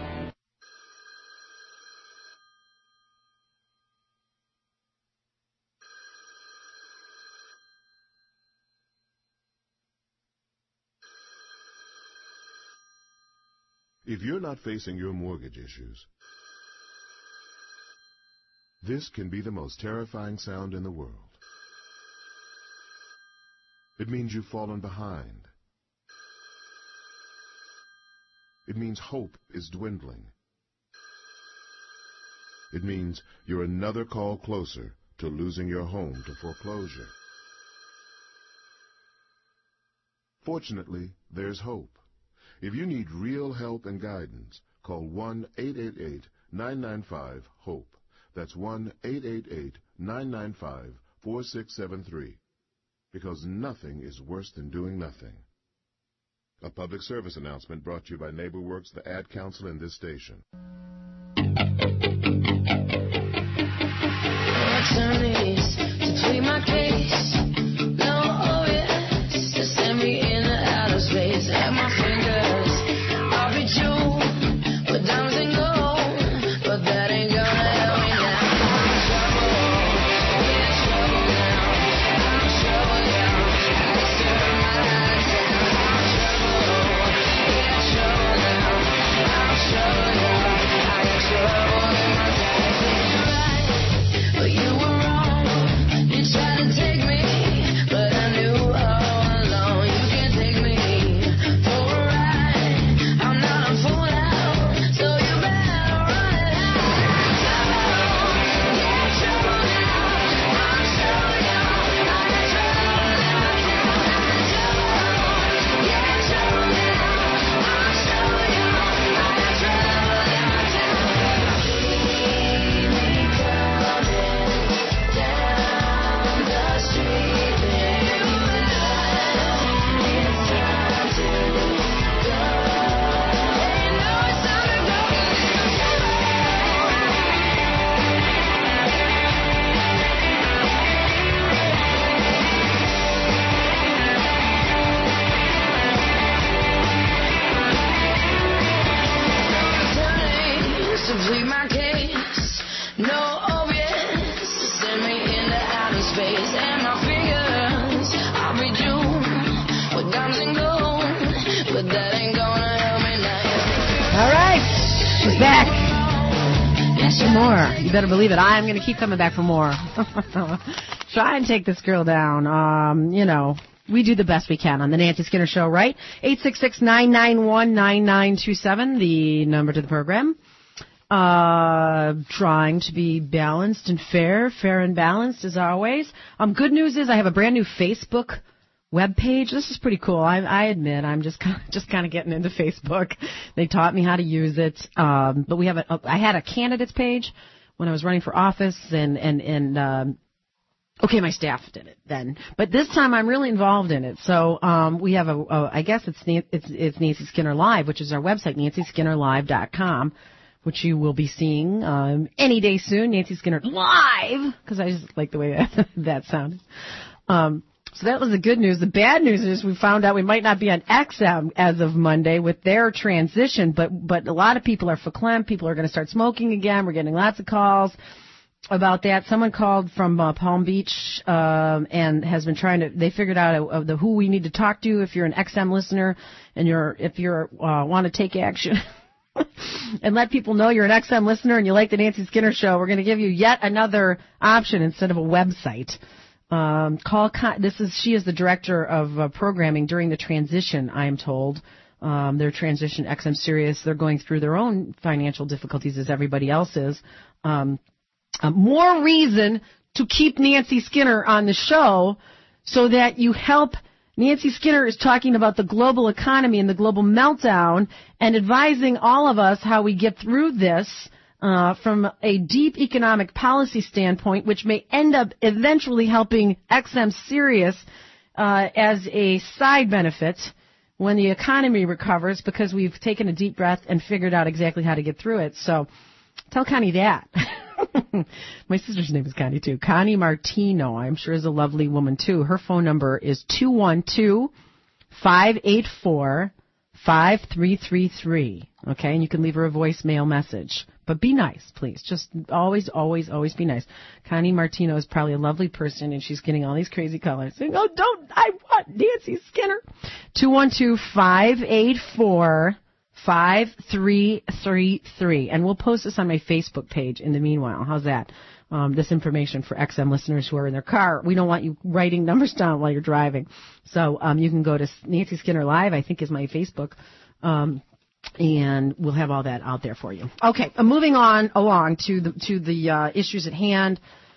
If you're not facing your mortgage issues, this can be the most terrifying sound in the world. It means you've fallen behind. It means hope is dwindling. It means you're another call closer to losing your home to foreclosure. Fortunately, there's hope. If you need real help and guidance, call one eight eight eight, nine nine five, HOPE. That's one eight eight eight, nine nine five, four six seven three. Because nothing is worse than doing nothing. A public service announcement brought to you by NeighborWorks, the Ad Council, and this station. Attorneys to plead my case. No, oh yes, to send me in the outer space. At my fingers. But diamonds and gold, but that ain't gonna help me now. I'm in trouble, yeah, trouble now. I'm in trouble now, I can turn my eyes down. I'm in trouble, yeah, trouble now. I'm in trouble now, I got trouble in my time. You're right, but you were wrong. You tried to take me, but I knew all along you can't take me for a ride. I'm not a fool now. Plead my case, no obvious, send me into outer space, and my fingers, I'll be June, with diamonds and gold, but that ain't gonna help me now. All right, she's back. And some more. You better believe it. I'm going to keep coming back for more. Try and take this girl down. Um, you know, we do the best we can on the Nancy Skinner Show, right? eight six six, nine nine one, nine nine two seven, the number to the program. Uh, trying to be balanced and fair, fair and balanced as always. Um, good news is I have a brand new Facebook web page. This is pretty cool. I, I admit I'm just kind of, just kind of getting into Facebook. They taught me how to use it. Um, but we have a, I had a candidates page when I was running for office, and and and um, okay, my staff did it then. But this time I'm really involved in it. So um, we have a, a I guess it's it's it's Nancy Skinner Live, which is our website, nancy skinner live dot com. Which you will be seeing um, any day soon, Nancy Skinner Live, because I just like the way that, that sounded. Um, so that was the good news. The bad news is we found out we might not be on X M as of Monday with their transition, but but a lot of people are verklempt. People are going to start smoking again. We're getting lots of calls. about that. Someone called from uh, Palm Beach um, and has been trying to. They figured out uh, the who we need to talk to if you're an X M listener and you're if you're uh, want to take action and let people know you're an X M listener and you like the Nancy Skinner Show. We're going to give you yet another option instead of a website. Um, call. Con- this is she is the director of uh, programming during the transition. I am told. Um, their transition X M Sirius. They're going through their own financial difficulties as everybody else is. Um, Uh, more reason to keep Nancy Skinner on the show so that you help. Nancy Skinner is talking about the global economy and the global meltdown and advising all of us how we get through this uh, from a deep economic policy standpoint, which may end up eventually helping X M Sirius uh, as a side benefit when the economy recovers because we've taken a deep breath and figured out exactly how to get through it. So tell Connie that. My sister's name is Connie, too. Connie Martino, I'm sure, is a lovely woman, too. Her phone number is two one two, five eight four, five three three three. Okay, and you can leave her a voicemail message. But be nice, please. Just always, always, always be nice. Connie Martino is probably a lovely person, and she's getting all these crazy callers saying, oh, don't, I want Nancy Skinner. two one two, five eight four, five three three three. And we'll post this on my Facebook page in the meanwhile. How's that? Um, this information for X M listeners who are in their car. We don't want you writing numbers down while you're driving. So um, you can go to Nancy Skinner Live, I think is my Facebook, um, and we'll have all that out there for you. Okay, uh, moving on along to the to the uh, issues at hand.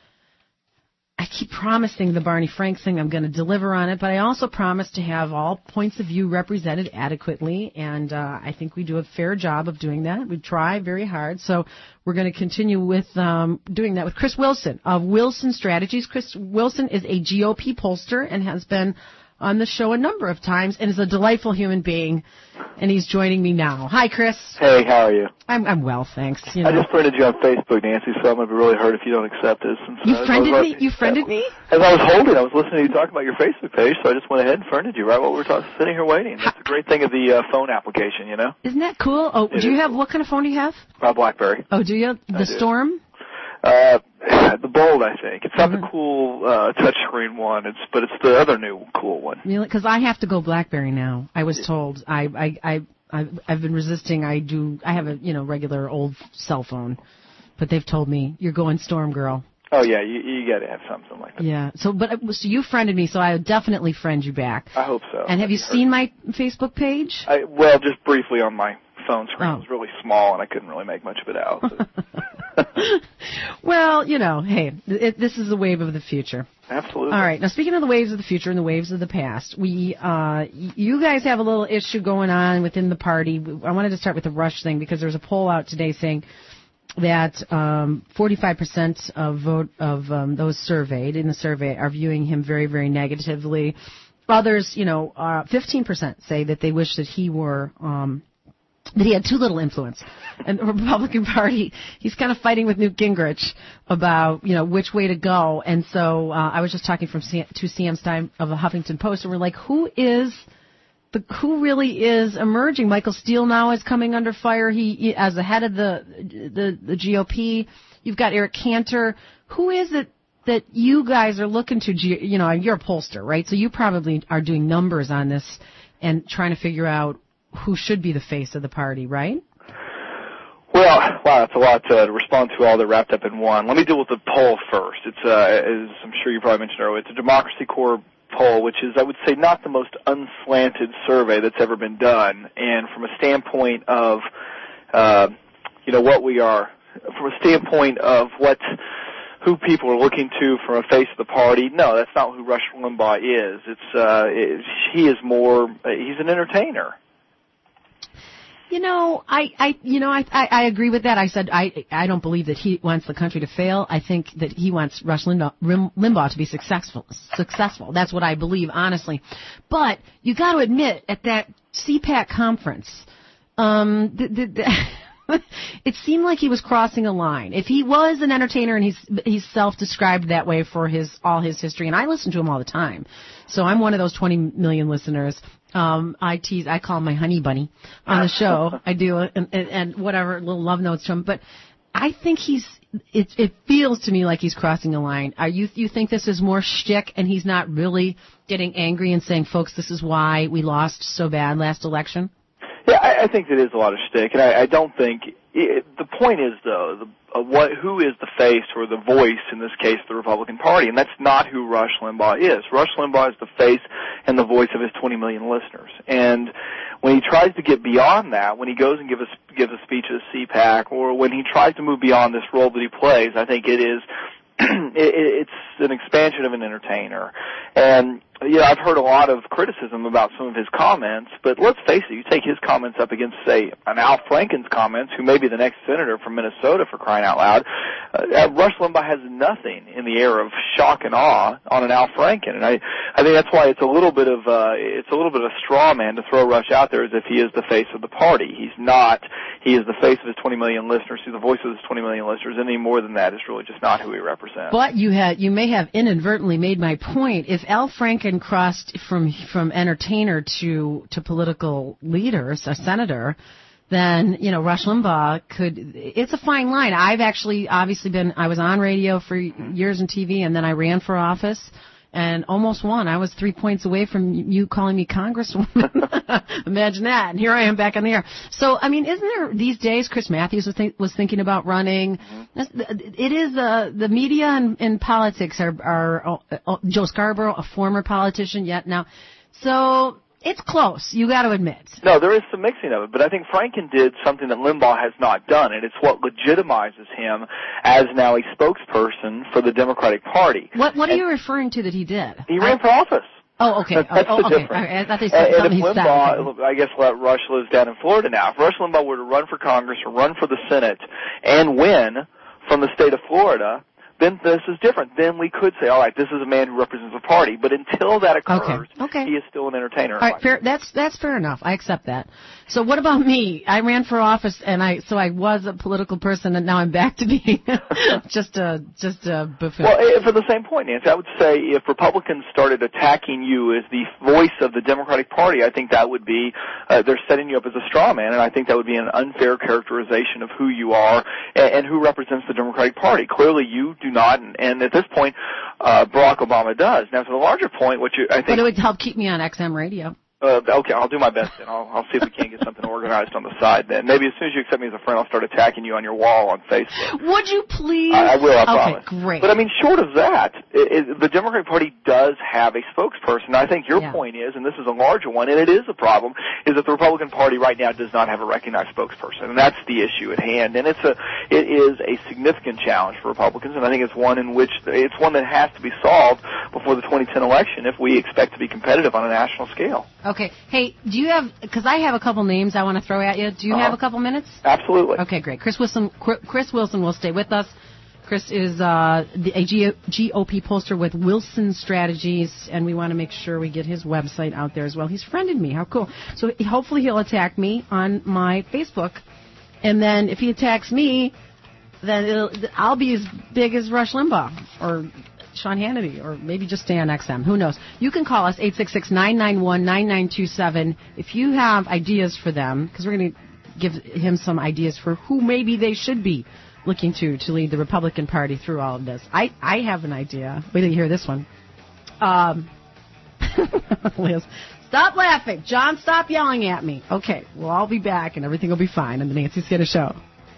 I keep promising the Barney Frank thing I'm going to deliver on it, but I also promise to have all points of view represented adequately, and uh, I think we do a fair job of doing that. We try very hard, so we're going to continue with um, doing that with Chris Wilson of Wilson Strategies. Chris Wilson is a G O P pollster and has been on the show a number of times and is a delightful human being, and he's joining me now. Hi, Chris. Hey, how are you? I'm I'm well, thanks. You know. I just friended you on Facebook, Nancy, so I'm going to be really hurt if you don't accept this. And so you friended was, me? You friended me? As I was holding, I was listening to you talk about your Facebook page, so I just went ahead and friended you right while we were talking, sitting here waiting. That's a great thing of the uh, phone application, you know? Isn't that cool? Oh, it do you is. have, what kind of phone do you have? Uh, BlackBerry. Oh, do you? The I Storm? Do. Uh, the Bold, I think. It's not mm-hmm. the cool uh, touchscreen one, it's but it's the other new cool one. Really? Because I have to go BlackBerry now. I was told. I, I, I, I've, I've been resisting. I do. I have a you know regular old cell phone, but they've told me you're going Storm, girl. Oh yeah, you you got to have something like that. Yeah. So, but so you friended me, so I would definitely friend you back. I hope so. And have you seen my Facebook page? I, well, just briefly on my phone screen. Oh. It was really small, and I couldn't really make much of it out. Well, you know, hey, it, this is the wave of the future. Absolutely. All right. Now, speaking of the waves of the future and the waves of the past, we, uh, you guys have a little issue going on within the party. I wanted to start with the Rush thing because there was a poll out today saying that um, forty-five percent of vote of um, those surveyed in the survey are viewing him very, very negatively. Others, you know, uh, fifteen percent say that they wish that he were. Um, that he had too little influence. And the Republican Party, he's kind of fighting with Newt Gingrich about, you know, which way to go. And so uh, I was just talking from C- to C M Stein of the Huffington Post, and we're like, who is, the who really is emerging? Michael Steele now is coming under fire. He, he as the head of the, the, the G O P. You've got Eric Cantor. Who is it that you guys are looking to, you know, you're a pollster, right? So you probably are doing numbers on this and trying to figure out who should be the face of the party, right? Well, wow, that's a lot to respond to, all that wrapped up in one. Let me deal with the poll first. It's, uh, as I'm sure you probably mentioned earlier, it's a Democracy Corps poll, which is, I would say, not the most unslanted survey that's ever been done. And from a standpoint of, uh, you know, what we are, from a standpoint of what, who people are looking to from a face of the party, no, that's not who Rush Limbaugh is. It's, uh, it, he is more, he's an entertainer. You know, I, I, you know, I, I, I agree with that. I said I, I don't believe that he wants the country to fail. I think that he wants Rush Limbaugh, Limbaugh to be successful. Successful. That's what I believe, honestly. But you got to admit, at that C PAC conference, um, the, the, the it seemed like he was crossing a line. If he was an entertainer, and he's he's self-described that way for his all his history, and I listen to him all the time, so I'm one of those twenty million listeners. Um, I tease, I call him my honey bunny on the show. I do, and, and, and whatever, little love notes to him. But I think he's. It, it feels to me like he's crossing a line. Are you you think this is more shtick, and he's not really getting angry and saying, "Folks, this is why we lost so bad last election"? Yeah, I, I think it is a lot of shtick, and I, I don't think it, the point is though the, uh, what who is the face or the voice in this case of the Republican Party, and that's not who Rush Limbaugh is. Rush Limbaugh is the face and the voice of his twenty million listeners, and when he tries to get beyond that, when he goes and gives a, gives a speech at C PAC, or when he tries to move beyond this role that he plays, I think it is it, it's an expansion of an entertainer. And yeah, I've heard a lot of criticism about some of his comments, but let's face it, you take his comments up against, say, an Al Franken's comments, who may be the next senator from Minnesota, for crying out loud. Uh, Rush Limbaugh has nothing in the air of shock and awe on an Al Franken, and I, I think that's why it's a little bit of uh, it's a little bit of a straw man to throw Rush out there as if he is the face of the party. He's not. He is the face of his twenty million listeners. He's the voice of his twenty million listeners. Any more than that is really just not who he represents. But you had you may have inadvertently made my point. If Al Franken crossed from from entertainer to to political leader, a senator, then, you know, Rush Limbaugh could, it's a fine line. I've actually obviously been, I was on radio for years and T V, and then I ran for office and almost won. I was three points away from you calling me Congresswoman. Imagine that. And here I am back on the air. So, I mean, isn't there these days, Chris Matthews was, think, was thinking about running. Mm-hmm. It is the, the media and, and politics are, are uh, Joe Scarborough, a former politician yet now. So, it's close, you got to admit. No, there is some mixing of it, but I think Franken did something that Limbaugh has not done, and it's what legitimizes him as now a spokesperson for the Democratic Party. What What and are you referring to that he did? He ran I, for office. Oh, okay. That's, that's oh, the okay. difference. I, I thought they said and, and if he Limbaugh, I guess Rush lives down in Florida now. If Rush Limbaugh were to run for Congress or run for the Senate and win from the state of Florida, then this is different. Then we could say, all right, this is a man who represents a party. But until that occurs, okay. Okay. he is still an entertainer. All right, fair, that's that's fair enough. I accept that. So what about me? I ran for office, and I so I was a political person, and now I'm back to being just a just a buffoon. Well, for the same point, Nancy, I would say if Republicans started attacking you as the voice of the Democratic Party, I think that would be uh, they're setting you up as a straw man, and I think that would be an unfair characterization of who you are and, and who represents the Democratic Party. Clearly, you do not, and, and at this point, uh, Barack Obama does. Now, to the larger point, what you I think, but it would help keep me on X M radio. Uh, okay, I'll do my best, and I'll, I'll see if we can't get something organized on the side. Then maybe as soon as you accept me as a friend, I'll start attacking you on your wall on Facebook. Would you please? I, I will. I okay, promise. Great. But I mean, short of that, it, it, the Democratic Party does have a spokesperson. I think your yeah. point is, and this is a larger one, and it is a problem, is that the Republican Party right now does not have a recognized spokesperson, and that's the issue at hand. And it's a, it is a significant challenge for Republicans, and I think it's one in which it's one that has to be solved before the twenty ten election if we expect to be competitive on a national scale. Okay. Hey. Do you have, because I have a couple names I want to throw at you. Do you uh-huh. have a couple minutes? Absolutely. Okay, great. Chris Wilson, Chris Wilson will stay with us. Chris is uh, the, a G O P pollster with Wilson Strategies, and we want to make sure we get his website out there as well. He's friended me. How cool. So hopefully he'll attack me on my Facebook, and then if he attacks me, then it'll, I'll be as big as Rush Limbaugh or Sean Hannity, or maybe just stay on X M. Who knows? You can call us, eight six six, nine nine one, nine nine two seven, if you have ideas for them, because we're going to give him some ideas for who maybe they should be looking to to lead the Republican Party through all of this. I, I have an idea. Wait till you hear this one. Um, Liz, stop laughing. John, stop yelling at me. Okay, well, I'll be back, and everything will be fine on the Nancy Skinner Show.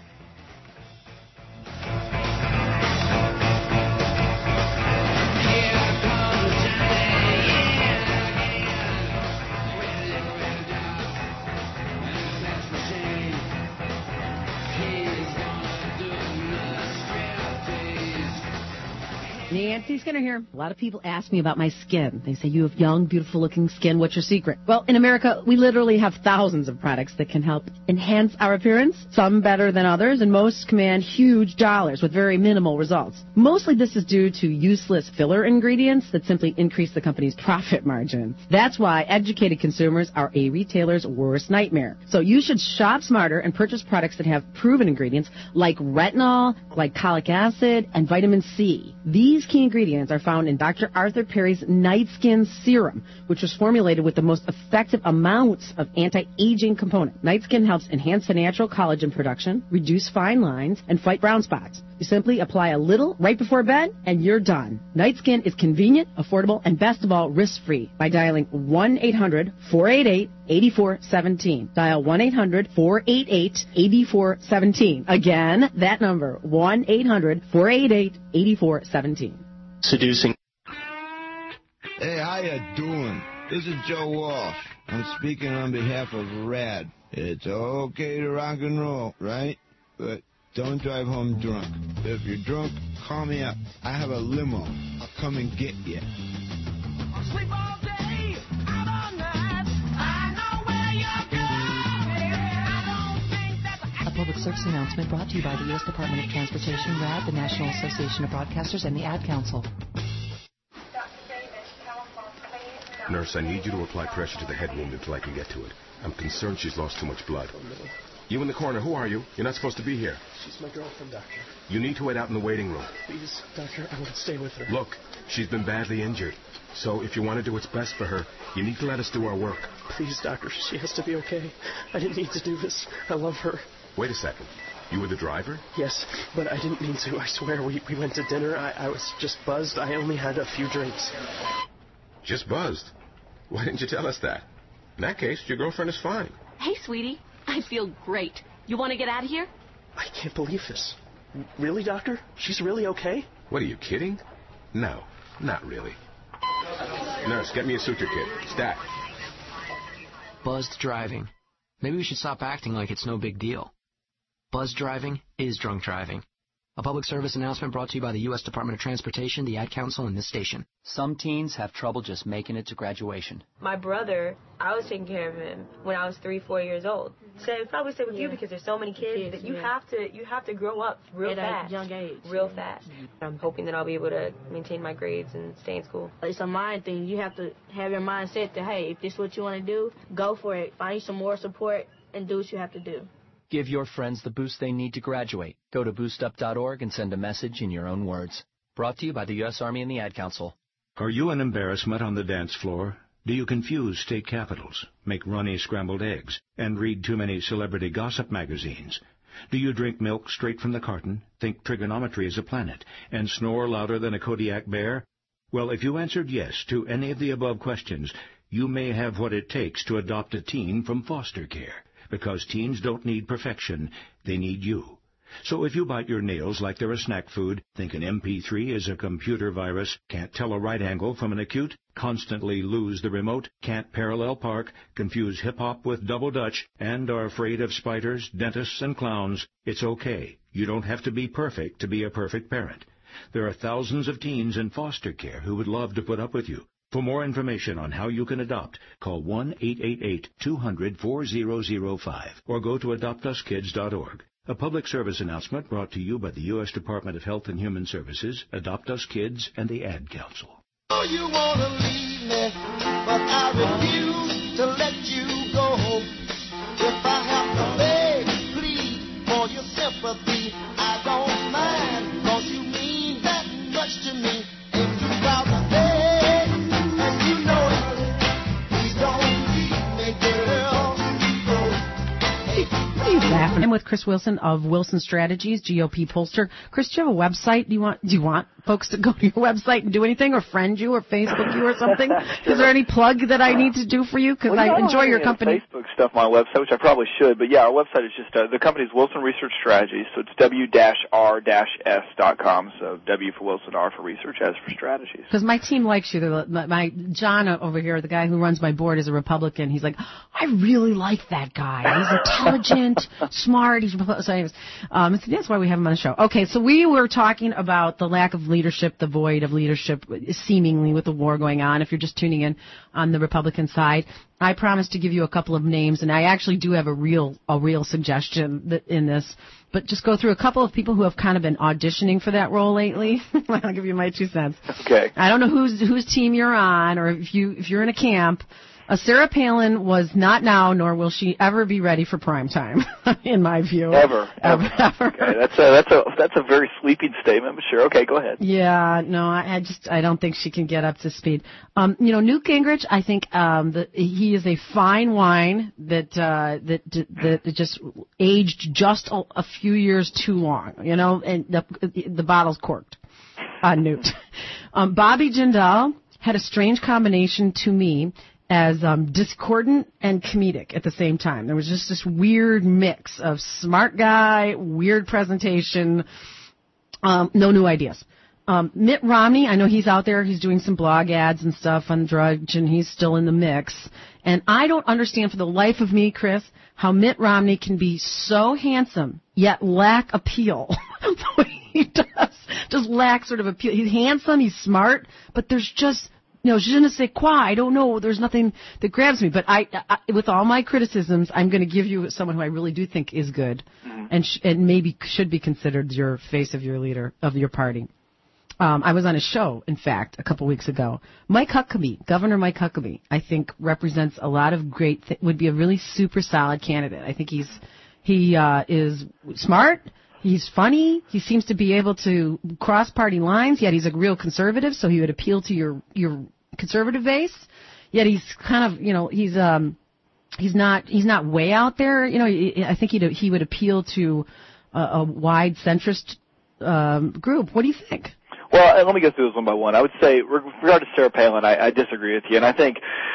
Nancy Skinner here. A lot of people ask me about my skin. They say, you have young, beautiful-looking skin. What's your secret? Well, in America, we literally have thousands of products that can help enhance our appearance, some better than others, and most command huge dollars with very minimal results. Mostly this is due to useless filler ingredients that simply increase the company's profit margin. That's why educated consumers are a retailer's worst nightmare. So you should shop smarter and purchase products that have proven ingredients like retinol, glycolic acid, and vitamin C. These key ingredients are found in Doctor Arthur Perry's Night Skin Serum, which was formulated with the most effective amounts of anti-aging component. Night Skin helps enhance the natural collagen production, reduce fine lines, and fight brown spots. You simply apply a little right before bed, and you're done. Night Skin is convenient, affordable, and best of all, risk-free by dialing one eight hundred four eight eight eight four one seven. Dial one eight hundred four eight eight eight four one seven. Again, that number, one eight hundred four eight eight eight four one seven. Seducing. Hey, how you doing? This is Joe Walsh. I'm speaking on behalf of RAD. It's okay to rock and roll, right? But don't drive home drunk. If you're drunk, call me up. I have a limo. I'll come and get you. Sleep all day, out all night. I know where you're going. I don't think that A public service announcement brought to you by the U S Department of Transportation, RAD, the National Association of Broadcasters, and the Ad Council. Nurse, I need you to apply pressure to the head wound until I can get to it. I'm concerned she's lost too much blood. You in the corner, who are you? You're not supposed to be here. She's my girlfriend, Doctor. You need to wait out in the waiting room. Please, Doctor, I want to stay with her. Look, she's been badly injured. So if you want to do what's best for her, you need to let us do our work. Please, Doctor, she has to be okay. I didn't need to do this. I love her. Wait a second. You were the driver? Yes, but I didn't mean to. I swear, we, we went to dinner. I, I was just buzzed. I only had a few drinks. Just buzzed? Why didn't you tell us that? In that case, your girlfriend is fine. Hey, sweetie. I feel great. You want to get out of here? I can't believe this. Really, Doctor? She's really okay? What, are you kidding? No, not really. Nurse, get me a suture kit. Stat. Buzzed driving. Maybe we should stop acting like it's no big deal. Buzzed driving is drunk driving. A public service announcement brought to you by the U S Department of Transportation, the Ad Council, and this station. Some teens have trouble just making it to graduation. My brother, I was taking care of him when I was three, four years old. So it's probably same with yeah. you because there's so many kids, kids that you yeah. have to you have to grow up real at fast, a young age, real fast. I'm hoping that I'll be able to maintain my grades and stay in school. It's a mind thing. You have to have your mindset that hey, if this is what you want to do, go for it. Find some more support and do what you have to do. Give your friends the boost they need to graduate. Go to boost up dot org and send a message in your own words. Brought to you by the U S Army and the Ad Council. Are you an embarrassment on the dance floor? Do you confuse state capitals, make runny scrambled eggs, and read too many celebrity gossip magazines? Do you drink milk straight from the carton, think trigonometry is a planet, and snore louder than a Kodiak bear? Well, if you answered yes to any of the above questions, you may have what it takes to adopt a teen from foster care. Because teens don't need perfection, they need you. So if you bite your nails like they're a snack food, think an M P three is a computer virus, can't tell a right angle from an acute, constantly lose the remote, can't parallel park, confuse hip-hop with double dutch, and are afraid of spiders, dentists, and clowns, it's okay. You don't have to be perfect to be a perfect parent. There are thousands of teens in foster care who would love to put up with you. For more information on how you can adopt, call one eight eight eight two hundred four zero zero five or go to adopt us kids dot org. A public service announcement brought to you by the U S Department of Health and Human Services, Adopt Us Kids, and the Ad Council. Oh, you want to leave me, but I refuse to let you go. If I have to beg, plead for your sympathy, I don't mind, 'cause you mean that much to me. If you got to beg, and you know it, please don't leave me, girl. He's laughing. I'm with Chris Wilson of Wilson Strategies, G O P pollster. Chris, do you have a website? Do you want do you want folks to go to your website and do anything, or friend you, or Facebook you, or something? Is there any plug that I need to do for you? Because well, I enjoy your company. Facebook stuff on my website, which I probably should, but yeah, our website is just uh, the company's Wilson Research Strategies, so it's W R S dot com. So W for Wilson, R for Research, S for Strategies. Because my team likes you. They're, my, my John over here, the guy who runs my board, is a Republican. He's like, I really like that guy. He's intelligent, smart. He's so anyways, um, that's why we have him on the show. Okay, so we were talking about the lack of leadership, the void of leadership, seemingly with the war going on. If you're just tuning in on the Republican side, I promised to give you a couple of names, and I actually do have a real a real suggestion that in this. But just go through a couple of people who have kind of been auditioning for that role lately. I'll give you my two cents. Okay. I don't know whose whose team you're on, or if you if you're in a camp. Uh, Sarah Palin was not now, nor will she ever be ready for prime time, in my view. Ever, ever. ever. Okay, that's a that's a that's a very sweeping statement, but sure. Okay, go ahead. Yeah, no, I, I just I don't think she can get up to speed. Um, you know, Newt Gingrich, I think um, that he is a fine wine that uh, that that just aged just a, a few years too long. You know, and the the bottle's corked on Newt. Um, Bobby Jindal had a strange combination to me as um, discordant and comedic at the same time. There was just this weird mix of smart guy, weird presentation, um, no new ideas. Um, Mitt Romney, I know he's out there. He's doing some blog ads and stuff on Drudge, and he's still in the mix. And I don't understand for the life of me, Chris, how Mitt Romney can be so handsome yet lack appeal. The way he does, just lack sort of appeal. He's handsome, he's smart, but there's just, you know, je ne sais quoi. I don't know. There's nothing that grabs me. But I, I with all my criticisms, I'm going to give you someone who I really do think is good, mm-hmm. and sh- and maybe should be considered your face of your leader of your party. Um, I was on a show, in fact, a couple weeks ago. Mike Huckabee, Governor Mike Huckabee, I think represents a lot of great. Th- would be a really super solid candidate. I think he's he uh, is smart. He's funny. He seems to be able to cross party lines. Yet he's a real conservative, so he would appeal to your your conservative base. Yet he's kind of, you know, he's um he's not he's not way out there. You know, I think he he would appeal to a, a wide centrist um, group. What do you think? Well, let me go through this one by one. I would say, with regard to Sarah Palin, I, I disagree with you, and I think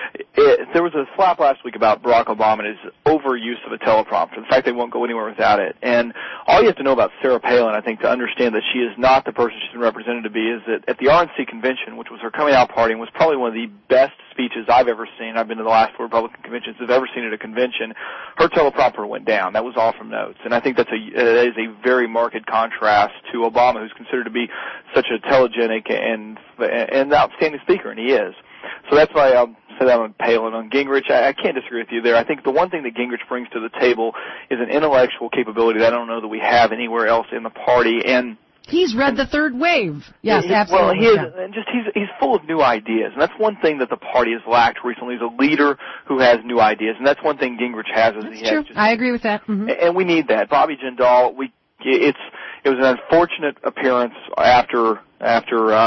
it, there was a slap last week about Barack Obama and his overuse of a teleprompter, the fact they won't go anywhere without it. And all you have to know about Sarah Palin, I think, to understand that she is not the person she's been represented to be, is that at the R N C convention, which was her coming out party and was probably one of the best speeches I've ever seen. I've been to the last four Republican conventions I've ever seen at a convention. Her teleprompter went down. That was all from notes. And I think that's a, that is a very marked contrast to Obama, who's considered to be such a telegenic and, and outstanding speaker, and he is. So that's why I'll say that on Palin. On Gingrich, I, I can't disagree with you there. I think the one thing that Gingrich brings to the table is an intellectual capability that I don't know that we have anywhere else in the party. And he's read the third wave. Yes, he, absolutely. Well, he is, yeah. and just he's he's full of new ideas, and that's one thing that the party has lacked recently. Is a leader who has new ideas, and that's one thing Gingrich has. Is that's he true. has just, I agree with that. Mm-hmm. And we need that. Bobby Jindal, we it's it was an unfortunate appearance after after uh,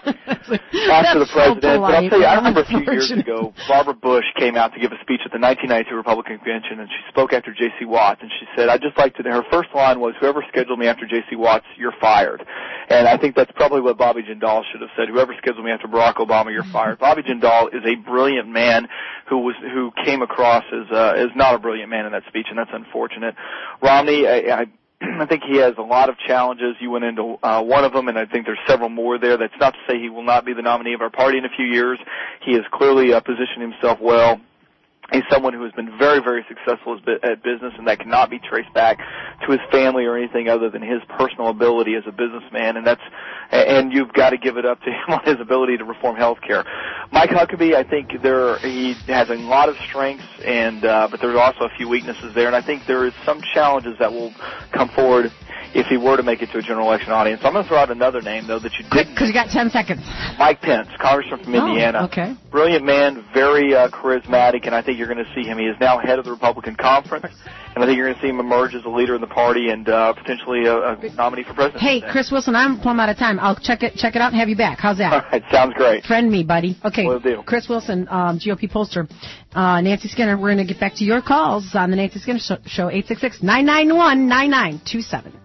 after the president. So but I'll tell you, I remember a few years ago, Barbara Bush came out to give a speech at the nineteen ninety-two Republican Convention, and she spoke after J C. Watts, and she said, "I'd just like to." Her first line was, "Whoever scheduled me after J C. Watts, you're fired." And I think that's probably what Bobby Jindal should have said. Whoever scheduled me after Barack Obama, you're fired. Bobby Jindal is a brilliant man who was who came across as uh, as not a brilliant man in that speech, and that's unfortunate. Romney, I. I I think he has a lot of challenges. You went into uh, one of them, and I think there's several more there. That's not to say he will not be the nominee of our party in a few years. He has clearly uh, positioned himself well. He's someone who has been very, very successful at business, and that cannot be traced back to his family or anything other than his personal ability as a businessman. And that's, and you've got to give it up to him on his ability to reform health care. Mike Huckabee, I think there he has a lot of strengths, and uh, but there's also a few weaknesses there. And I think there is some challenges that will come forward if he were to make it to a general election audience. I'm going to throw out another name, though, that you Quick, didn't. because you got ten seconds. Mike Pence, congressman from oh, Indiana. Okay. Brilliant man, very uh, charismatic, and I think you're going to see him. He is now head of the Republican conference, and I think you're going to see him emerge as a leader in the party and uh, potentially a, a nominee for president. Hey, Chris Wilson, I'm plumb out of time. I'll check it check it out and have you back. How's that? All right, sounds great. Friend me, buddy. Okay. Will do. Chris Wilson, um, G O P pollster. Uh, Nancy Skinner, we're going to get back to your calls on the Nancy Skinner Show, eight six six, nine nine one, nine nine two seven.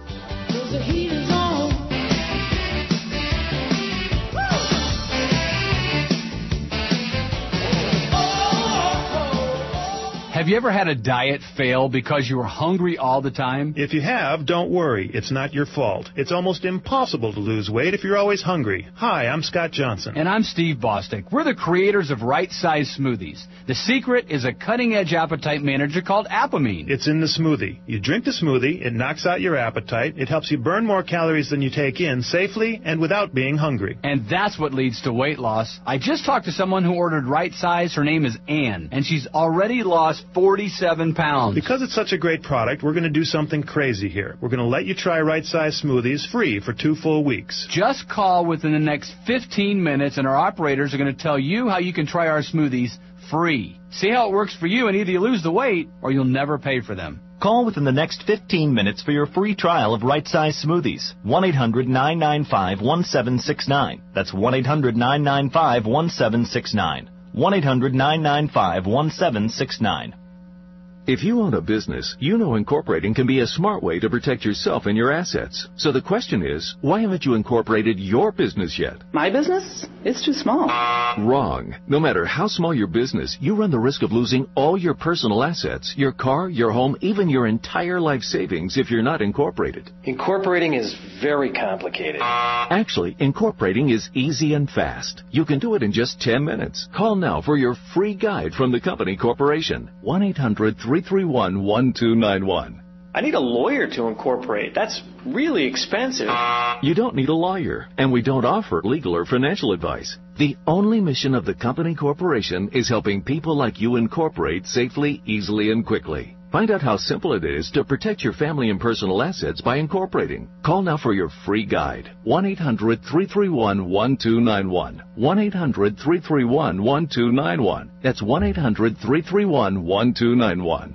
The heat is on. Have you ever had a diet fail because you were hungry all the time? If you have, don't worry. It's not your fault. It's almost impossible to lose weight if you're always hungry. Hi, I'm Scott Johnson. And I'm Steve Bostic. We're the creators of Right Size Smoothies. The secret is a cutting-edge appetite manager called Apamine. It's in the smoothie. You drink the smoothie, it knocks out your appetite, it helps you burn more calories than you take in safely and without being hungry. And that's what leads to weight loss. I just talked to someone who ordered Right Size. Her name is Ann, and she's already lost forty-seven pounds. Because it's such a great product, we're going to do something crazy here. We're going to let you try Right Size Smoothies free for two full weeks. Just call within the next fifteen minutes, and our operators are going to tell you how you can try our smoothies free. See how it works for you, and either you lose the weight or you'll never pay for them. Call within the next fifteen minutes for your free trial of Right Size Smoothies. one eight hundred nine nine five one seven six nine. That's one eight hundred nine nine five one seven six nine. one eight hundred nine nine five one seven six nine. If you own a business, you know incorporating can be a smart way to protect yourself and your assets. So the question is, why haven't you incorporated your business yet? My business? It's too small. Wrong. No matter how small your business, you run the risk of losing all your personal assets, your car, your home, even your entire life savings if you're not incorporated. Incorporating is very complicated. Actually, incorporating is easy and fast. You can do it in just ten minutes. Call now for your free guide from the company corporation. one eight hundred three three one one two nine one. I need a lawyer to incorporate. That's really expensive. You don't need a lawyer, and we don't offer legal or financial advice. The only mission of the company corporation is helping people like you incorporate safely, easily, and quickly. Find out how simple it is to protect your family and personal assets by incorporating. Call now for your free guide. one eight hundred three three one one two nine one. one eight hundred three three one one two nine one. That's one eight hundred three three one one two nine one.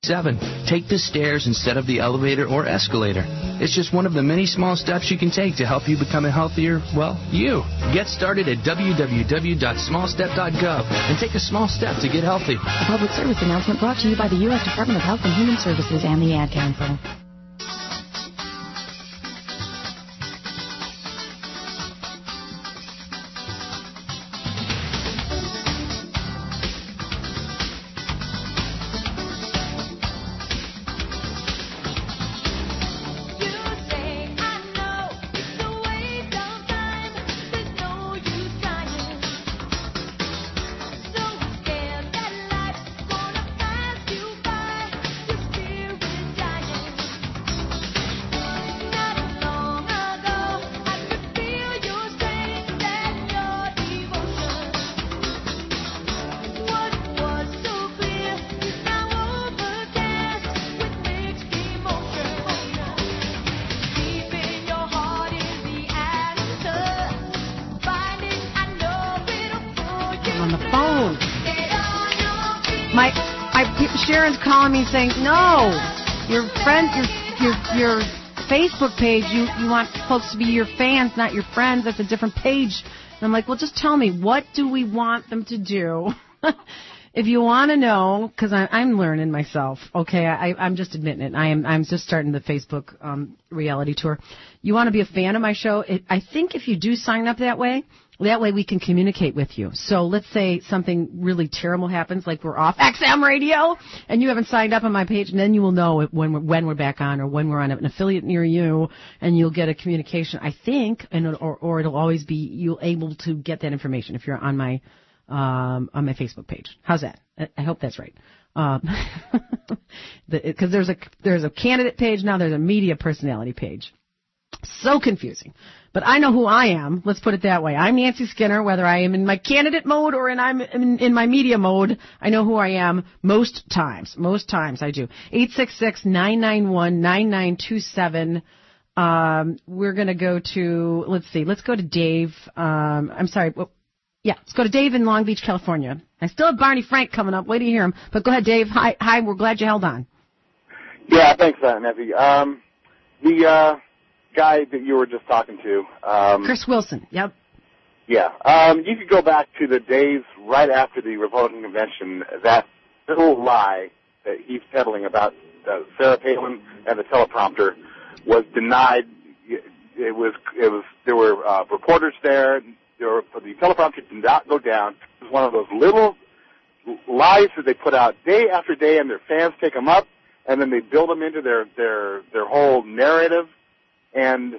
Seven, take the stairs instead of the elevator or escalator. It's just one of the many small steps you can take to help you become a healthier, well, you. Get started at w w w dot small step dot gov and take a small step to get healthy. A public service announcement brought to you by the U S Department of Health and Human Services and the Ad Council. Sharon's calling me saying, no, your friend, your your your Facebook page, you, you want folks to be your fans, not your friends. That's a different page. And I'm like, well, just tell me, what do we want them to do? If you want to know, because I'm learning myself, okay, I, I'm just admitting it. I am I'm just starting the Facebook um, reality tour. You want to be a fan of my show? It, I think if you do sign up that way, that way we can communicate with you. So let's say something really terrible happens, like we're off X M radio, and you haven't signed up on my page, and then you will know when we're, when we're back on or when we're on an affiliate near you, and you'll get a communication, I think, and or, or it'll always be, you'll able to get that information if you're on my um, on my Facebook page. How's that? I, I hope that's right. Um, because the, there's a there's a candidate page now, there's a media personality page. So confusing. But I know who I am. Let's put it that way. I'm Nancy Skinner, whether I am in my candidate mode or in I'm in, in my media mode. I know who I am most times. Most times I do. eight six six, nine nine one, nine nine two seven. Um, we're going to go to, let's see, let's go to Dave. Um, I'm sorry. Well, yeah, let's go to Dave in Long Beach, California. I still have Barney Frank coming up. Wait to hear him. But go ahead, Dave. Hi, hi. We're glad you held on. Yeah, thanks, uh, Nancy. Um, the, uh, guy that you were just talking to. Um, Chris Wilson, yep. Yeah. Um, you could go back to the days right after the Republican convention, that little lie that he's peddling about uh, Sarah Palin and the teleprompter was denied. It was, it was, there were uh, reporters there. There were, the teleprompter did not go down. It was one of those little lies that they put out day after day, and their fans take them up, and then they build them into their, their, their whole narrative. And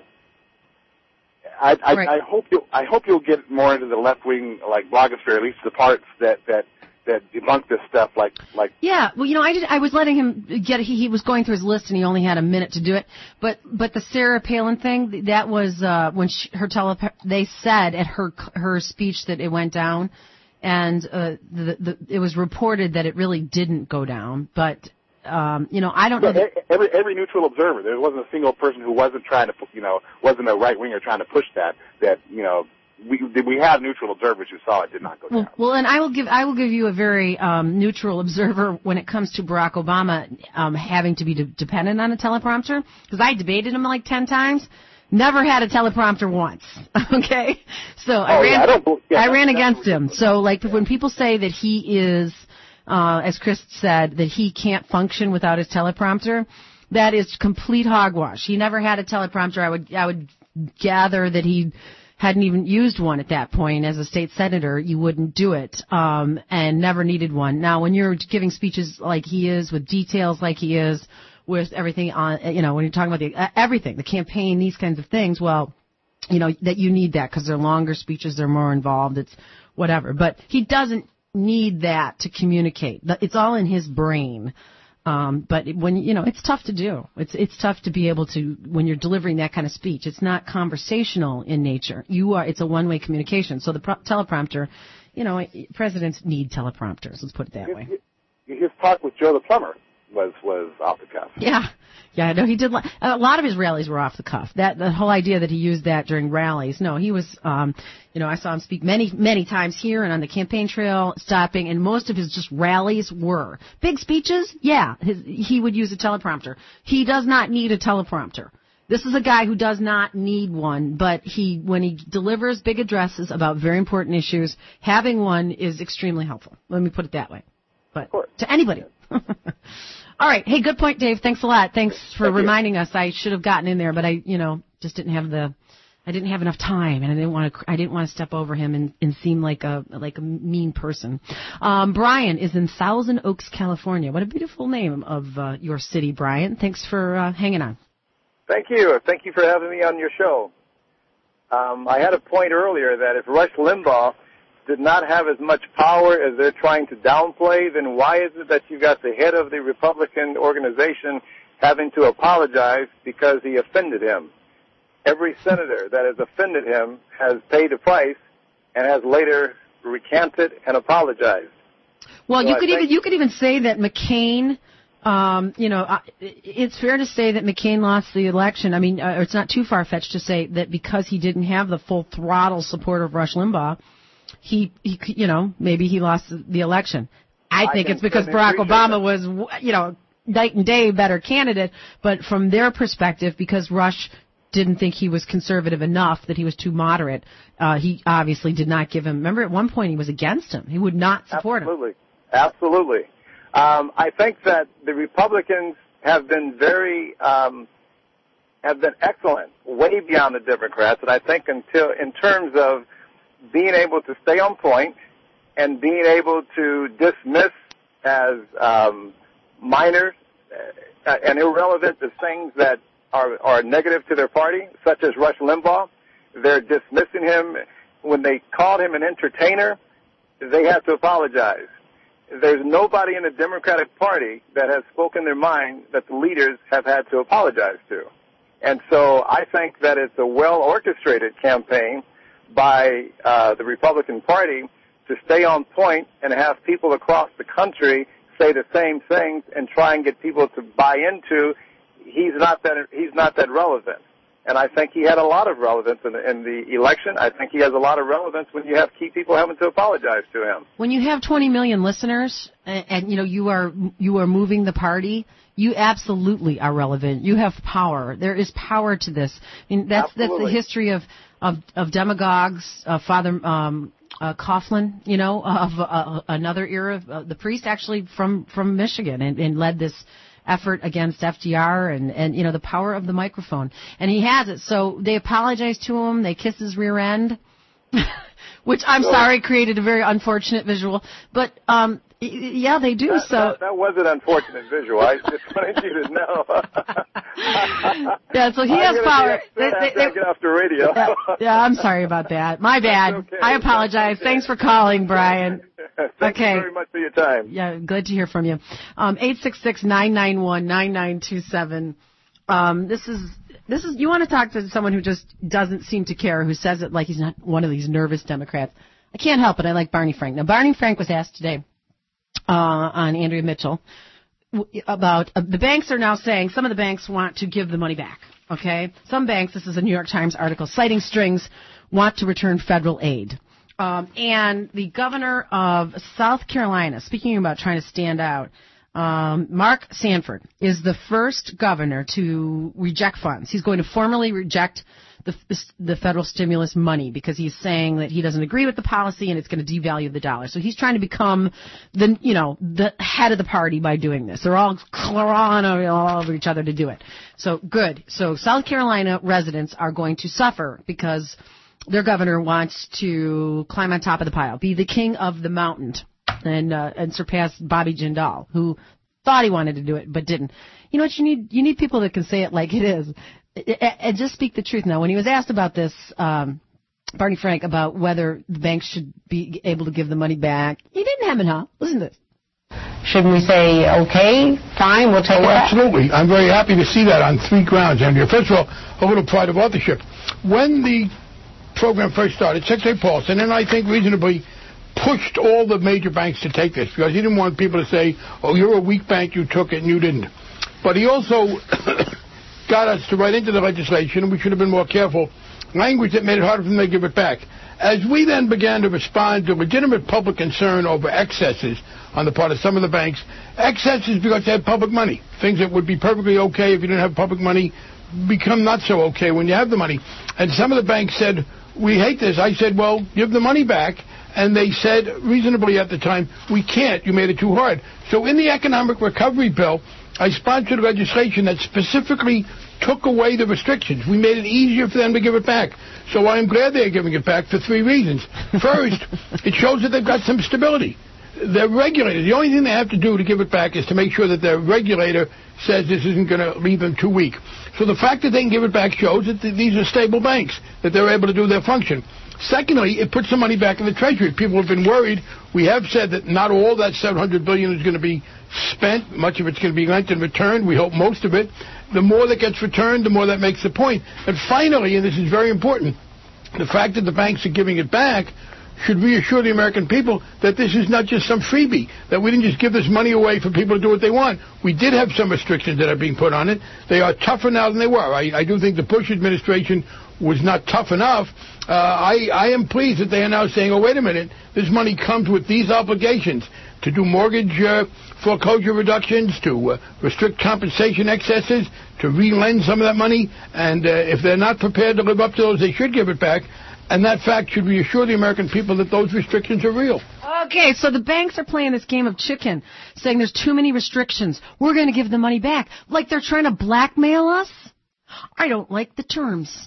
I, I, right. I hope you I hope you'll get more into the left wing, like blogosphere, at least the parts that that that debunk this stuff. Like like yeah, well, you know, I did. I was letting him get. He, he was going through his list, and he only had a minute to do it. But but the Sarah Palin thing, that was uh, when she, her tele. They said at her her speech that it went down, and uh, the, the it was reported that it really didn't go down, but. Um, you know, I don't know. That every every neutral observer, there wasn't a single person who wasn't trying to, you know, wasn't a right winger trying to push that. That you know, we we have neutral observers who saw it did not go down. Well, well and I will give I will give you a very um, neutral observer when it comes to Barack Obama um, having to be de- dependent on a teleprompter, because I debated him like ten times. Never had a teleprompter once. Okay, so oh, I ran yeah, I, don't, yeah, I ran against him. So like when people say that he is. Uh, as Chris said, that he can't function without his teleprompter, that is complete hogwash. He never had a teleprompter. I would, I would gather that he hadn't even used one at that point. As a state senator, you wouldn't do it, um, and never needed one. Now, when you're giving speeches like he is, with details like he is, with everything on, you know, when you're talking about the, uh, everything, the campaign, these kinds of things, well, you know, that you need that because they're longer speeches, they're more involved, it's whatever. But he doesn't need that to communicate. It's all in his brain. Um, but when, you know, it's tough to do. It's, it's tough to be able to, when you're delivering that kind of speech, it's not conversational in nature. You are, it's a one-way communication. So the pro- teleprompter, you know, presidents need teleprompters. Let's put it that his, way. His talk with Joe the plumber, was was off the cuff. Yeah. Yeah, I know he did. li- A lot of his rallies were off the cuff. That the whole idea that he used that during rallies. No, he was. Um, you know, I saw him speak many, many times here and on the campaign trail, stopping, and most of his just rallies were big speeches. Yeah, his, he would use a teleprompter. He does not need a teleprompter. This is a guy who does not need one, but he, when he delivers big addresses about very important issues, having one is extremely helpful. Let me put it that way. But to anybody. All right. Hey, good point, Dave. Thanks a lot. Thanks for Thank you. reminding us. I should have gotten in there, but I, you know, just didn't have the, I didn't have enough time, and I didn't want to, I didn't want to step over him and, and seem like a, like a mean person. Um, Brian is in Thousand Oaks, California. What a beautiful name of uh, your city, Brian. Thanks for uh, hanging on. Thank you. Thank you for having me on your show. Um, I had a point earlier that if Rush Limbaugh did not have as much power as they're trying to downplay, then why is it that you got the head of the Republican organization having to apologize because he offended him? Every senator that has offended him has paid a price and has later recanted and apologized. Well, So you I could think- even you could even say that McCain. Um, you know, uh, it's fair to say that McCain lost the election. I mean, uh, it's not too far-fetched to say that because he didn't have the full throttle support of Rush Limbaugh, he, he you know, maybe he lost the election. I, I think can it's because certainly Barack appreciate Obama was, you know, night and day better candidate, but from their perspective, because Rush didn't think he was conservative enough, that he was too moderate, uh, he obviously did not give him. Remember, at one point he was against him. He would not support him. Absolutely. Absolutely. Um, I think that the Republicans have been very, um, have been excellent, way beyond the Democrats. And I think until, in terms of being able to stay on point and being able to dismiss as um, minor uh, and irrelevant the things that are, are negative to their party, such as Rush Limbaugh, they're dismissing him. When they called him an entertainer, they had to apologize. There's nobody in the Democratic Party that has spoken their mind that the leaders have had to apologize to. And so I think that it's a well-orchestrated campaign by uh, the Republican Party to stay on point and have people across the country say the same things and try and get people to buy into he's not that he's not that relevant. And I think he had a lot of relevance in the, in the election. I think he has a lot of relevance when you have key people having to apologize to him. When you have twenty million listeners and, and you know you are you are moving the party, you absolutely are relevant. You have power. There is power to this. I mean, that's Absolutely. that's the history of of, of demagogues. Uh, Father um, uh, Coughlin, you know, of uh, another era. Uh, the priest actually from from Michigan and, and led this effort against F D R and, and, you know, the power of the microphone. And he has it. So they apologize to him. They kiss his rear end, which I'm Sure. sorry created a very unfortunate visual. But, um, y- yeah, they do. That, so that, that was an unfortunate visual. I just wanted you to know. yeah, so he I'm has gonna power. Be upset after I get off the radio. yeah, yeah, I'm sorry about that. My bad. okay. I apologize. Thanks for calling, Brian. Thank Okay. you very much for your time. Yeah, glad to hear from you. Um, eight six six, nine nine one, nine nine two seven. Um, this is, this is, you want to talk to someone who just doesn't seem to care, who says it like he's not one of these nervous Democrats. I can't help it. I like Barney Frank. Now, Barney Frank was asked today, uh, on Andrea Mitchell w- about, uh, the banks are now saying some of the banks want to give the money back. Okay? Some banks, this is a New York Times article, citing strings, want to return federal aid. Um, and the governor of South Carolina, speaking about trying to stand out, um, Mark Sanford is the first governor to reject funds. He's going to formally reject the, the federal stimulus money because he's saying that he doesn't agree with the policy and it's going to devalue the dollar. So he's trying to become the, you know, the head of the party by doing this. They're all clawing all over each other to do it. So good. So South Carolina residents are going to suffer because their governor wants to climb on top of the pile, be the king of the mountain, and uh, and surpass Bobby Jindal, who thought he wanted to do it but didn't. You know what you need? You need people that can say it like it is, and just speak the truth. Now, when he was asked about this, um, Barney Frank, about whether the banks should be able to give the money back, he didn't hem and haw. Listen to this. Shouldn't we say, okay, fine, we'll take Oh, that? absolutely. I'm very happy to see that on three grounds, Andrea. First of all, a little pride of authorship. When the program first started, Secretary Paulson, and I think reasonably pushed all the major banks to take this because he didn't want people to say, oh, you're a weak bank, you took it and you didn't. But he also got us to write into the legislation, and we should have been more careful, language that made it harder for them to give it back. As we then began to respond to legitimate public concern over excesses on the part of some of the banks, excesses because they had public money. Things that would be perfectly okay if you didn't have public money become not so okay when you have the money. And some of the banks said, we hate this. I said, well, give the money back. And they said, reasonably at the time, we can't. You made it too hard. So in the economic recovery bill, I sponsored legislation that specifically took away the restrictions. We made it easier for them to give it back. So I'm glad they're giving it back for three reasons. First, it shows that they've got some stability. They're regulated. The only thing they have to do to give it back is to make sure that their regulator says this isn't going to leave them too weak. So the fact that they can give it back shows that th- these are stable banks, that they're able to do their function. Secondly, it puts the money back in the Treasury. People have been worried. We have said that not all that seven hundred billion dollars is going to be spent. Much of it's going to be lent and returned. We hope most of it. The more that gets returned, the more that makes the point. And finally, and this is very important, the fact that the banks are giving it back should reassure the American people that this is not just some freebie, that we didn't just give this money away for people to do what they want. We did have some restrictions that are being put on it. They are tougher now than they were. I, I do think the Bush administration was not tough enough. Uh, I, I am pleased that they are now saying, oh, wait a minute, this money comes with these obligations to do mortgage uh, foreclosure reductions, to uh, restrict compensation excesses, to re-lend some of that money, and uh, if they're not prepared to live up to those, they should give it back. And that fact should reassure the American people that those restrictions are real. Okay, so the banks are playing this game of chicken, saying there's too many restrictions. We're going to give the money back. Like they're trying to blackmail us? I don't like the terms.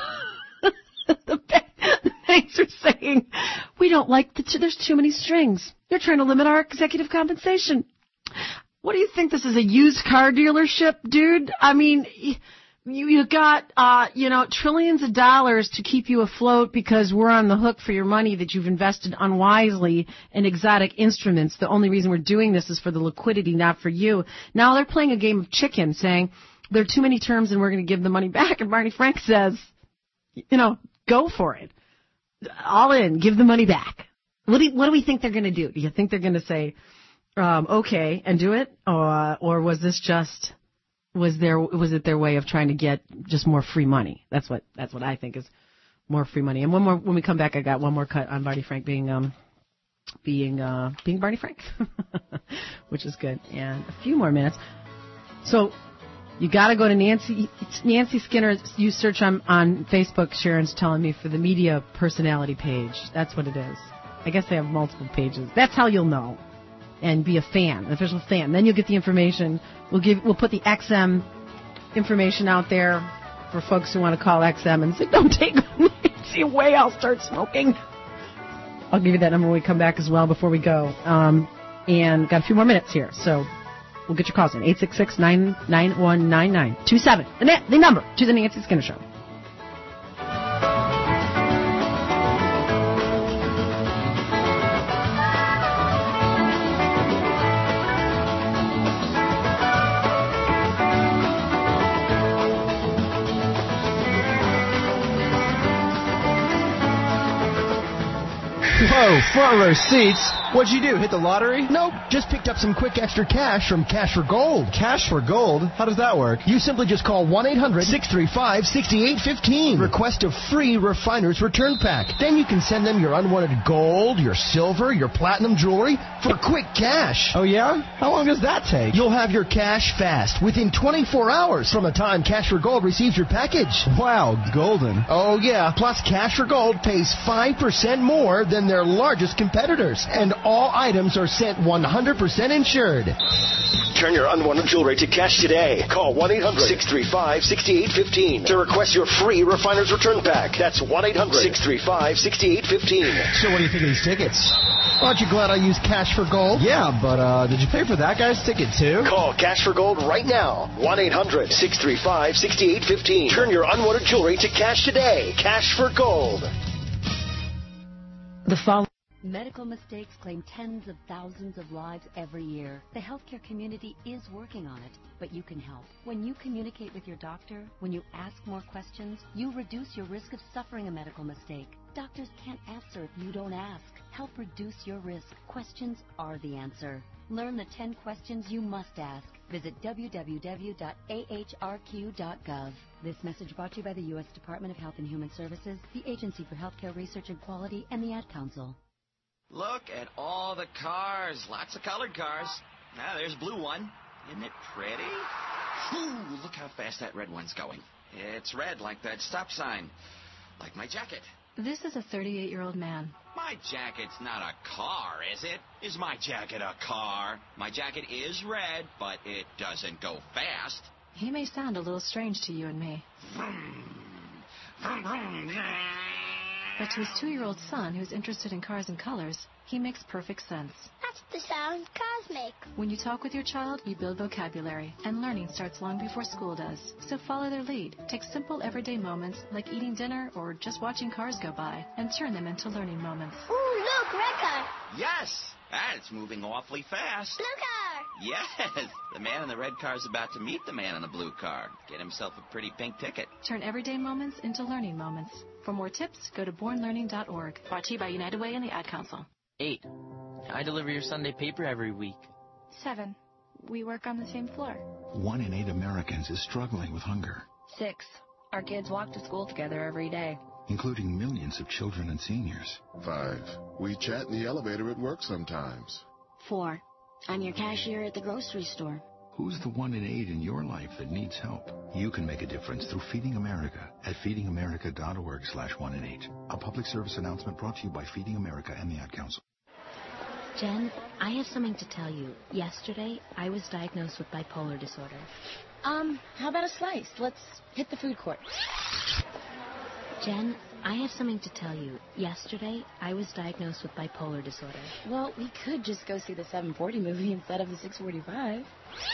the, bank, the banks are saying, we don't like the, t- there's too many strings. They're trying to limit our executive compensation. What do you think, this is a used car dealership, dude? I mean, you, you got, uh, you know, trillions of dollars to keep you afloat because we're on the hook for your money that you've invested unwisely in exotic instruments. The only reason we're doing this is for the liquidity, not for you. Now they're playing a game of chicken, saying there are too many terms and we're going to give the money back. And Barney Frank says, you know, go for it. All in, give the money back. What do you, what do we think they're going to do? Do you think they're going to say, um, okay, and do it? Or, or was this just, was there, was it their way of trying to get just more free money? That's what, that's what I think is more free money. And one more, when we come back, I got one more cut on Barney Frank being, um, being, uh, being Barney Frank, which is good. And a few more minutes. So, you got to go to Nancy Nancy Skinner. You search on, on Facebook, Sharon's telling me, for the media personality page. That's what it is. I guess they have multiple pages. That's how you'll know. And be a fan, an official fan. Then you'll get the information. We'll give. We'll put the X M information out there for folks who want to call X M and say, don't take Nancy away, I'll start smoking. I'll give you that number when we come back as well before we go. Um, and got a few more minutes here, so we'll get your calls in. eight six six, nine nine one, nine nine two seven. The, na- the number to the Nancy Skinner Show. Whoa, front row seats. What'd you do, hit the lottery? Nope, just picked up some quick extra cash from Cash for Gold. Cash for Gold? How does that work? You simply just call one eight hundred, six three five, six eight one five. Request a free refiner's return pack. Then you can send them your unwanted gold, your silver, your platinum jewelry for quick cash. Oh yeah? How long does that take? You'll have your cash fast, within twenty-four hours from the time Cash for Gold receives your package. Wow, golden. Oh yeah, plus Cash for Gold pays five percent more than their largest competitors. And all items are sent one hundred percent insured. Turn your unwanted jewelry to cash today. Call one eight hundred, six three five, six eight one five to request your free refiner's return pack. That's one eight hundred, six three five, six eight one five. So what do you think of these tickets? Aren't you glad I used Cash for Gold? Yeah, but uh, did you pay for that guy's ticket too? Call Cash for Gold right now. one eight hundred, six three five, six eight one five. Turn your unwanted jewelry to cash today. Cash for Gold. The following. Medical mistakes claim tens of thousands of lives every year. The healthcare community is working on it, but you can help. When you communicate with your doctor, when you ask more questions, you reduce your risk of suffering a medical mistake. Doctors can't answer if you don't ask. Help reduce your risk. Questions are the answer. Learn the ten questions you must ask. Visit w w w dot a h r q dot gov. This message brought to you by the U S Department of Health and Human Services, the Agency for Healthcare Research and Quality, and the Ad Council. Look at all the cars. Lots of colored cars. Now, there's a blue one. Isn't it pretty? Whew, look how fast that red one's going. It's red like that stop sign. Like my jacket. This is a thirty-eight-year-old man. My jacket's not a car, is it? Is my jacket a car? My jacket is red, but it doesn't go fast. He may sound a little strange to you and me. But to his two-year-old son, who's interested in cars and colors, he makes perfect sense. That's the sound cars make. When you talk with your child, you build vocabulary, and learning starts long before school does. So follow their lead. Take simple everyday moments, like eating dinner or just watching cars go by, and turn them into learning moments. Ooh, look, red car. Yes! Ah, it's moving awfully fast. Blue car. Yes! The man in the red car's about to meet the man in the blue car. Get himself a pretty pink ticket. Turn everyday moments into learning moments. For more tips, go to born learning dot org. Brought to you by United Way and the Ad Council. Eight. I deliver your Sunday paper every week. Seven. We work on the same floor. One in eight Americans is struggling with hunger, Six. Our kids walk to school together every day. including millions of children and seniors. Five. We chat in the elevator at work sometimes. Four. I'm your cashier at the grocery store. Who's the one in eight in your life that needs help? You can make a difference through Feeding America at feeding america dot org slash one in eight. A public service announcement brought to you by Feeding America and the Ad Council. Jen, I have something to tell you. Yesterday, I was diagnosed with bipolar disorder. Um, how about a slice? Let's hit the food court. Jen, I have something to tell you. Yesterday, I was diagnosed with bipolar disorder. Well, we could just go see the seven forty movie instead of the six forty-five.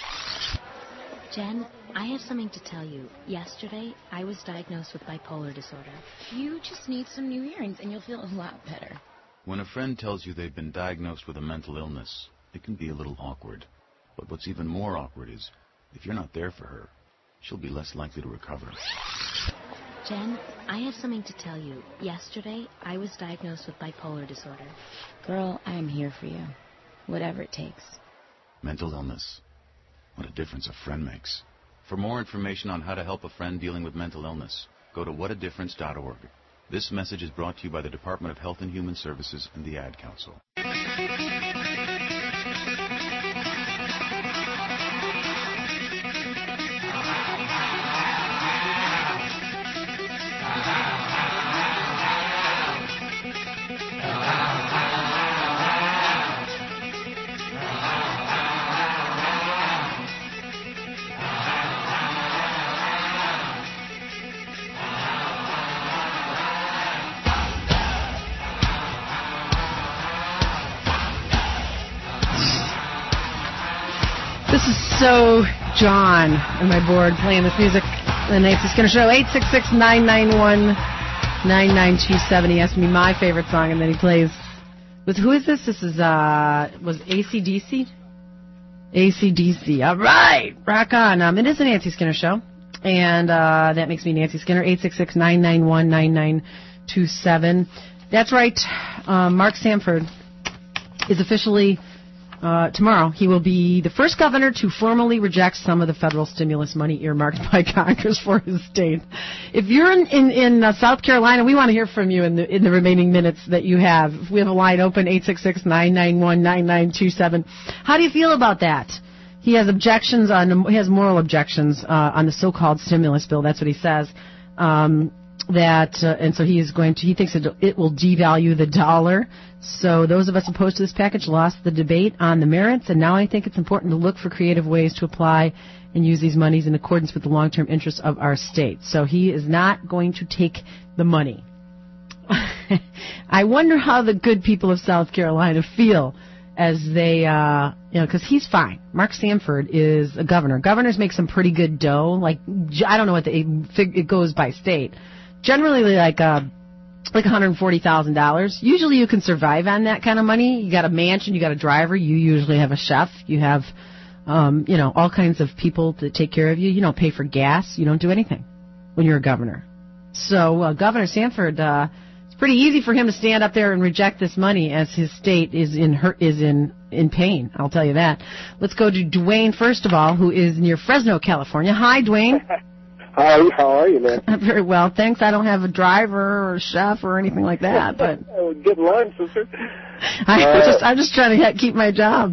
Jen, I have something to tell you. Yesterday, I was diagnosed with bipolar disorder. You just need some new earrings and you'll feel a lot better. When a friend tells you they've been diagnosed with a mental illness, it can be a little awkward. But what's even more awkward is, if you're not there for her, she'll be less likely to recover. Jen, I have something to tell you. Yesterday, I was diagnosed with bipolar disorder. Girl, I am here for you. Whatever it takes. Mental illness. What a difference a friend makes. For more information on how to help a friend dealing with mental illness, go to what a difference dot org. This message is brought to you by the Department of Health and Human Services and the Ad Council. This is so John on my board playing this music. The Nancy Skinner Show, eight six six, nine nine one, nine nine two seven. He asked me my favorite song, and then he plays with, who is this? This is, uh, was A C D C? A C D C. All right. Rock on. Um, it is the Nancy Skinner Show, and uh, that makes me Nancy Skinner, eight six six, nine nine one, nine nine two seven. That's right. Um, Mark Sanford is officially... Uh, tomorrow, he will be the first governor to formally reject some of the federal stimulus money earmarked by Congress for his state. If you're in in, in uh, South Carolina, we want to hear from you in the in the remaining minutes that you have. We have a line open, eight six six, nine nine one, nine nine two seven. How do you feel about that? He has objections on he has moral objections uh, on the so-called stimulus bill. That's what he says. Um, that uh, and so he is going to he thinks it, it will devalue the dollar. So those of us opposed to this package lost the debate on the merits, and now I think it's important to look for creative ways to apply and use these monies in accordance with the long-term interests of our state. So he is not going to take the money. I wonder how the good people of South Carolina feel as they, uh, you know, because he's fine. Mark Sanford is a governor. Governors make some pretty good dough. Like, I don't know what the, it goes by state. Generally, like, uh, like one hundred forty thousand dollars. Usually you can survive on that kind of money. You got a mansion, you got a driver, you usually have a chef, you have, um, you know, all kinds of people that take care of you. You don't pay for gas, you don't do anything when you're a governor. So uh, Governor Sanford, uh, it's pretty easy for him to stand up there and reject this money as his state is in her, is in, in pain, I'll tell you that. Let's go to Dwayne, first of all, who is near Fresno, California. Hi, Dwayne. Hi, how are you, man? Very well, thanks. I don't have a driver or a chef or anything like that, but good line, sister. I'm uh, just I'm just trying to keep my job.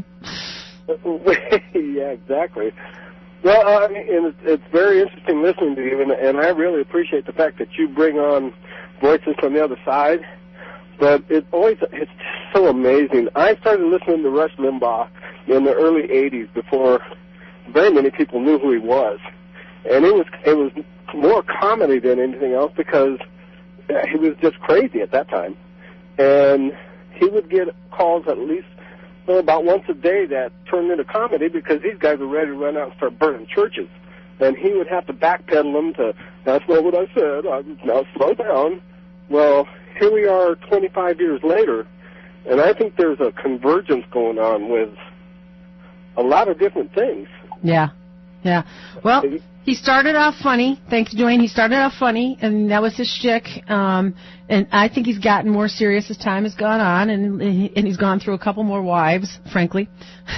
Yeah, exactly. Well, uh, and it's, it's very interesting listening to you, and, and I really appreciate the fact that you bring on voices from the other side. But it always it's so amazing. I started listening to Rush Limbaugh in the early eighties before very many people knew who he was. And it was it was more comedy than anything else because he was just crazy at that time. And he would get calls at least well, about once a day that turned into comedy because these guys were ready to run out and start burning churches. And he would have to backpedal them to, that's not what I said, I, now slow down. Well, here we are twenty-five years later, and I think there's a convergence going on with a lot of different things. Yeah, yeah. Well, he started off funny. Thanks, Dwayne. He started off funny, and that was his shtick. Um, and I think he's gotten more serious as time has gone on, and and he's gone through a couple more wives, frankly.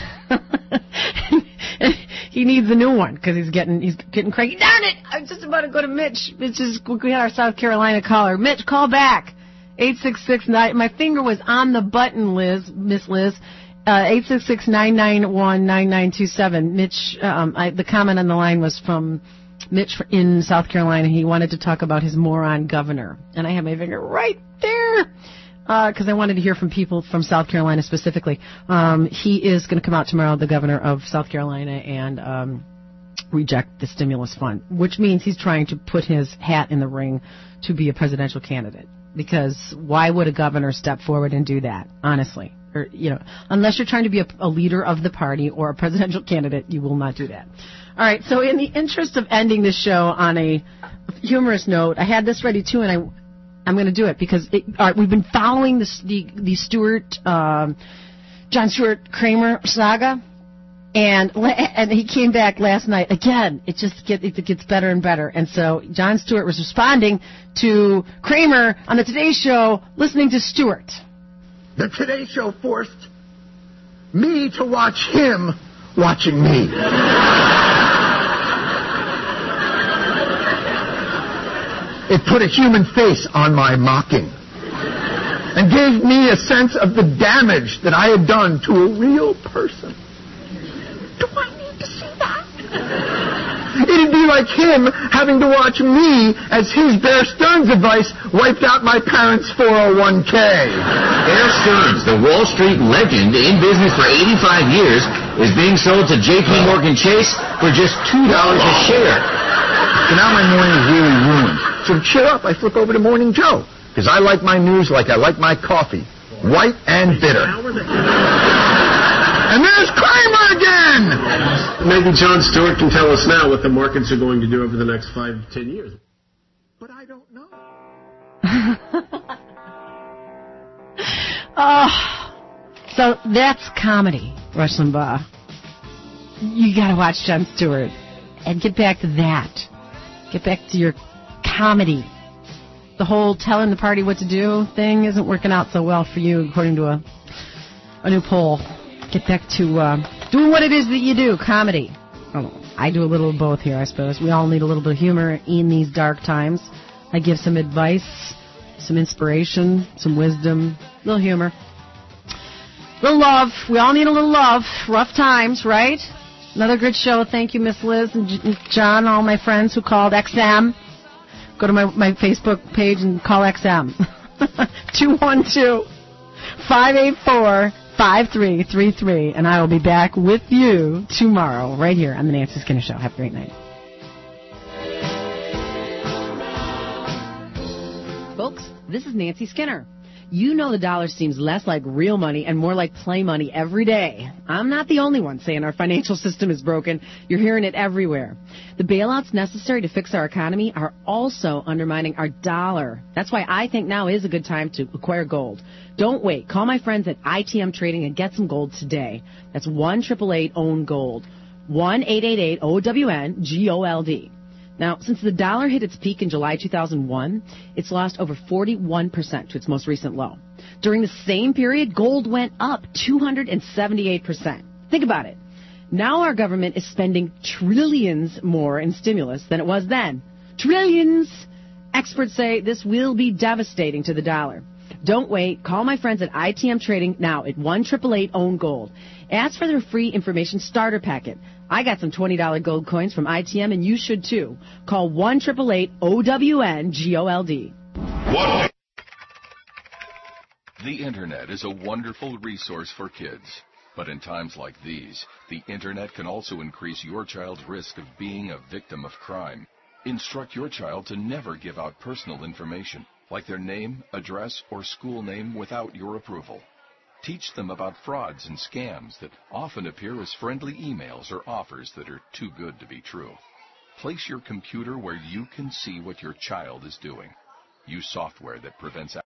He needs a new one because he's getting he's getting cranky. Darn it! I'm just about to go to Mitch. Mitch is we had our South Carolina caller. Mitch, call back. Eight six six nine. My finger was on the button, Liz, Miss Liz. Uh, eight six six nine nine one nine nine two seven. Mitch, um, I, the comment on the line was from Mitch in South Carolina. He wanted to talk about his moron governor, and I have my finger right there because uh, I wanted to hear from people from South Carolina specifically. Um, he is going to come out tomorrow, the governor of South Carolina, and um, reject the stimulus fund, which means he's trying to put his hat in the ring to be a presidential candidate. Because why would a governor step forward and do that, honestly? Or, you know, unless you're trying to be a, a leader of the party or a presidential candidate, you will not do that. All right, so in the interest of ending this show on a humorous note, I had this ready too, and I, I'm going to do it because it, all right, we've been following this, the the Stewart, um, John Stewart Kramer saga, and and he came back last night again. It just get it gets better and better, and so John Stewart was responding to Kramer on the Today Show, listening to Stewart. The Today Show forced me to watch him watching me. It put a human face on my mocking and gave me a sense of the damage that I had done to a real person. Do I need to see that? It'd be like him having to watch me as his Bear Stearns advice wiped out my parents' four oh one k. Bear Stearns, the Wall Street legend in business for eighty-five years, is being sold to J P Morgan Chase for just two dollars a share. So now my morning is really ruined. So to cheer up, I flip over to Morning Joe, because I like my news like I like my coffee, white and bitter. And there's Kramer again! Maybe John Stewart can tell us now what the markets are going to do over the next five to ten years. But I don't know. Oh, so that's comedy, Rush Limbaugh. You got to watch John Stewart and get back to that. Get back to your comedy. The whole telling the party what to do thing isn't working out so well for you, according to a a new poll. Get back to uh, doing what it is that you do, comedy. Oh, I do a little of both here, I suppose. We all need a little bit of humor in these dark times. I give some advice, some inspiration, some wisdom, a little humor. A little love. We all need a little love. Rough times, right? Another good show. Thank you, Miss Liz and John, all my friends who called X M. Go to my, my Facebook page and call X M. two one two, five eight four, five three three three, and I will be back with you tomorrow right here on the Nancy Skinner Show. Have a great night. Folks, this is Nancy Skinner. You know the dollar seems less like real money and more like play money every day. I'm not the only one saying our financial system is broken. You're hearing it everywhere. The bailouts necessary to fix our economy are also undermining our dollar. That's why I think now is a good time to acquire gold. Don't wait. Call my friends at I T M Trading and get some gold today. That's one eight eight eight own gold. one eight eight eight O W N G O L D. Now, since the dollar hit its peak in July two thousand one, it's lost over forty-one percent to its most recent low. During the same period, gold went up two hundred seventy-eight percent. Think about it. Now our government is spending trillions more in stimulus than it was then. Trillions! Experts say this will be devastating to the dollar. Don't wait. Call my friends at I T M Trading now at one eight eight eight own gold. Ask for their free information starter packet. I got some twenty dollar gold coins from I T M, and you should too. Call one eight eight eight O W N G O L D. What? The Internet is a wonderful resource for kids. But in times like these, the Internet can also increase your child's risk of being a victim of crime. Instruct your child to never give out personal information, like their name, address, or school name without your approval. Teach them about frauds and scams that often appear as friendly emails or offers that are too good to be true. Place your computer where you can see what your child is doing. Use software that prevents